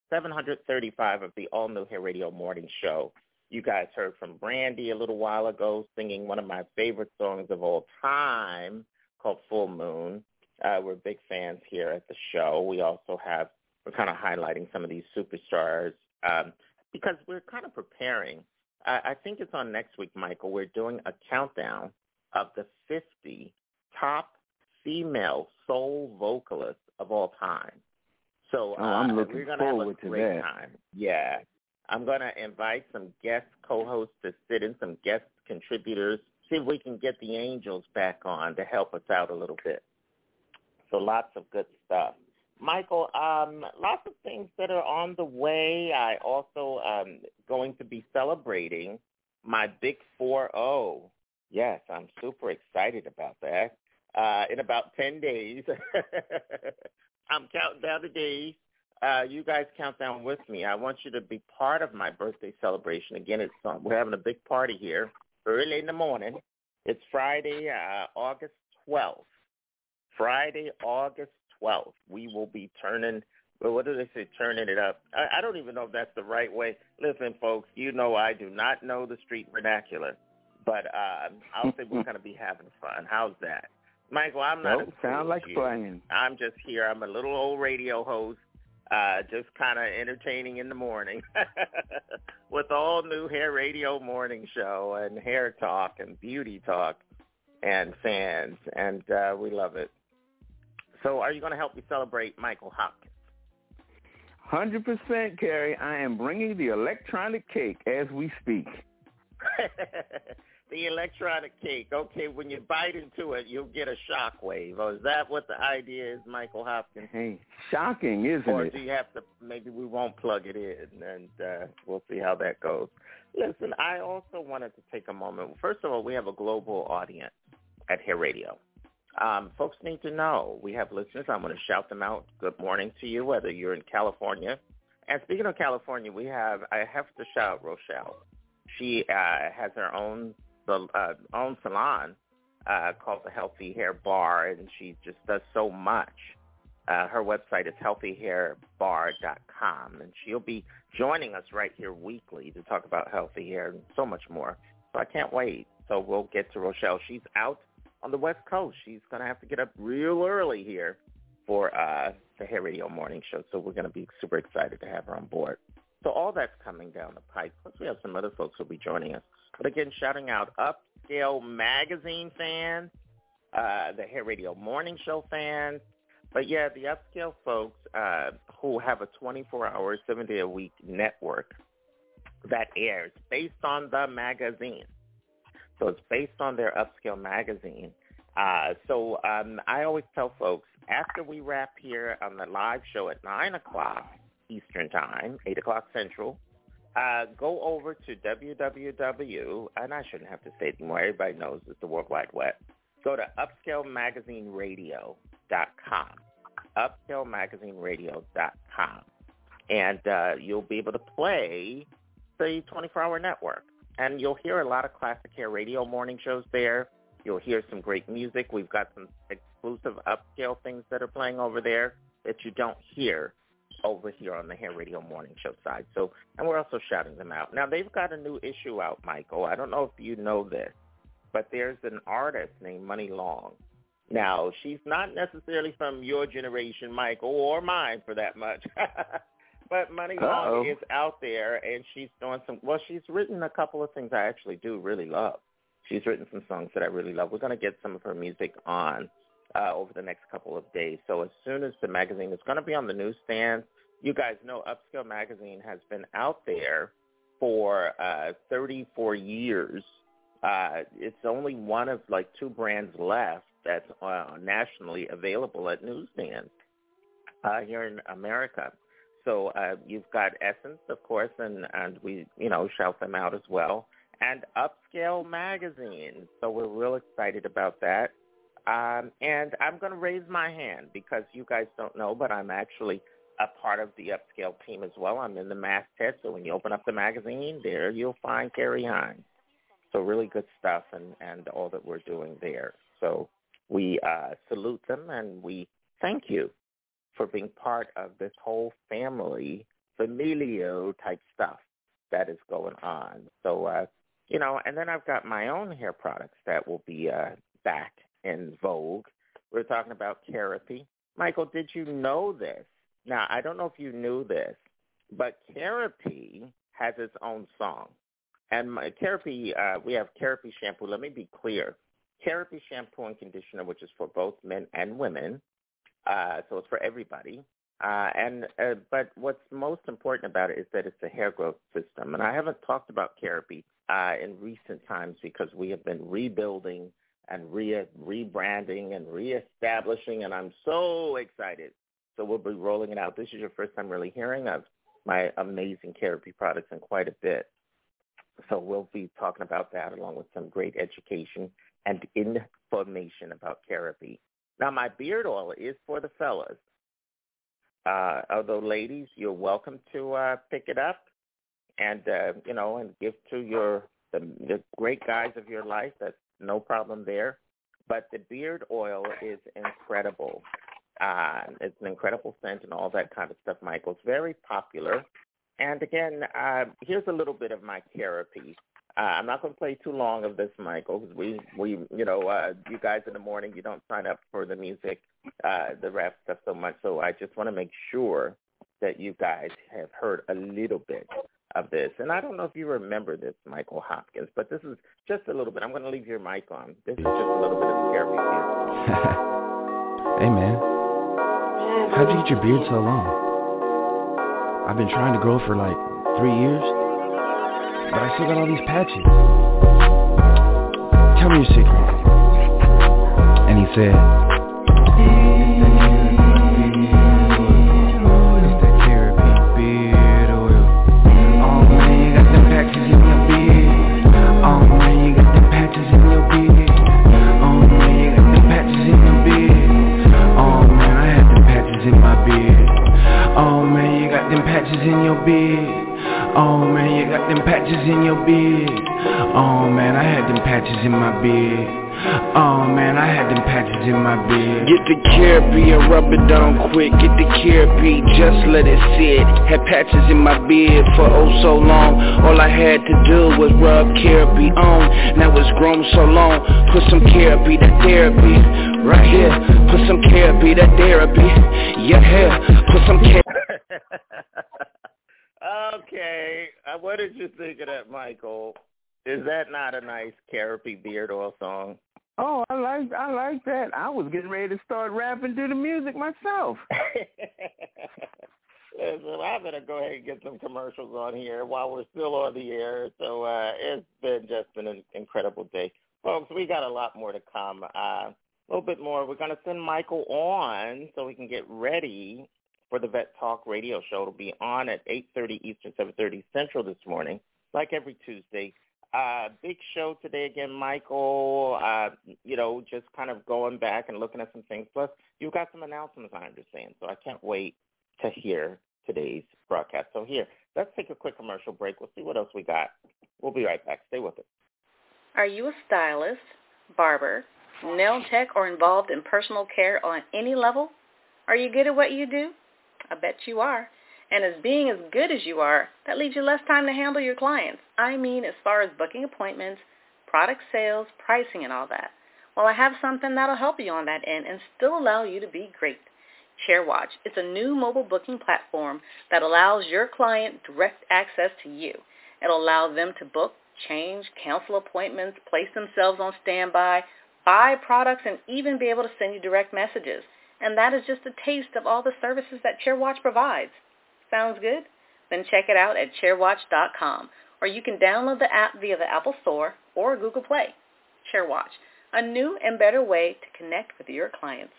seven hundred thirty-five of the all-new Hair Radio Morning Show. You guys heard from Brandy a little while ago singing one of my favorite songs of all time called Full Moon. Uh, we're big fans here at the show. We also have, we're kind of highlighting some of these superstars um, because we're kind of preparing. I, I think it's on next week, Michael. We're doing a countdown of the fifty top female soul vocalists of all time. So oh, I'm uh, looking we're going forward to have a to great that. time. Yeah. I'm going to invite some guest co-hosts to sit in, some guest contributors, see if we can get the Angels back on to help us out a little bit. So lots of good stuff. Michael, um, lots of things that are on the way. I also um going to be celebrating my big four oh. Yes, I'm super excited about that. Uh, in about ten days. I'm counting down the days. Uh, you guys count down with me. I want you to be part of my birthday celebration. Again, it's um, we're having a big party here early in the morning. It's Friday, uh, August twelfth. Friday, August twelfth. We will be turning, well, what do they say, turning it up? I, I don't even know if that's the right way. Listen, folks, you know I do not know the street vernacular, but uh, I'll say we're going to be having fun. How's that? Michael, I'm not Nope, sound like playing. I'm just here. I'm a little old radio host. Uh, just kind of entertaining in the morning with all new Hair Radio Morning Show and hair talk and beauty talk and fans, and uh, we love it. So are you going to help me celebrate Michael Hopkins? one hundred percent, Carrie. I am bringing the electronic cake as we speak. The electronic cake. Okay, when you bite into it, you'll get a shock wave. Oh, is that what the idea is, Michael Hopkins? Hey, shocking, isn't or it? Or do you have to, maybe we won't plug it in, and uh, we'll see how that goes. Listen, I also wanted to take a moment. First of all, we have a global audience at Hair Radio. Um, folks need to know we have listeners. I'm going to shout them out. Good morning to you, whether you're in California. And speaking of California, we have, I have to shout Rochelle. She uh, has her own the uh, own salon uh, called the Healthy Hair Bar, and she just does so much. Uh, her website is healthy hair bar dot com, and she'll be joining us right here weekly to talk about healthy hair and so much more. So I can't wait. So we'll get to Rochelle. She's out on the West Coast. She's going to have to get up real early here for uh, the Hair Radio Morning Show, so we're going to be super excited to have her on board. So all that's coming down the pipe. Plus, we have some other folks who will be joining us. But again, shouting out Upscale Magazine fans, uh, the Hair Radio Morning Show fans. But, yeah, the Upscale folks uh, who have a twenty-four hour, seven-day-a-week network that airs based on the magazine. So it's based on their Upscale magazine. Uh, so um, I always tell folks, after we wrap here on the live show at nine o'clock Eastern Time, eight o'clock Central, uh, go over to w w w, and I shouldn't have to say it anymore, everybody knows it's the World Wide Web. Go to upscale magazine radio dot com, upscale magazine radio dot com, and uh, you'll be able to play the twenty-four hour network. And you'll hear a lot of classic hair radio morning shows there. You'll hear some great music. We've got some exclusive upscale things that are playing over there that you don't hear over here on the Hair Radio Morning Show side. So, and we're also shouting them out. Now, they've got a new issue out, Michael. I don't know if you know this, but there's an artist named Money Long. Now, she's not necessarily from your generation, Michael, or mine for that much. But Money Long Uh-oh. is out there, and she's doing some, well, she's written a couple of things I actually do really love. She's written some songs that I really love. We're going to get some of her music on uh, over the next couple of days. So as soon as the magazine is going to be on the newsstand, you guys know Upscale Magazine has been out there for uh, thirty-four years. Uh, it's only one of like two brands left that's uh, nationally available at newsstands uh, here in America. So uh, you've got Essence, of course, and, and we, you know, shout them out as well, and Upscale Magazine. So we're real excited about that. Um, and I'm going to raise my hand because you guys don't know, but I'm actually a part of the Upscale team as well. I'm in the masthead, so when you open up the magazine, there you'll find Carrie Hines. So really good stuff and, and all that we're doing there. So we uh, salute them and we thank you for being part of this whole family familial type stuff that is going on. So, uh, you know, and then I've got my own hair products that will be uh, back in vogue. We're talking about Kerapi. Michael, did you know this? Now, I don't know if you knew this, but Kerapi has its own song. And my Kerapi, uh, we have Kerapi shampoo. Let me be clear. Kerapi shampoo and conditioner, which is for both men and women, uh, so it's for everybody. Uh, and uh, but what's most important about it is that it's a hair growth system. And I haven't talked about Kerapi uh, in recent times because we have been rebuilding and re- rebranding and reestablishing, and I'm so excited. So we'll be rolling it out. This is your first time really hearing of my amazing Kerapi products in quite a bit. So we'll be talking about that along with some great education and information about Kerapi. Now, my beard oil is for the fellas. Uh, although, ladies, you're welcome to uh, pick it up and, uh, you know, and give to your the, the great guys of your life. That's no problem there. But the beard oil is incredible. Uh, it's an incredible scent and all that kind of stuff, Michael. It's very popular. And, again, uh, here's a little bit of my Kerapi. Uh, I'm not going to play too long of this, Michael, because we, we, you know, uh, you guys in the morning, you don't sign up for the music, uh, the rap stuff so much. So I just want to make sure that you guys have heard a little bit of this. And I don't know if you remember this, Michael Hopkins, but this is just a little bit. I'm going to leave your mic on. This is just a little bit of Kerapi here. Hey, man. How'd you get your beard so long? I've been trying to grow for like three years, but I still got all these patches. Tell me your secret. And he said, it's that Kerapi beard oil. Oh man, you got them patches in your beard. Oh man, you got them patches in your beard. Oh man, you got them patches in your beard. Oh man, I had them patches in my beard. Oh man, you got them patches in your beard. Oh man, you got them patches in your beard. Oh man, I had them patches in my beard. Oh man, I had them patches in my beard. Get the Kerapi and rub it down quick. Get the Kerapi, just let it sit. Had patches in my beard for oh so long. All I had to do was rub Kerapi on. Now it's grown so long. Put some Kerapi, that therapy. Right here, put some Kerapi, that therapy. Yeah, here, put some Kerapi. Okay, uh, what did you think of that, Michael? Is that not a nice Kerapi beard oil song? Oh, I like I like that. I was getting ready to start rapping to the music myself. Listen, I'm going to go ahead and get some commercials on here while we're still on the air. So uh, it's been just been an incredible day. Folks, we got a lot more to come. Uh, a little bit more. We're going to send Michael on so we can get ready for the Vet Talk radio show. It'll be on at eight thirty Eastern, seven thirty Central this morning, like every Tuesday. Uh, big show today again, Michael. Uh, you know, just kind of going back and looking at some things. Plus, you've got some announcements, I understand. So I can't wait to hear today's broadcast. So here, let's take a quick commercial break. We'll see what else we got. We'll be right back. Stay with us. Are you a stylist, barber, nail tech, or involved in personal care on any level? Are you good at what you do? I bet you are. And as being as good as you are, that leaves you less time to handle your clients. I mean, as far as booking appointments, product sales, pricing, and all that. Well, I have something that'll help you on that end and still allow you to be great. ChairWatch. It's a new mobile booking platform that allows your client direct access to you. It'll allow them to book, change, cancel appointments, place themselves on standby, buy products, and even be able to send you direct messages. And that is just a taste of all the services that ChairWatch provides. Sounds good? Then check it out at chair watch dot com, or you can download the app via the Apple Store or Google Play. ChairWatch, a new and better way to connect with your clients.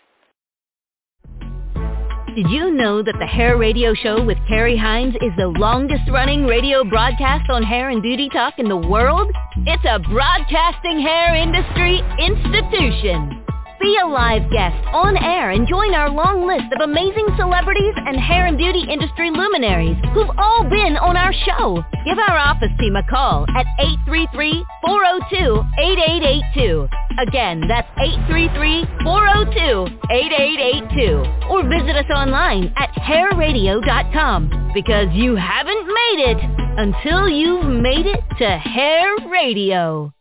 Did you know that the Hair Radio Show with Carrie Hines is the longest-running radio broadcast on hair and beauty talk in the world? It's a broadcasting hair industry institution. Be a live guest on air and join our long list of amazing celebrities and hair and beauty industry luminaries who've all been on our show. Give our office team a call at eight three three, four oh two, eight eight eight two. Again, that's eight three three, four oh two, eight eight eight two. Or visit us online at hair radio dot com, because you haven't made it until you've made it to Hair Radio.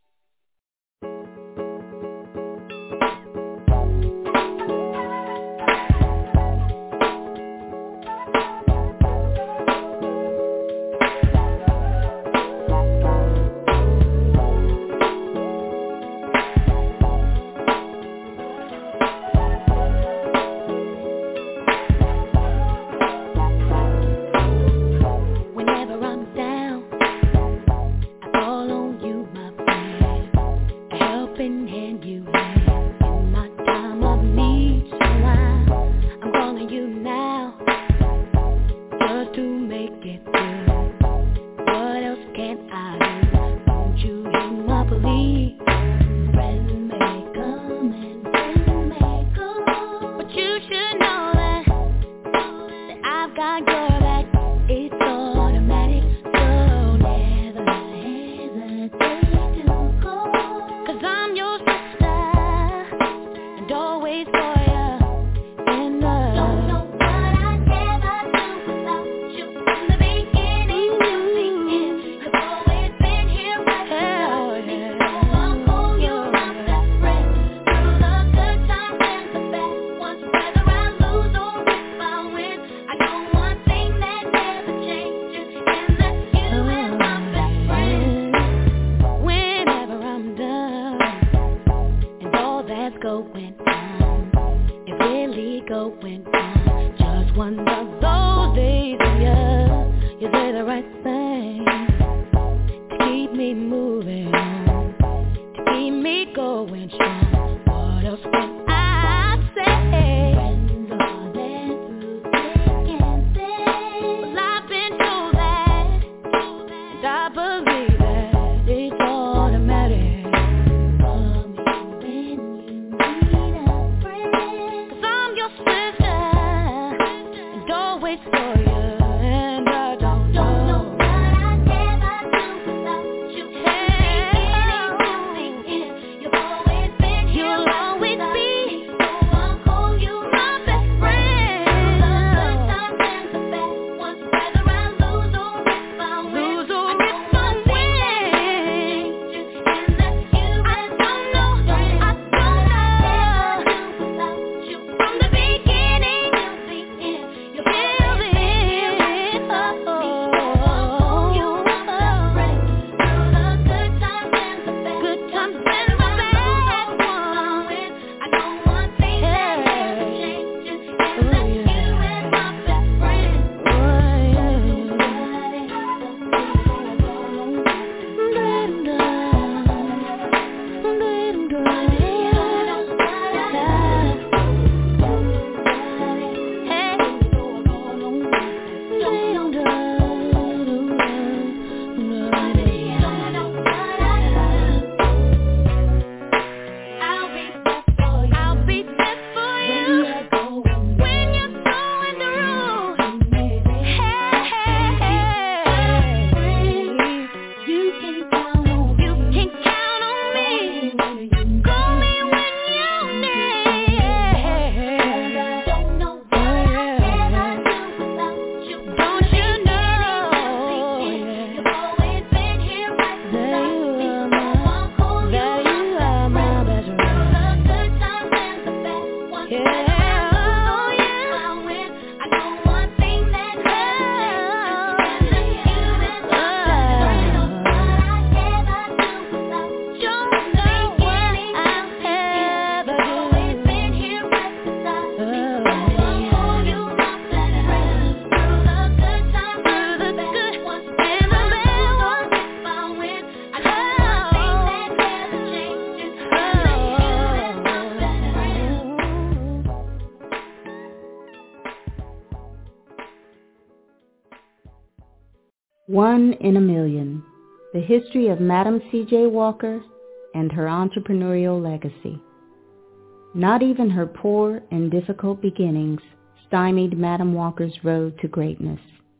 One in a Million, the history of Madam C J Walker and her entrepreneurial legacy. Not even her poor and difficult beginnings stymied Madam Walker's road to greatness.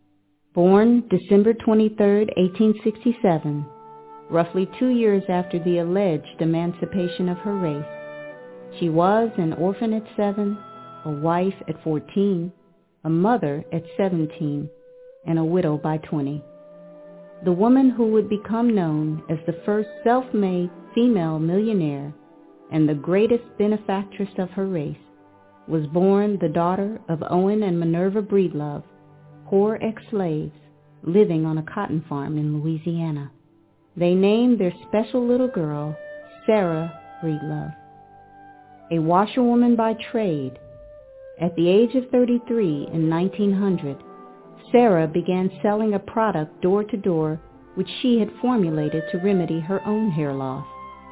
Born December twenty-third, eighteen sixty-seven, roughly two years after the alleged emancipation of her race, she was an orphan at seven, a wife at fourteen, a mother at seventeen, and a widow by twenty. The woman who would become known as the first self-made female millionaire and the greatest benefactress of her race was born the daughter of Owen and Minerva Breedlove, poor ex-slaves living on a cotton farm in Louisiana. They named their special little girl Sarah Breedlove. A washerwoman by trade, at the age of thirty-three in nineteen hundred, Sarah began selling a product door to door which she had formulated to remedy her own hair loss.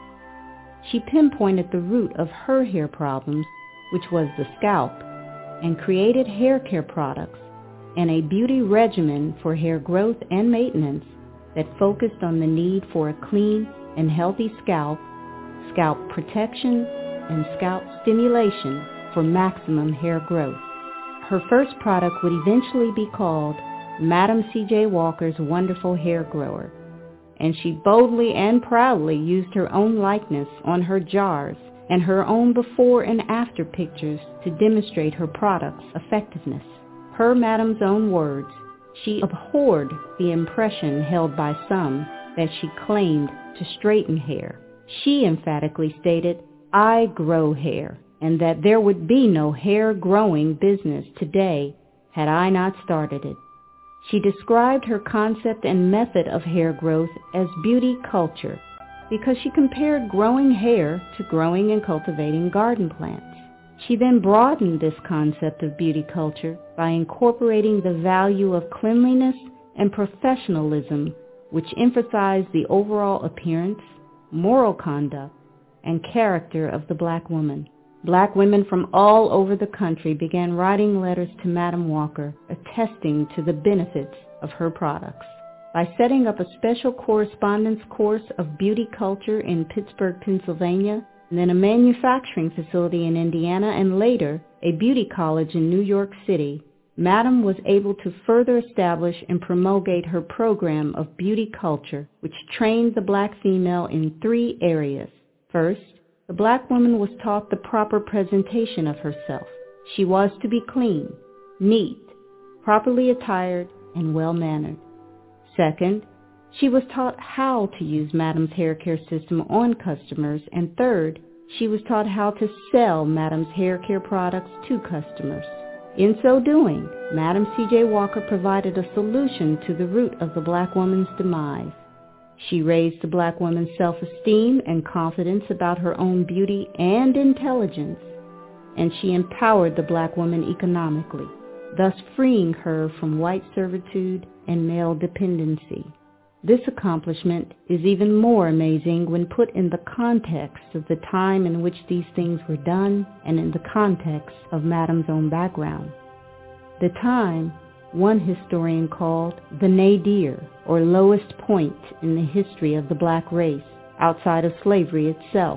She pinpointed the root of her hair problems, which was the scalp, and created hair care products and a beauty regimen for hair growth and maintenance that focused on the need for a clean and healthy scalp, scalp protection, and scalp stimulation for maximum hair growth. Her first product would eventually be called Madam C J Walker's Wonderful Hair Grower, and she boldly and proudly used her own likeness on her jars and her own before and after pictures to demonstrate her product's effectiveness. Per Madam's own words, she abhorred the impression held by some that she claimed to straighten hair. She emphatically stated, "I grow hair," and that there would be no hair-growing business today had I not started it. She described her concept and method of hair growth as beauty culture because she compared growing hair to growing and cultivating garden plants. She then broadened this concept of beauty culture by incorporating the value of cleanliness and professionalism, which emphasized the overall appearance, moral conduct, and character of the black woman. Black women from all over the country began writing letters to Madam Walker attesting to the benefits of her products. By setting up a special correspondence course of beauty culture in Pittsburgh, Pennsylvania, and then a manufacturing facility in Indiana, and later a beauty college in New York City, Madam was able to further establish and promulgate her program of beauty culture, which trained the black female in three areas. First, the black woman was taught the proper presentation of herself. She was to be clean, neat, properly attired, and well-mannered. Second, she was taught how to use Madam's hair care system on customers. And third, she was taught how to sell Madam's hair care products to customers. In so doing, Madam C J Walker provided a solution to the root of the black woman's demise. She raised the black woman's self-esteem and confidence about her own beauty and intelligence, and she empowered the black woman economically, thus freeing her from white servitude and male dependency. This accomplishment is even more amazing when put in the context of the time in which these things were done and in the context of Madam's own background. The time, one historian called the nadir, or lowest point in the history of the black race, outside of slavery itself.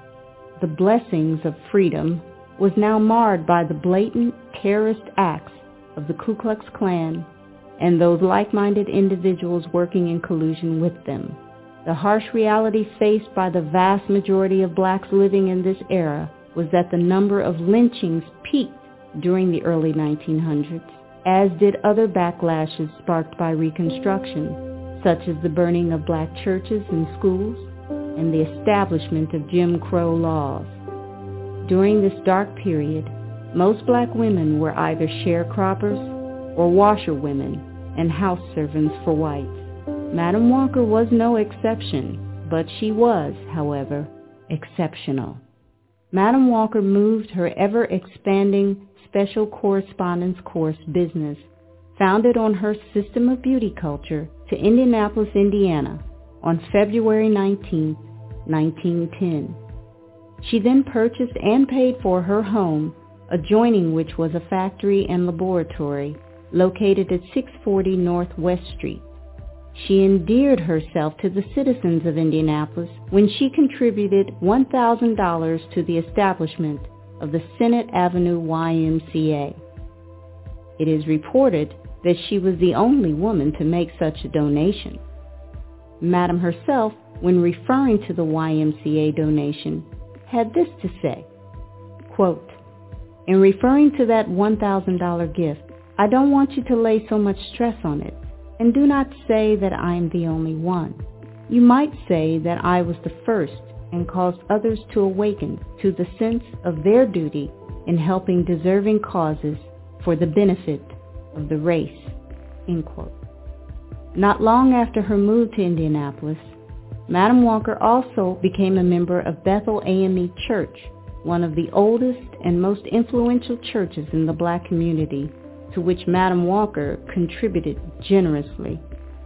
The blessings of freedom was now marred by the blatant terrorist acts of the Ku Klux Klan and those like-minded individuals working in collusion with them. The harsh reality faced by the vast majority of blacks living in this era was that the number of lynchings peaked during the early nineteen hundreds, as did other backlashes sparked by Reconstruction, such as the burning of black churches and schools and the establishment of Jim Crow laws. During this dark period, most black women were either sharecroppers or washerwomen and house servants for whites. Madam Walker was no exception, but she was, however, exceptional. Madam Walker moved her ever-expanding special correspondence course business, founded on her system of beauty culture, to Indianapolis, Indiana, on February nineteenth, nineteen ten. She then purchased and paid for her home, adjoining which was a factory and laboratory located at six forty North West Street. She endeared herself to the citizens of Indianapolis when she contributed one thousand dollars to the establishment of the Senate Avenue Y M C A. It is reported that she was the only woman to make such a donation. Madam herself, when referring to the Y M C A donation, had this to say, quote, "In referring to that one thousand dollars gift, I don't want you to lay so much stress on it, and do not say that I am the only one. You might say that I was the first and caused others to awaken to the sense of their duty in helping deserving causes for the benefit of the race." End quote. Not long after her move to Indianapolis, Madam Walker also became a member of Bethel A M E Church, one of the oldest and most influential churches in the black community, to which Madam Walker contributed generously.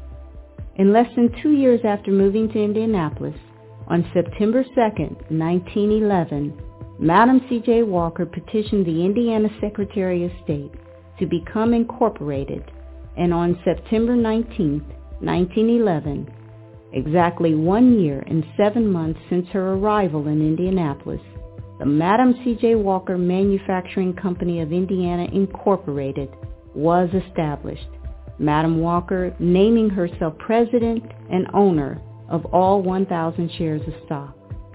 In less than two years after moving to Indianapolis, on September second, nineteen eleven, Madam C J Walker petitioned the Indiana Secretary of State to become incorporated, and on September nineteenth, nineteen eleven, exactly one year and seven months since her arrival in Indianapolis, the Madam C J Walker Manufacturing Company of Indiana Incorporated was established, Madam Walker naming herself president and owner of all one thousand shares of stock.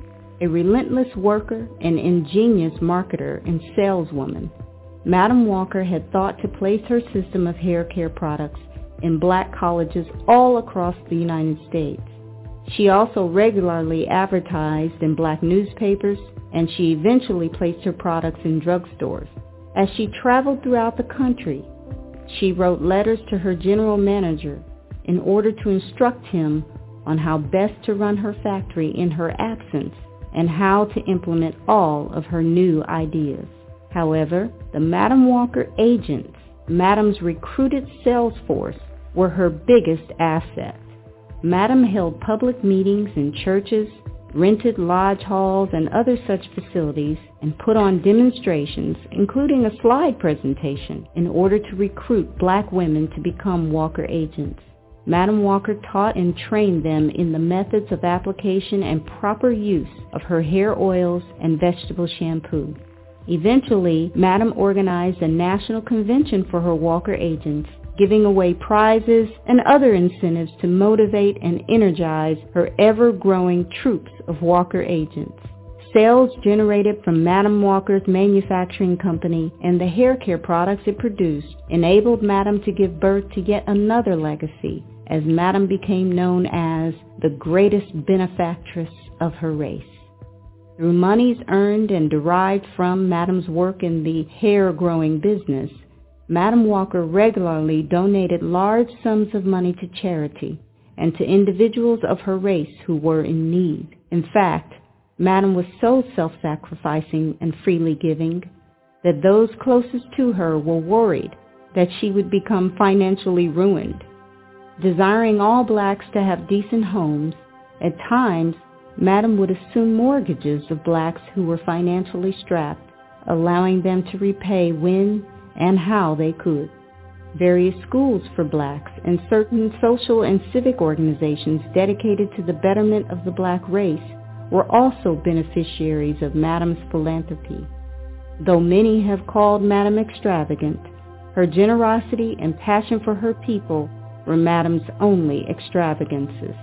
A relentless worker and ingenious marketer and saleswoman, Madam Walker had thought to place her system of hair care products in black colleges all across the United States. She also regularly advertised in black newspapers, and she eventually placed her products in drugstores. As she traveled throughout the country, she wrote letters to her general manager in order to instruct him on how best to run her factory in her absence and how to implement all of her new ideas. However, the Madam Walker agents, Madam's recruited sales force, were her biggest asset. Madam held public meetings in churches, rented lodge halls and other such facilities, and put on demonstrations, including a slide presentation, in order to recruit black women to become Walker agents. Madam Walker taught and trained them in the methods of application and proper use of her hair oils and vegetable shampoo. Eventually, Madam organized a national convention for her Walker agents, giving away prizes and other incentives to motivate and energize her ever-growing troops of Walker agents. Sales generated from Madam Walker's manufacturing company and the hair care products it produced enabled Madam to give birth to yet another legacy, as Madam became known as the greatest benefactress of her race. Through monies earned and derived from Madam's work in the hair-growing business, Madam Walker regularly donated large sums of money to charity and to individuals of her race who were in need. In fact, Madam was so self-sacrificing and freely giving that those closest to her were worried that she would become financially ruined. Desiring all blacks to have decent homes, at times, Madam would assume mortgages of blacks who were financially strapped, allowing them to repay when and how they could. Various schools for blacks and certain social and civic organizations dedicated to the betterment of the black race were also beneficiaries of Madam's philanthropy. Though many have called Madam extravagant, her generosity and passion for her people were Madam's only extravagances.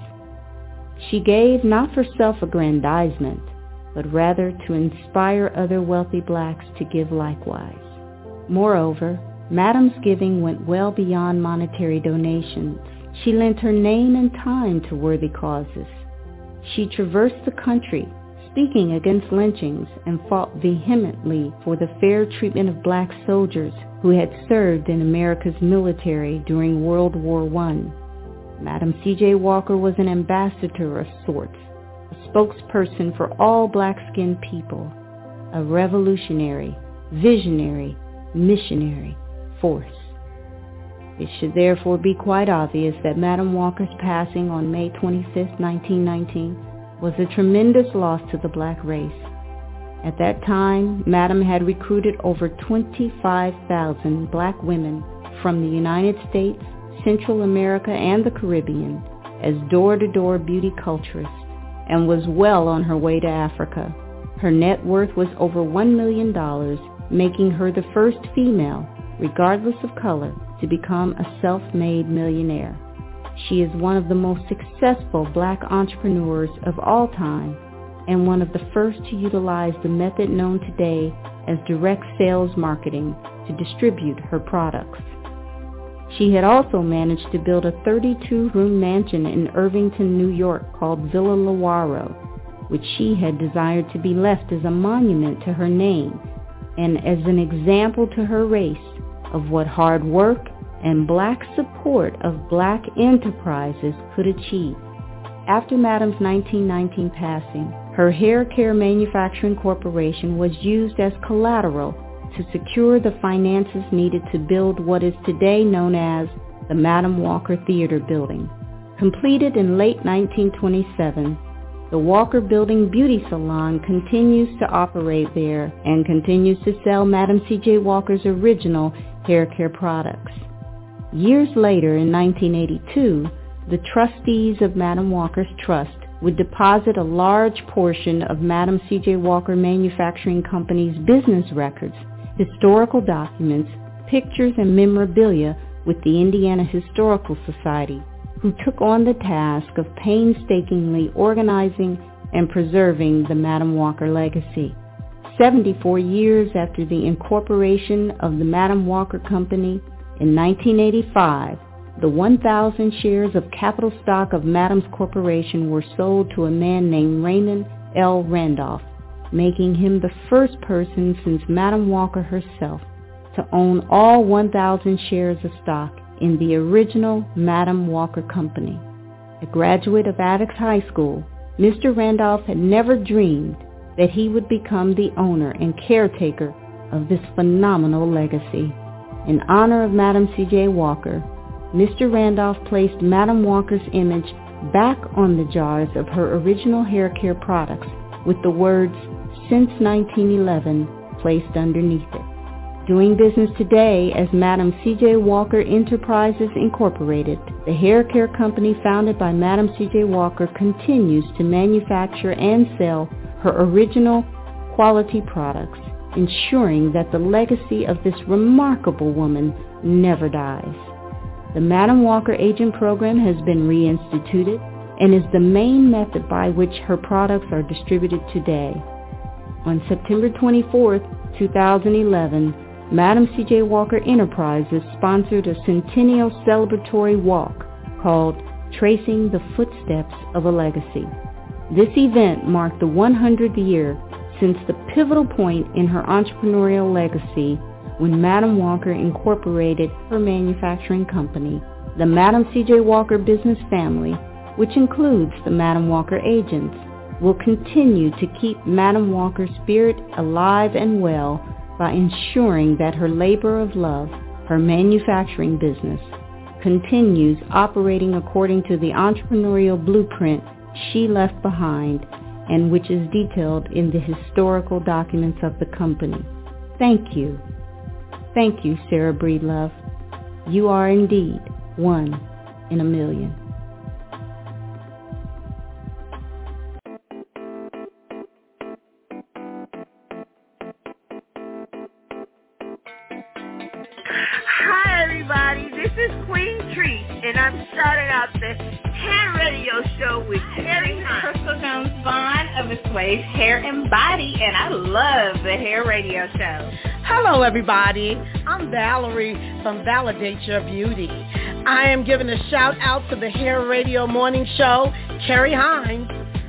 She gave not for self-aggrandizement, but rather to inspire other wealthy blacks to give likewise. Moreover, Madam's giving went well beyond monetary donations. She lent her name and time to worthy causes. She traversed the country, speaking against lynchings, and fought vehemently for the fair treatment of black soldiers who had served in America's military during World War One. Madam C J Walker was an ambassador of sorts, a spokesperson for all black-skinned people, a revolutionary, visionary, missionary force. It should therefore be quite obvious that Madam Walker's passing on May twenty-fifth, nineteen nineteen was a tremendous loss to the black race. At that time, Madam had recruited over twenty-five thousand black women from the United States, Central America, and the Caribbean as door-to-door beauty culturists, and was well on her way to Africa. Her net worth was over one million dollars, making her the first female, regardless of color, to become a self-made millionaire. She is one of the most successful black entrepreneurs of all time and one of the first to utilize the method known today as direct sales marketing to distribute her products. She had also managed to build a thirty-two room mansion in Irvington, New York called Villa Lawaro, which she had desired to be left as a monument to her name and as an example to her race of what hard work and black support of black enterprises could achieve. After Madam's nineteen nineteen passing, her hair care manufacturing corporation was used as collateral to secure the finances needed to build what is today known as the Madam Walker Theater Building. Completed in late nineteen twenty-seven, the Walker Building Beauty Salon continues to operate there and continues to sell Madam C J Walker's original hair care products. Years later, in nineteen eighty-two, the trustees of Madam Walker's Trust would deposit a large portion of Madam C J Walker Manufacturing Company's business records, historical documents, pictures, and memorabilia with the Indiana Historical Society, who took on the task of painstakingly organizing and preserving the Madam Walker legacy. seventy-four years after the incorporation of the Madam Walker Company, in nineteen eighty-five, the one thousand shares of capital stock of Madam's Corporation were sold to a man named Raymond L. Randolph, making him the first person since Madam Walker herself to own all one thousand shares of stock in the original Madam Walker Company. A graduate of Attucks High School, Mister Randolph had never dreamed that he would become the owner and caretaker of this phenomenal legacy. In honor of Madam C J Walker, Mister Randolph placed Madam Walker's image back on the jars of her original hair care products with the words, "Since nineteen eleven," placed underneath it. Doing business today as Madam C J Walker Enterprises Incorporated, the hair care company founded by Madam C J Walker continues to manufacture and sell her original quality products, ensuring that the legacy of this remarkable woman never dies. The Madam Walker Agent Program has been reinstituted and is the main method by which her products are distributed today. On September twenty-fourth, two thousand eleven, Madam C J Walker Enterprises sponsored a centennial celebratory walk called Tracing the Footsteps of a Legacy. This event marked the one hundredth year since the pivotal point in her entrepreneurial legacy when Madam Walker incorporated her manufacturing company, the Madam C J Walker business family, which includes the Madam Walker agents, will continue to keep Madam Walker's spirit alive and well by ensuring that her labor of love, her manufacturing business, continues operating according to the entrepreneurial blueprint she left behind and which is detailed in the historical documents of the company. Thank you. Thank you, Sarah Breedlove. You are indeed one in a million. Hi, everybody. This is Queen Treat, and I'm starting out the hair radio show with Terry Hunt. Crystal Jones Vaughn of Asways Hair and Body, and I love the hair radio show. Hello, everybody. I'm Valerie from Validate Your Beauty. I am giving a shout out to the Hair Radio Morning Show, Carrie Hines.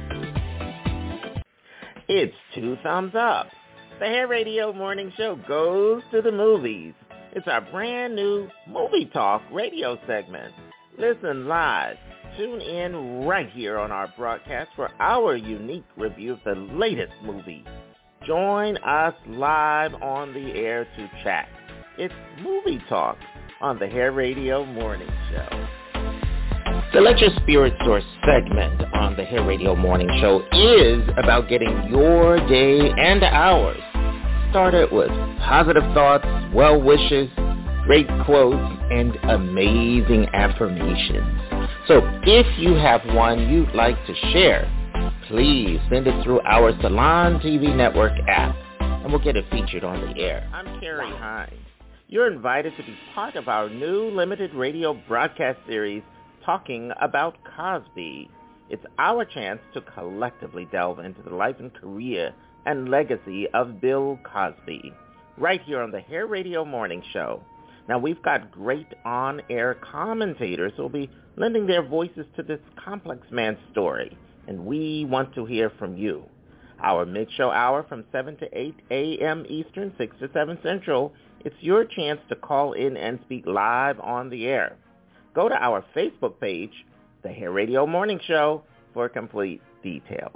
It's two thumbs up. The Hair Radio Morning Show goes to the movies. It's our brand new Movie Talk radio segment. Listen live. Tune in right here on our broadcast for our unique review of the latest movie. Join us live on the air to chat. It's Movie Talk on the Hair Radio Morning Show. The Let Your Spirit Source segment on the Hair Radio Morning Show is about getting your day and ours started with positive thoughts, well wishes, great quotes, and amazing affirmations. So if you have one you'd like to share, please send it through our Salon T V Network app, and we'll get it featured on the air. I'm Carrie Hines. You're invited to be part of our new limited radio broadcast series, Talking About Cosby. It's our chance to collectively delve into the life and career and legacy of Bill Cosby, right here on the Hair Radio Morning Show. Now, we've got great on-air commentators who will be lending their voices to this complex man's story, and we want to hear from you. Our mid-show hour from seven to eight a.m. Eastern, six to seven Central, it's your chance to call in and speak live on the air. Go to our Facebook page, The Hair Radio Morning Show, for complete details.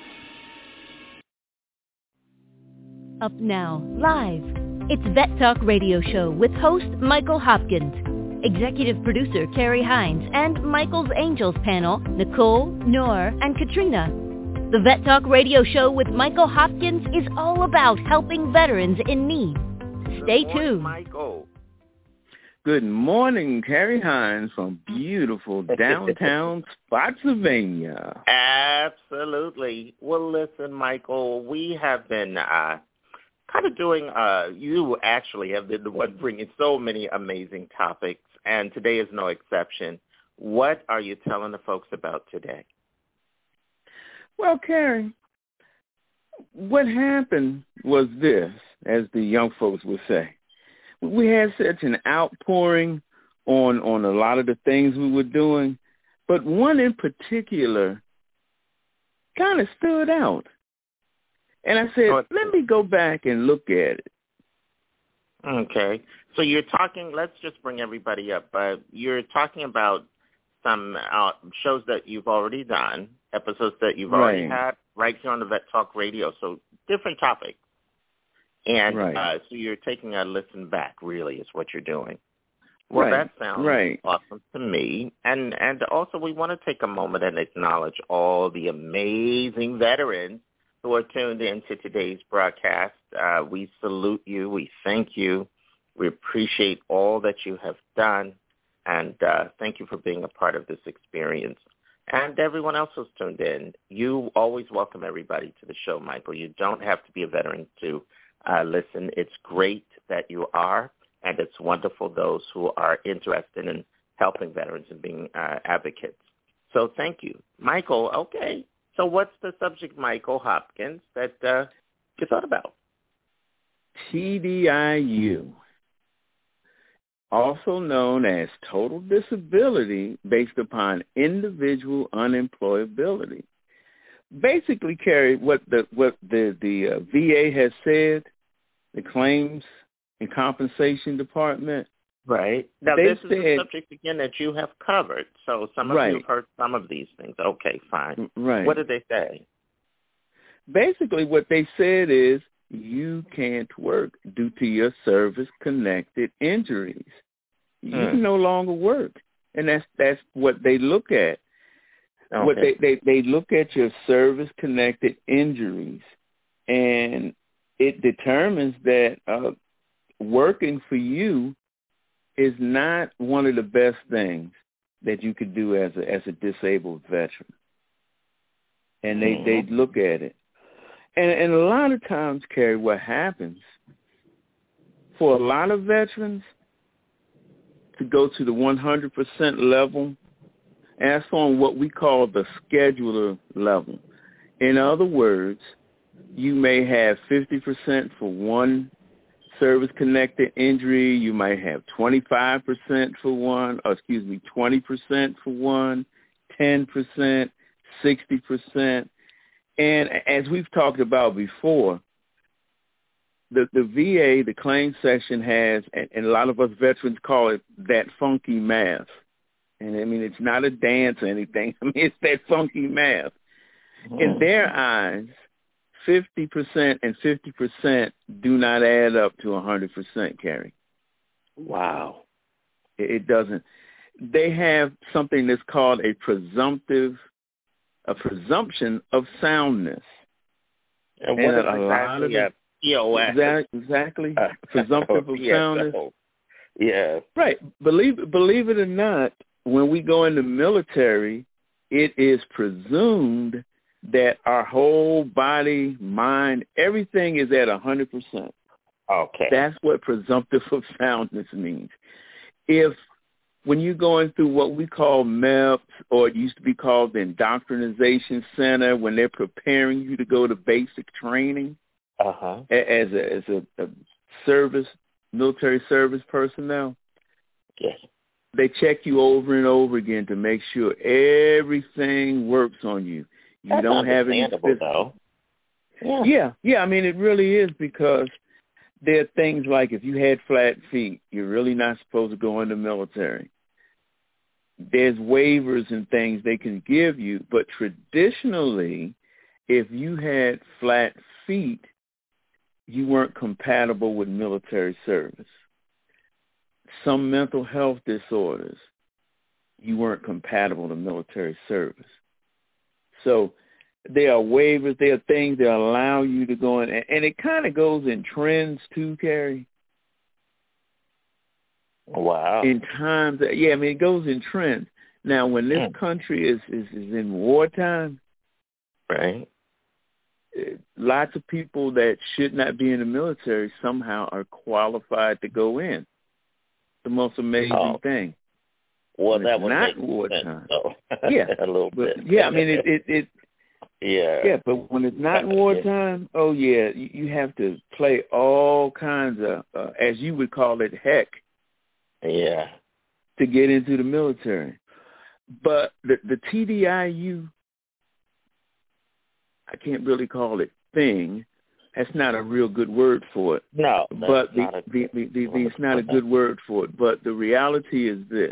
Up now, live. It's Vet Talk Radio Show with host Michael Hopkins, executive producer Carrie Hines, and Michael's Angels panel, Nicole, Noor, and Katrina. The Vet Talk Radio Show with Michael Hopkins is all about helping veterans in need. Stay Good morning, tuned. Michael. Good morning, Carrie Hines from beautiful downtown Spotsylvania. Absolutely. Well, listen, Michael, we have been uh, kind of doing, uh, you actually have been the one bringing so many amazing topics, and today is no exception. What are you telling the folks about today? Well, Carrie, what happened was this, as the young folks would say. We had such an outpouring on, on a lot of the things we were doing, but one in particular kind of stood out. And I said, let me go back and look at it. Okay. So you're talking, let's just bring everybody up. Uh, you're talking about some uh, shows that you've already done, episodes that you've already Right. had right here on the Vet Talk Radio. So different topics. And Right. uh, so you're taking a listen back, really, is what you're doing. Well, Right. that sounds Right. awesome to me. And and also we want to take a moment and acknowledge all the amazing veterans who are tuned in to today's broadcast. Uh, we salute you. We thank you. We appreciate all that you have done. And uh, thank you for being a part of this experience. And everyone else who's tuned in, you always welcome everybody to the show, Michael. You don't have to be a veteran to uh, listen. It's great that you are, and it's wonderful those who are interested in helping veterans and being uh, advocates. So thank you. Michael, okay. So what's the subject, Michael Hopkins, that uh, you thought about? T D I U, also known as total disability based upon individual unemployability. Basically, Carrie, what the what the the uh, V A has said, the Claims and Compensation Department. Right. Now, they this is said, a subject, again, that you have covered. So some of Right. you have heard some of these things. Okay, fine. Right. What did they say? Basically, what they said is you can't work due to your service-connected injuries. You Hmm. can no longer work, and that's that's what they look at. Okay. What they, they they look at your service-connected injuries, and it determines that uh, working for you is not one of the best things that you could do as a as a disabled veteran. And they, Mhm. they look at it. And and a lot of times, Carrie, what happens for a lot of veterans to go to the one hundred percent level, and that's on what we call the scheduler level. In other words, you may have fifty percent for one service-connected injury. You might have twenty-five percent for one, or excuse me, twenty percent for one, ten percent, sixty percent. And as we've talked about before, the, the V A, the claims section has, and, and a lot of us veterans call it that funky math. And I mean, it's not a dance or anything. I mean, it's that funky math. In their eyes, fifty percent and fifty percent do not add up to one hundred percent, Carrie. Wow. It, it doesn't. They have something that's called a presumptive, a presumption of soundness. And what And is a lot of exactly a it- P O S? Exactly. exactly. Presumptive of P S O. soundness. Yeah. Right. Believe believe it or not, when we go in the military, it is presumed that our whole body, mind, everything is at one hundred percent. Okay. That's what presumptive of soundness means. If when you're going through what we call M E P S, or it used to be called the Indoctrination Center, when they're preparing you to go to basic training uh-huh. as a, as a, a service, military service personnel, yes, they check you over and over again to make sure everything works on you. You That's don't have any understandable, though. Yeah. yeah, yeah. I mean, it really is, because there are things like if you had flat feet, you're really not supposed to go in the military. There's waivers and things they can give you, but traditionally, if you had flat feet, you weren't compatible with military service. Some mental health disorders, you weren't compatible to military service. So there are waivers, there are things that allow you to go in, and it kind of goes in trends too, Carrie. Wow. In times, that, yeah, I mean, it goes in trends. Now, when this mm. country is, is, is in wartime, right, lots of people that should not be in the military somehow are qualified to go in. The most amazing oh. thing. Well, when that would not make wartime. sense, yeah, a little but, bit. Yeah, I mean, it, it, it Yeah. Yeah, but when it's not wartime, oh, yeah, you, you have to play all kinds of, uh, as you would call it, heck. Yeah. To get into the military. But the, the T D I U, I can't really call it thing. That's not a real good word for it. No, but the, not a the, the, the, the, it's not a good word for it. But the reality is this.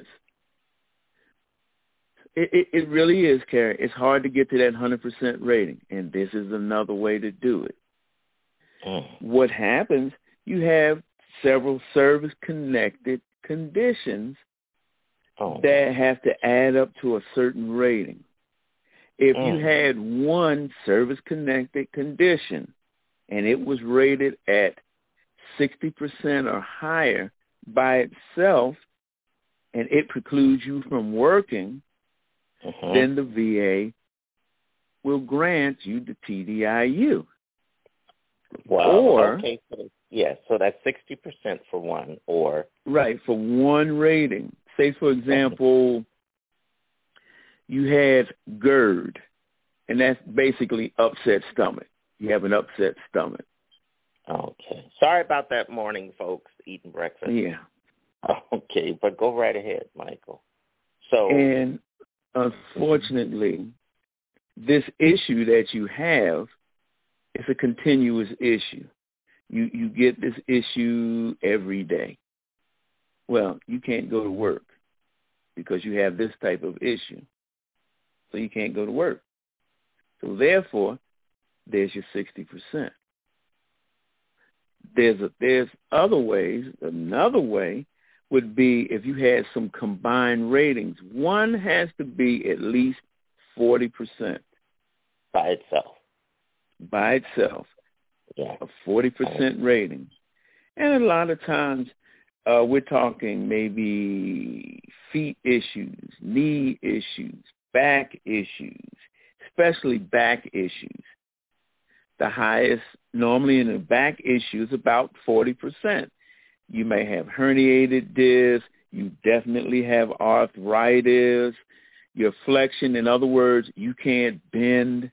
It, it, it really is, Carrie. It's hard to get to that one hundred percent rating, and this is another way to do it. Mm. What happens, you have several service-connected conditions oh. that have to add up to a certain rating. If mm. you had one service-connected condition and it was rated at sixty percent or higher by itself, and it precludes you from working, mm-hmm. then the V A will grant you the T D I U. Wow. Or, okay. So, yeah, so that's sixty percent for one, or... Right, for one rating. Say, for example, you have GERD, and that's basically upset stomach. You have an upset stomach. Okay. Sorry about that morning, folks, eating breakfast. Yeah. Okay, but go right ahead, Michael. So, and unfortunately, this issue that you have is a continuous issue. You you get this issue every day. Well, you can't go to work because you have this type of issue. So you can't go to work. So therefore, there's your sixty percent. There's a, there's other ways. Another way would be if you had some combined ratings. One has to be at least forty percent. By itself. By itself. Yeah. A forty percent rating. And a lot of times uh, we're talking maybe feet issues, knee issues, back issues, especially back issues. The highest normally in the back issue is about forty percent. You may have herniated discs. You definitely have arthritis. Your flexion, in other words, you can't bend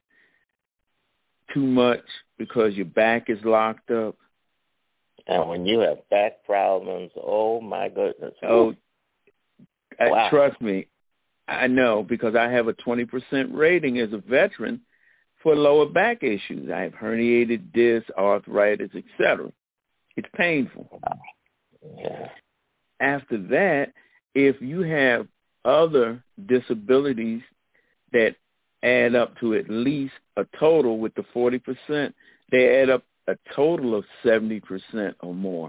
too much because your back is locked up. And when you have back problems, oh, my goodness. Oh, wow. I, trust me, I know because I have a twenty percent rating as a veteran for lower back issues. I have herniated discs, arthritis, et cetera. It's painful. Yeah. After that, if you have other disabilities that add up to at least a total with the forty percent, they add up a total of seventy percent or more.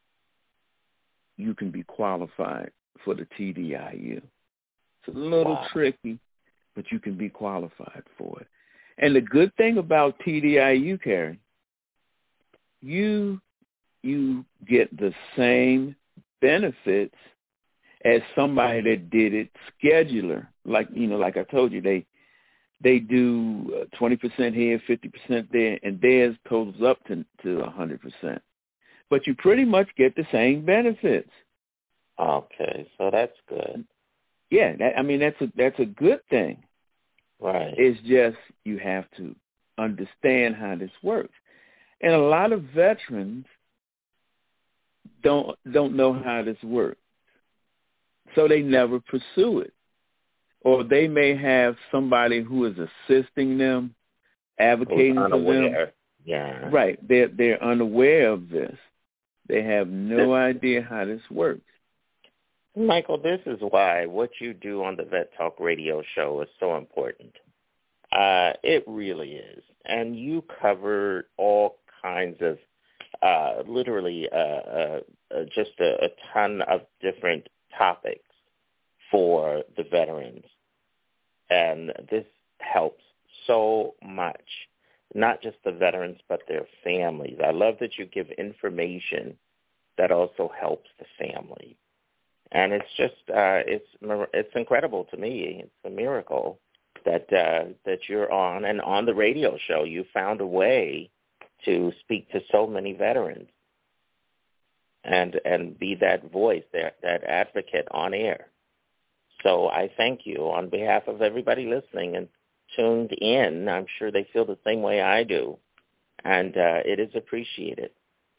You can be qualified for the T D I U. It's a little wow. tricky, but you can be qualified for it. And the good thing about T D I U, Carrie, you you get the same benefits as somebody that did it scheduler. Like, you know, like I told you, they they do twenty percent here, fifty percent there, and theirs totals up to, to one hundred percent. But you pretty much get the same benefits. Okay, so that's good. Yeah, that, I mean, that's a, that's a good thing. Right. It's just you have to understand how this works. And a lot of veterans don't don't know how this works, so they never pursue it. Or they may have somebody who is assisting them, advocating for them. Yeah. Right. They're, they're unaware of this. They have no idea how this works. Michael, this is why what you do on the Vet Talk radio show is so important. Uh, it really is. And you cover all kinds of, uh, literally uh, uh, uh, just a, a ton of different topics for the veterans. And this helps so much, not just the veterans, but their families. I love that you give information that also helps the family. And it's just, uh, it's it's incredible to me. It's a miracle that uh, that you're on, and on the radio show, you found a way to speak to so many veterans and and be that voice, that, that advocate on air. So I thank you on behalf of everybody listening and tuned in. I'm sure they feel the same way I do, and uh, it is appreciated.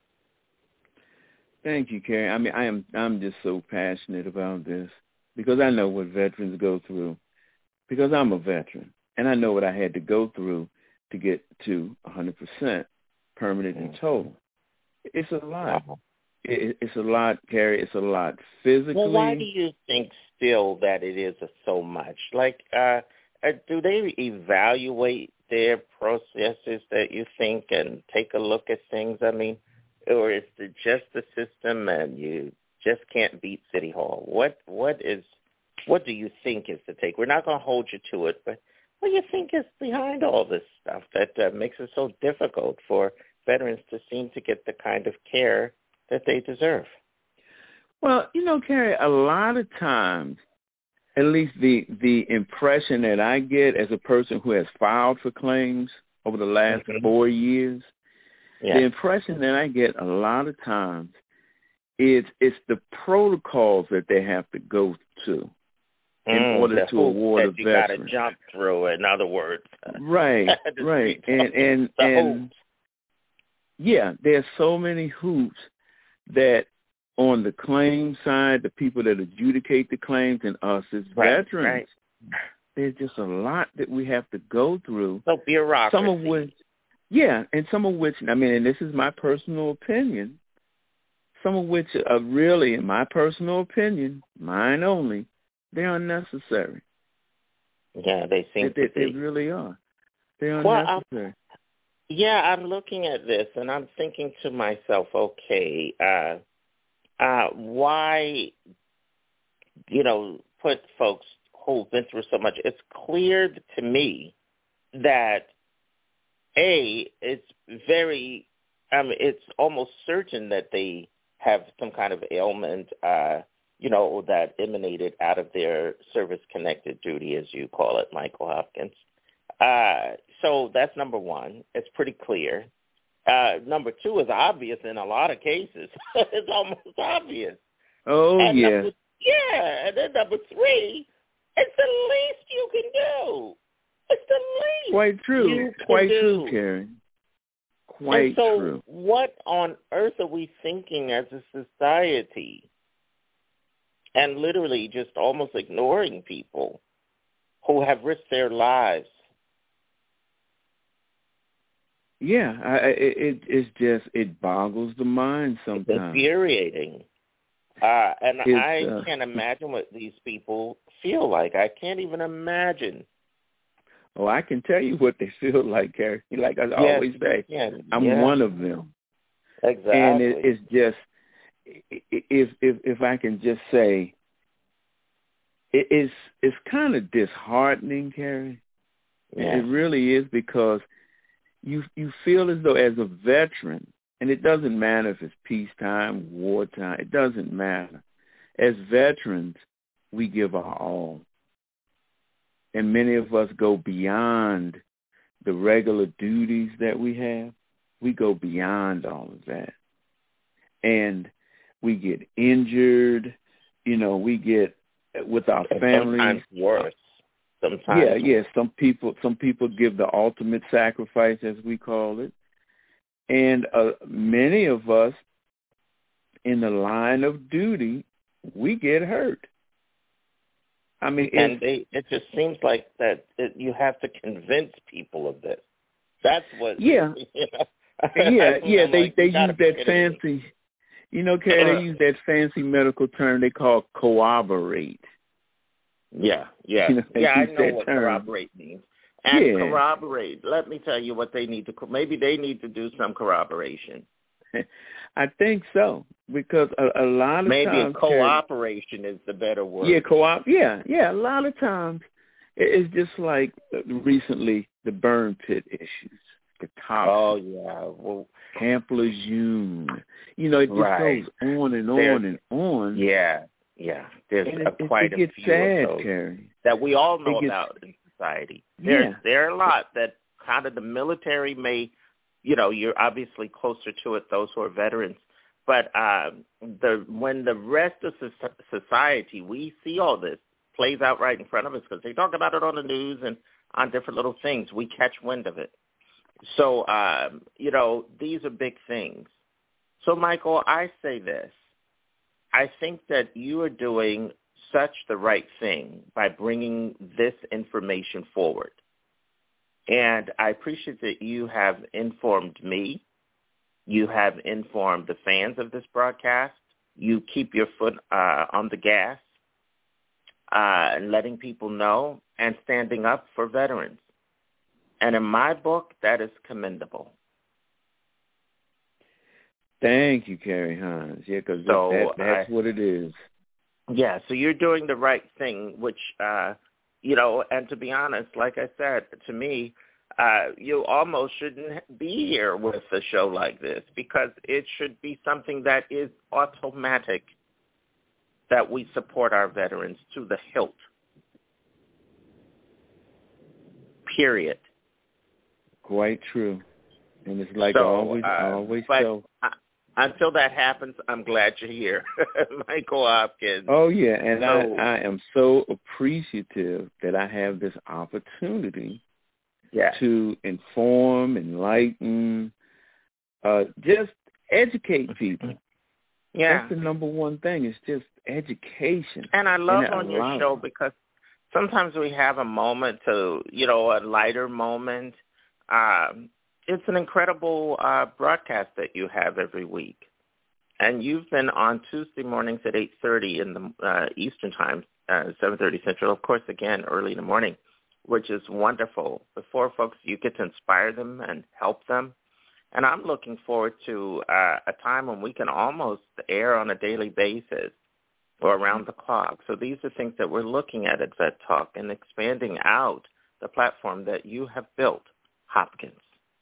Thank you, Carrie. I mean, I am I'm just so passionate about this because I know what veterans go through, because I'm a veteran, and I know what I had to go through to get to one hundred percent permanent and total. It's a lot. Wow. It, it's a lot, Carrie. It's a lot physically. Well, why do you think still that it is so much? Like, uh, do they evaluate their processes that you think and take a look at things? I mean, or is it just the system and you just can't beat City Hall? What what is what do you think is the take? We're not going to hold you to it, but what do you think is behind all this stuff that uh, makes it so difficult for veterans to seem to get the kind of care that they deserve? Well, you know, Carrie, a lot of times, at least the the impression that I get as a person who has filed for claims over the last mm-hmm. four years, yeah. the impression that I get a lot of times is it's the protocols that they have to go to in mm, order to award a you veteran. You got to jump through, in other words. Right, right. And, and, and yeah, there's so many hoops that on the claim side, the people that adjudicate the claims and us as right, veterans, right. there's just a lot that we have to go through. So bureaucracy. Some of which, yeah, and some of which, I mean, and this is my personal opinion, some of which are really, in my personal opinion, mine only, they're unnecessary. Yeah, they seem they, to they, be. They really are. They're well, unnecessary. I'm, yeah, I'm looking at this, and I'm thinking to myself, okay, uh, uh, why, you know, put folks who've been through so much? It's clear to me that, A, it's very, I mean, it's almost certain that they have some kind of ailment, uh, you know, that emanated out of their service-connected duty, as you call it, Michael Hopkins. Uh, so that's number one. It's pretty clear. Uh, number two is obvious in a lot of cases. It's almost obvious. Oh, and yeah. Number, yeah, and then number three, it's the least you can do. It's the least Quite true. you can Quite do. true, Karen. Quite and so true. What on earth are we thinking as a society? And literally just almost ignoring people who have risked their lives. Yeah, I, it it's just, it boggles the mind sometimes. It's infuriating. Uh, and it's, I uh, can't imagine what these people feel like. I can't even imagine. Oh, I can tell you what they feel like, Carrie. Like I yes, always say, yeah, I'm yeah. one of them. Exactly. And it, it's just, if if if I can just say, it, it's it's kind of disheartening, Carrie. Yeah. It really is, because you you feel as though as a veteran, and it doesn't matter if it's peacetime, wartime, it doesn't matter. As veterans, we give our all. and many of us go beyond the regular duties that we have. We go beyond all of that. And we get injured, you know, we get with our families. Sometimes worse. Sometimes Yeah, yeah. Some people some people give the ultimate sacrifice, as we call it. And uh, many of us in the line of duty, we get hurt. I mean, and they, it just seems like that it, you have to convince people of this. That's what. Yeah, you know, yeah, yeah. I'm They like, they you use that fancy, you know, Carrie, they use that fancy medical term they call corroborate. Yeah, yeah, You know, they yeah. I use know that what term. corroborate means. And Yeah. corroborate. Let me tell you what they need to. Maybe they need to do some corroboration. I think so, because a, a lot of Maybe times, a cooperation Carrie, is the better word. Yeah, co-op. Yeah, yeah. A lot of times, it's just like recently the burn pit issues, the toxic. Oh yeah, well, Camp Lejeune. You know, it just right. goes on and There's, on and on. Yeah, yeah. There's and a, it, quite it a gets few sad, of those Carrie. that we all know gets, about in society. There's yeah. there are a lot that kind of the military may, you know, you're obviously closer to it, those who are veterans. But um, the when the rest of society, we see all this plays out right in front of us because they talk about it on the news and on different little things. We catch wind of it. So, um, you know, these are big things. So, Michael, I say this. I think that you are doing such the right thing by bringing this information forward. And I appreciate that you have informed me. You have informed the fans of this broadcast. You keep your foot uh, on the gas uh, and letting people know and standing up for veterans. And in my book, that is commendable. Thank you, Carrie Hines. Yeah, because so that, that's I, what it is. Yeah, so you're doing the right thing, which, uh, you know, and to be honest, like I said, to me, uh, you almost shouldn't be here with a show like this because it should be something that is automatic that we support our veterans to the hilt. Period. Quite true. And it's like so, always, uh, always but so. I, until that happens, I'm glad you're here, Michael Hopkins. Oh, yeah, and so, I, I am so appreciative that I have this opportunity yeah. to inform, enlighten, uh, just educate people. Yeah. That's the number one thing. It's just education. And I love and on your lot. show because sometimes we have a moment to, you know, a lighter moment. Um, it's an incredible uh, broadcast that you have every week. And you've been on Tuesday mornings at eight thirty in the uh, Eastern Time, uh, seven thirty Central, of course, again, early in the morning, which is wonderful. Before folks, you get to inspire them and help them. And I'm looking forward to uh, a time when we can almost air on a daily basis or around the clock. So these are things that we're looking at at Vet Talk and expanding out the platform that you have built, Hopkins.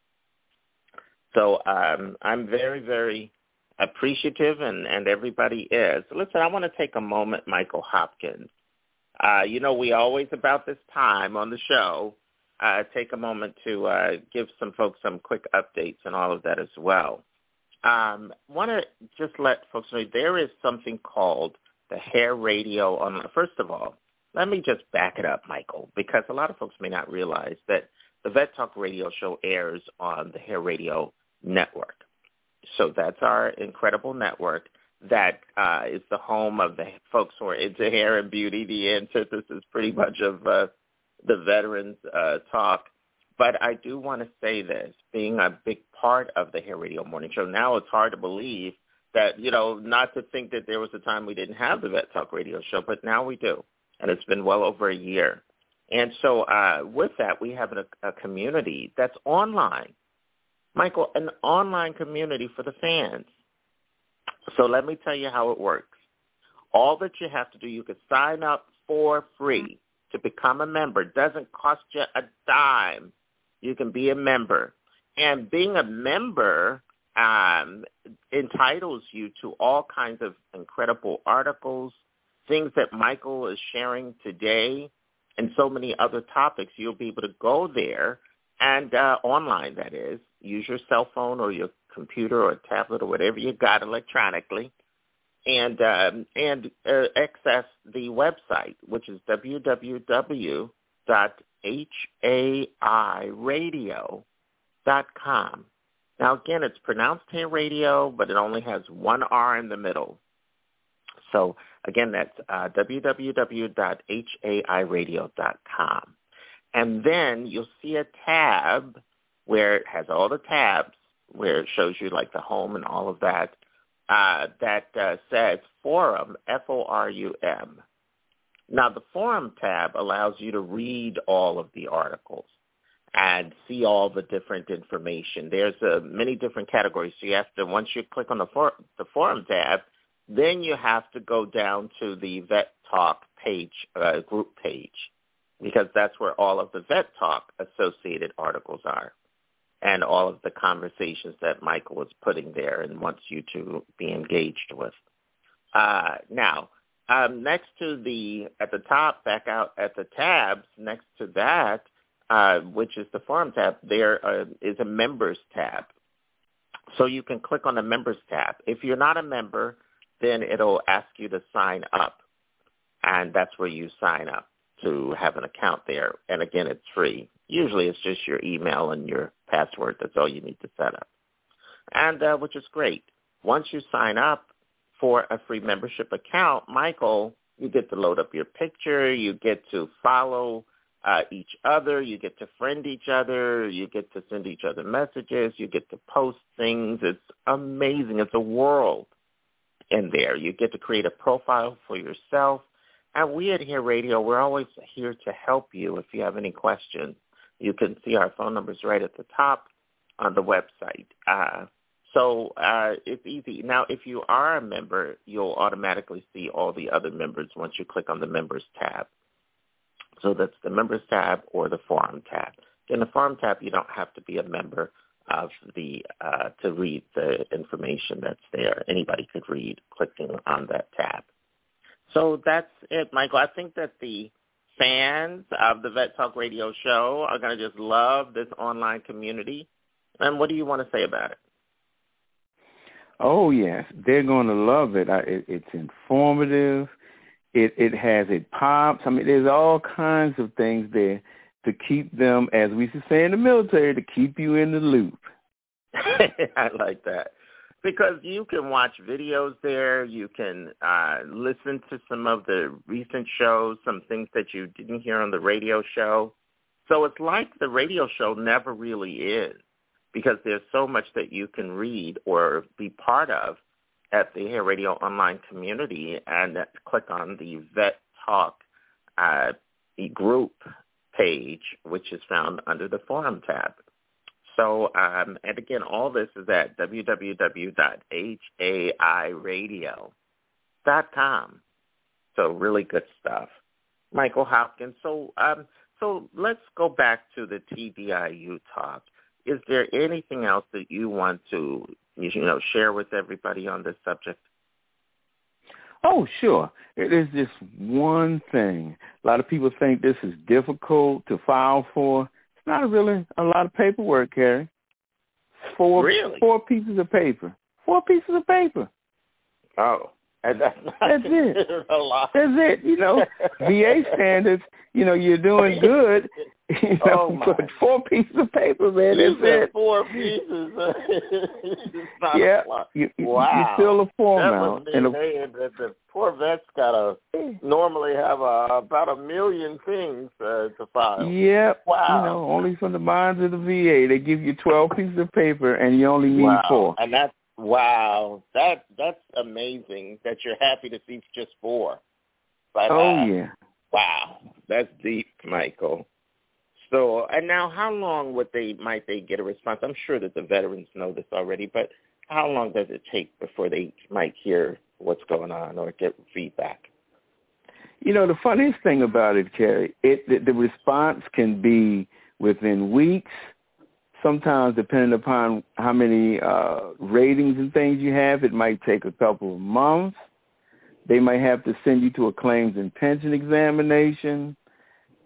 So um, I'm very, very appreciative, and, and everybody is. Listen, I want to take a moment, Michael Hopkins. Uh, you know, we always, about this time on the show, uh, take a moment to uh, give some folks some quick updates and all of that as well. Um, want to just let folks know there is something called the Hair Radio on. First of all, let me just back it up, Michael, because a lot of folks may not realize that the Vet Talk Radio show airs on the Hair Radio Network. So that's our incredible network that uh, is the home of the folks who are into hair and beauty, the antithesis pretty much of uh, the veterans uh, talk. But I do want to say this, being a big part of the Hair Radio Morning Show, now it's hard to believe that, you know, not to think that there was a time we didn't have the Vet Talk Radio Show, but now we do, and it's been well over a year. And so uh, with that, we have a, a community that's online. Michael, an online community for the fans. So let me tell you how it works. All that you have to do, you can sign up for free to become a member. It doesn't cost you a dime. You can be a member. And being a member um, entitles you to all kinds of incredible articles, things that Michael is sharing today, and so many other topics. You'll be able to go there and uh, online, that is, use your cell phone or your computer or tablet or whatever you got electronically, and um, and uh, access the website, which is w w w dot h a i radio dot com. Now, again, it's pronounced Hair Radio, but it only has one R in the middle. So, again, that's uh, w w w dot h a i radio dot com. And then you'll see a tab where it has all the tabs, where it shows you like the home and all of that, uh, that uh, says Forum, F O R U M. Now, the Forum tab allows you to read all of the articles and see all the different information. There's uh, many different categories. So you have to, once you click on the, for, the Forum tab, then you have to go down to the Vet Talk page, uh, group page, because that's where all of the Vet Talk associated articles are and all of the conversations that Michael was putting there and wants you to be engaged with. Uh, now, um, next to the, at the top, back out at the tabs, next to that, uh, which is the Forum tab, there uh, is a Members tab. So you can click on the Members tab. If you're not a member, then it'll ask you to sign up, and that's where you sign up to have an account there. And again, it's free. Usually it's just your email and your password. That's all you need to set up, and uh, which is great. Once you sign up for a free membership account, Michael, you get to load up your picture. You get to follow uh, each other. You get to friend each other. You get to send each other messages. You get to post things. It's amazing. It's a world in there. You get to create a profile for yourself. And we at Hair Radio, we're always here to help you if you have any questions. You can see our phone numbers right at the top on the website. Uh, so uh, it's easy. Now, if you are a member, you'll automatically see all the other members once you click on the Members tab. So that's the Members tab or the Forum tab. In the Forum tab, you don't have to be a member of the uh, to read the information that's there. Anybody could read clicking on that tab. So that's it, Michael. I think that the fans of the Vet Talk Radio show are going to just love this online community. And what do you want to say about it? Oh, yes. They're going to love it. I, it it's informative. It, it has, it pops. I mean, there's all kinds of things there to keep them, as we used to say in the military, to keep you in the loop. I like that. Because you can watch videos there, you can uh, listen to some of the recent shows, some things that you didn't hear on the radio show. So it's like the radio show never really is, because there's so much that you can read or be part of at the Hair Radio online community, and click on the Vet Talk uh, group page, which is found under the Forum tab. So, um, and again, all this is at w w w dot h a i radio dot com. So really good stuff. Michael Hopkins, so um, so let's go back to the T D I U talk. Is there anything else that you want to, you know, share with everybody on this subject? Oh, sure. It is just one thing. A lot of people think this is difficult to file for. Not really a lot of paperwork, Carrie. Four, really? Four pieces of paper. Four pieces of paper. Oh, and that's not that's it. A lot. That's it. You know, V A standards. You know, you're doing good. You know, oh but four pieces of paper, man. You that's said it. Four pieces. It's not yeah. a lot. You, you, wow. You fill a form that out. Was And a, they, the, the poor vet's got to normally have a, about a million things uh, to file. Yep. Wow. You know, only from the minds of the V A, they give you twelve pieces of paper, and you only need wow. four. And that's wow. That that's amazing. That you're happy to see just four. But, oh uh, yeah. Wow, that's deep, Michael. So, and now, how long would they might they get a response? I'm sure that the veterans know this already, but how long does it take before they might hear what's going on or get feedback? You know, the funniest thing about it, Carrie, it the, the response can be within weeks, sometimes depending upon how many uh, ratings and things you have, it might take a couple of months. They might have to send you to a claims and pension examination.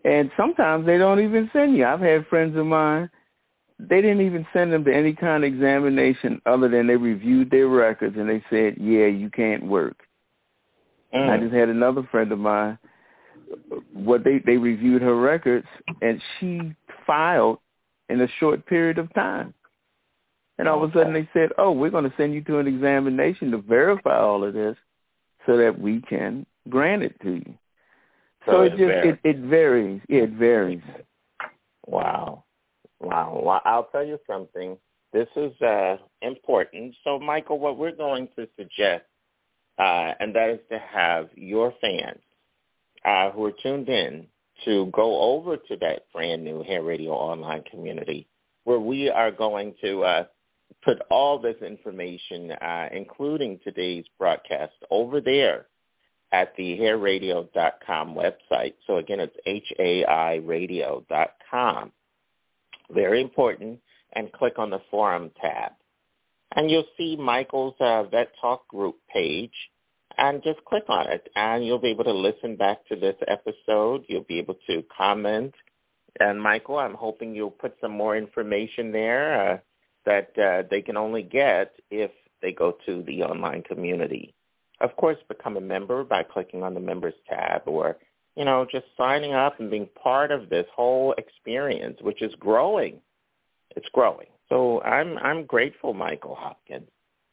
And sometimes they don't even send you. I've had friends of mine, they didn't even send them to any kind of examination other than they reviewed their records and they said, yeah, you can't work. Mm. I just had another friend of mine, what they, they reviewed her records, and she filed in a short period of time. And all of a sudden they said, oh, we're going to send you to an examination to verify all of this so that we can grant it to you. So, so it just, it, it varies. It varies. Wow. Wow. Well, I'll tell you something. This is uh, important. So, Michael, what we're going to suggest, uh, and that is to have your fans uh, who are tuned in to go over to that brand new Hair Radio online community where we are going to uh, put all this information, uh, including today's broadcast, over there at the hair radio dot com website. So, again, it's H A I radio dot com. Very important, and click on the forum tab. And you'll see Michael's uh, Vet Talk group page, and just click on it, and you'll be able to listen back to this episode. You'll be able to comment. And, Michael, I'm hoping you'll put some more information there uh, that uh, they can only get if they go to the online community. Of course, become a member by clicking on the Members tab or, you know, just signing up and being part of this whole experience, which is growing. It's growing. So I'm I'm grateful, Michael Hopkins.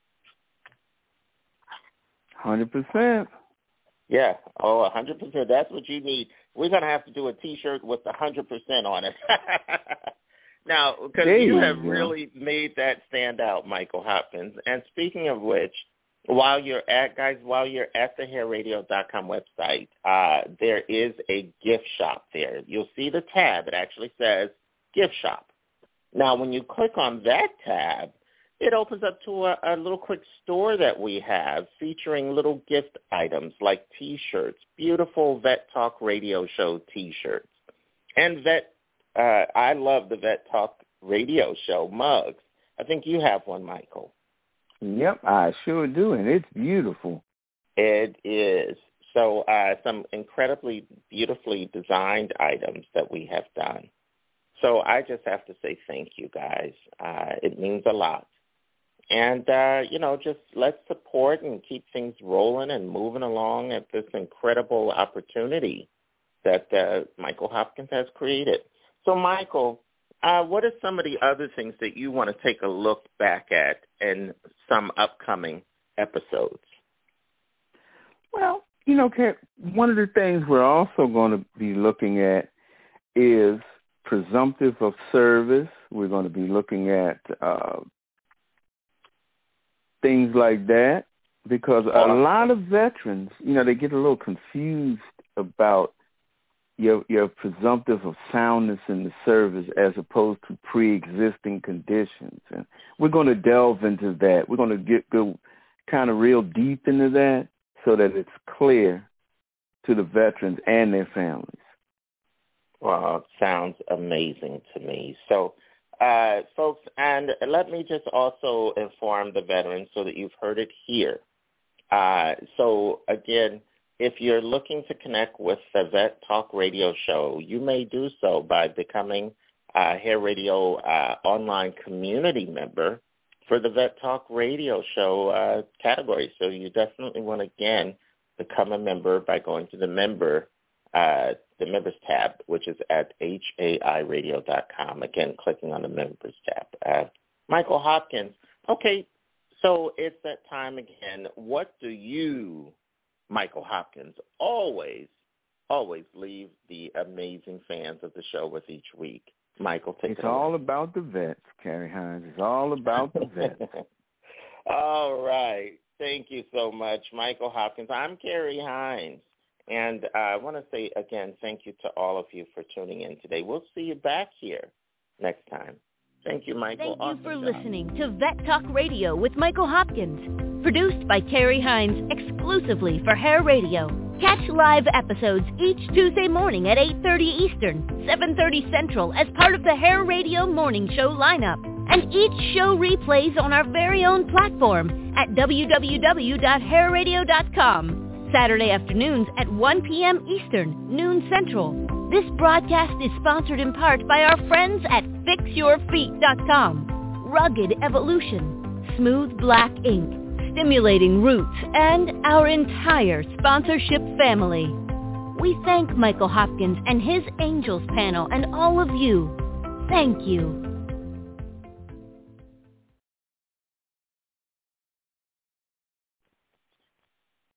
one hundred percent. Yeah. Oh, one hundred percent. That's what you need. We're going to have to do a T-shirt with one hundred percent on it. Now, because you have really made that stand out, Michael Hopkins. And speaking of which, While you're at, guys, while you're at the hair radio dot com website, uh, there is a gift shop there. You'll see the tab. It actually says gift shop. Now, when you click on that tab, it opens up to a, a little quick store that we have featuring little gift items like T-shirts, beautiful Vet Talk Radio Show T-shirts. And Vet, uh, I love the Vet Talk Radio Show mugs. I think you have one, Michael. Yep, I sure do, and it's beautiful. It is. So uh, some incredibly beautifully designed items that we have done. So I just have to say thank you, guys. Uh, it means a lot. And, uh, you know, just let's support and keep things rolling and moving along at this incredible opportunity that uh, Michael Hopkins has created. So, Michael, Uh, what are some of the other things that you want to take a look back at in some upcoming episodes? Well, you know, one of the things we're also going to be looking at is presumptive of service. We're going to be looking at uh, things like that because a lot of veterans, you know, they get a little confused about Your, your presumptive of soundness in the service as opposed to pre-existing conditions. And we're going to delve into that. We're going to get go kind of real deep into that so that it's clear to the veterans and their families. Well, sounds amazing to me. So, uh, folks, and let me just also inform the veterans so that you've heard it here. Uh, so, again, if you're looking to connect with the Vet Talk Radio Show, you may do so by becoming a Hair Radio uh, online community member for the Vet Talk Radio Show uh, category. So you definitely want to, again, become a member by going to the member, uh, the members tab, which is at H A I radio dot com. Again, clicking on the members tab. Uh, Michael Hopkins. Okay, so it's that time again. What do you, Michael Hopkins, always, always leave the amazing fans of the show with each week? Michael, take it's it away. all about the vets, Carrie Hines. It's all about the vets. All right. Thank you so much, Michael Hopkins. I'm Carrie Hines, and uh, I want to say again thank you to all of you for tuning in today. We'll see you back here next time. Thank you, Michael. Thank you for job. listening to Vet Talk Radio with Michael Hopkins, produced by Carrie Hines exclusively for Hair Radio. Catch live episodes each Tuesday morning at eight thirty Eastern, seven thirty Central as part of the Hair Radio Morning Show lineup. And each show replays on our very own platform at w w w dot hair radio dot com. Saturday afternoons at one p.m. Eastern, noon Central. This broadcast is sponsored in part by our friends at fix your feet dot com. Rugged Evolution, Smooth Black Ink, Stimulating Roots, and our entire sponsorship family. We thank Michael Hopkins and his Angels panel and all of you. Thank you.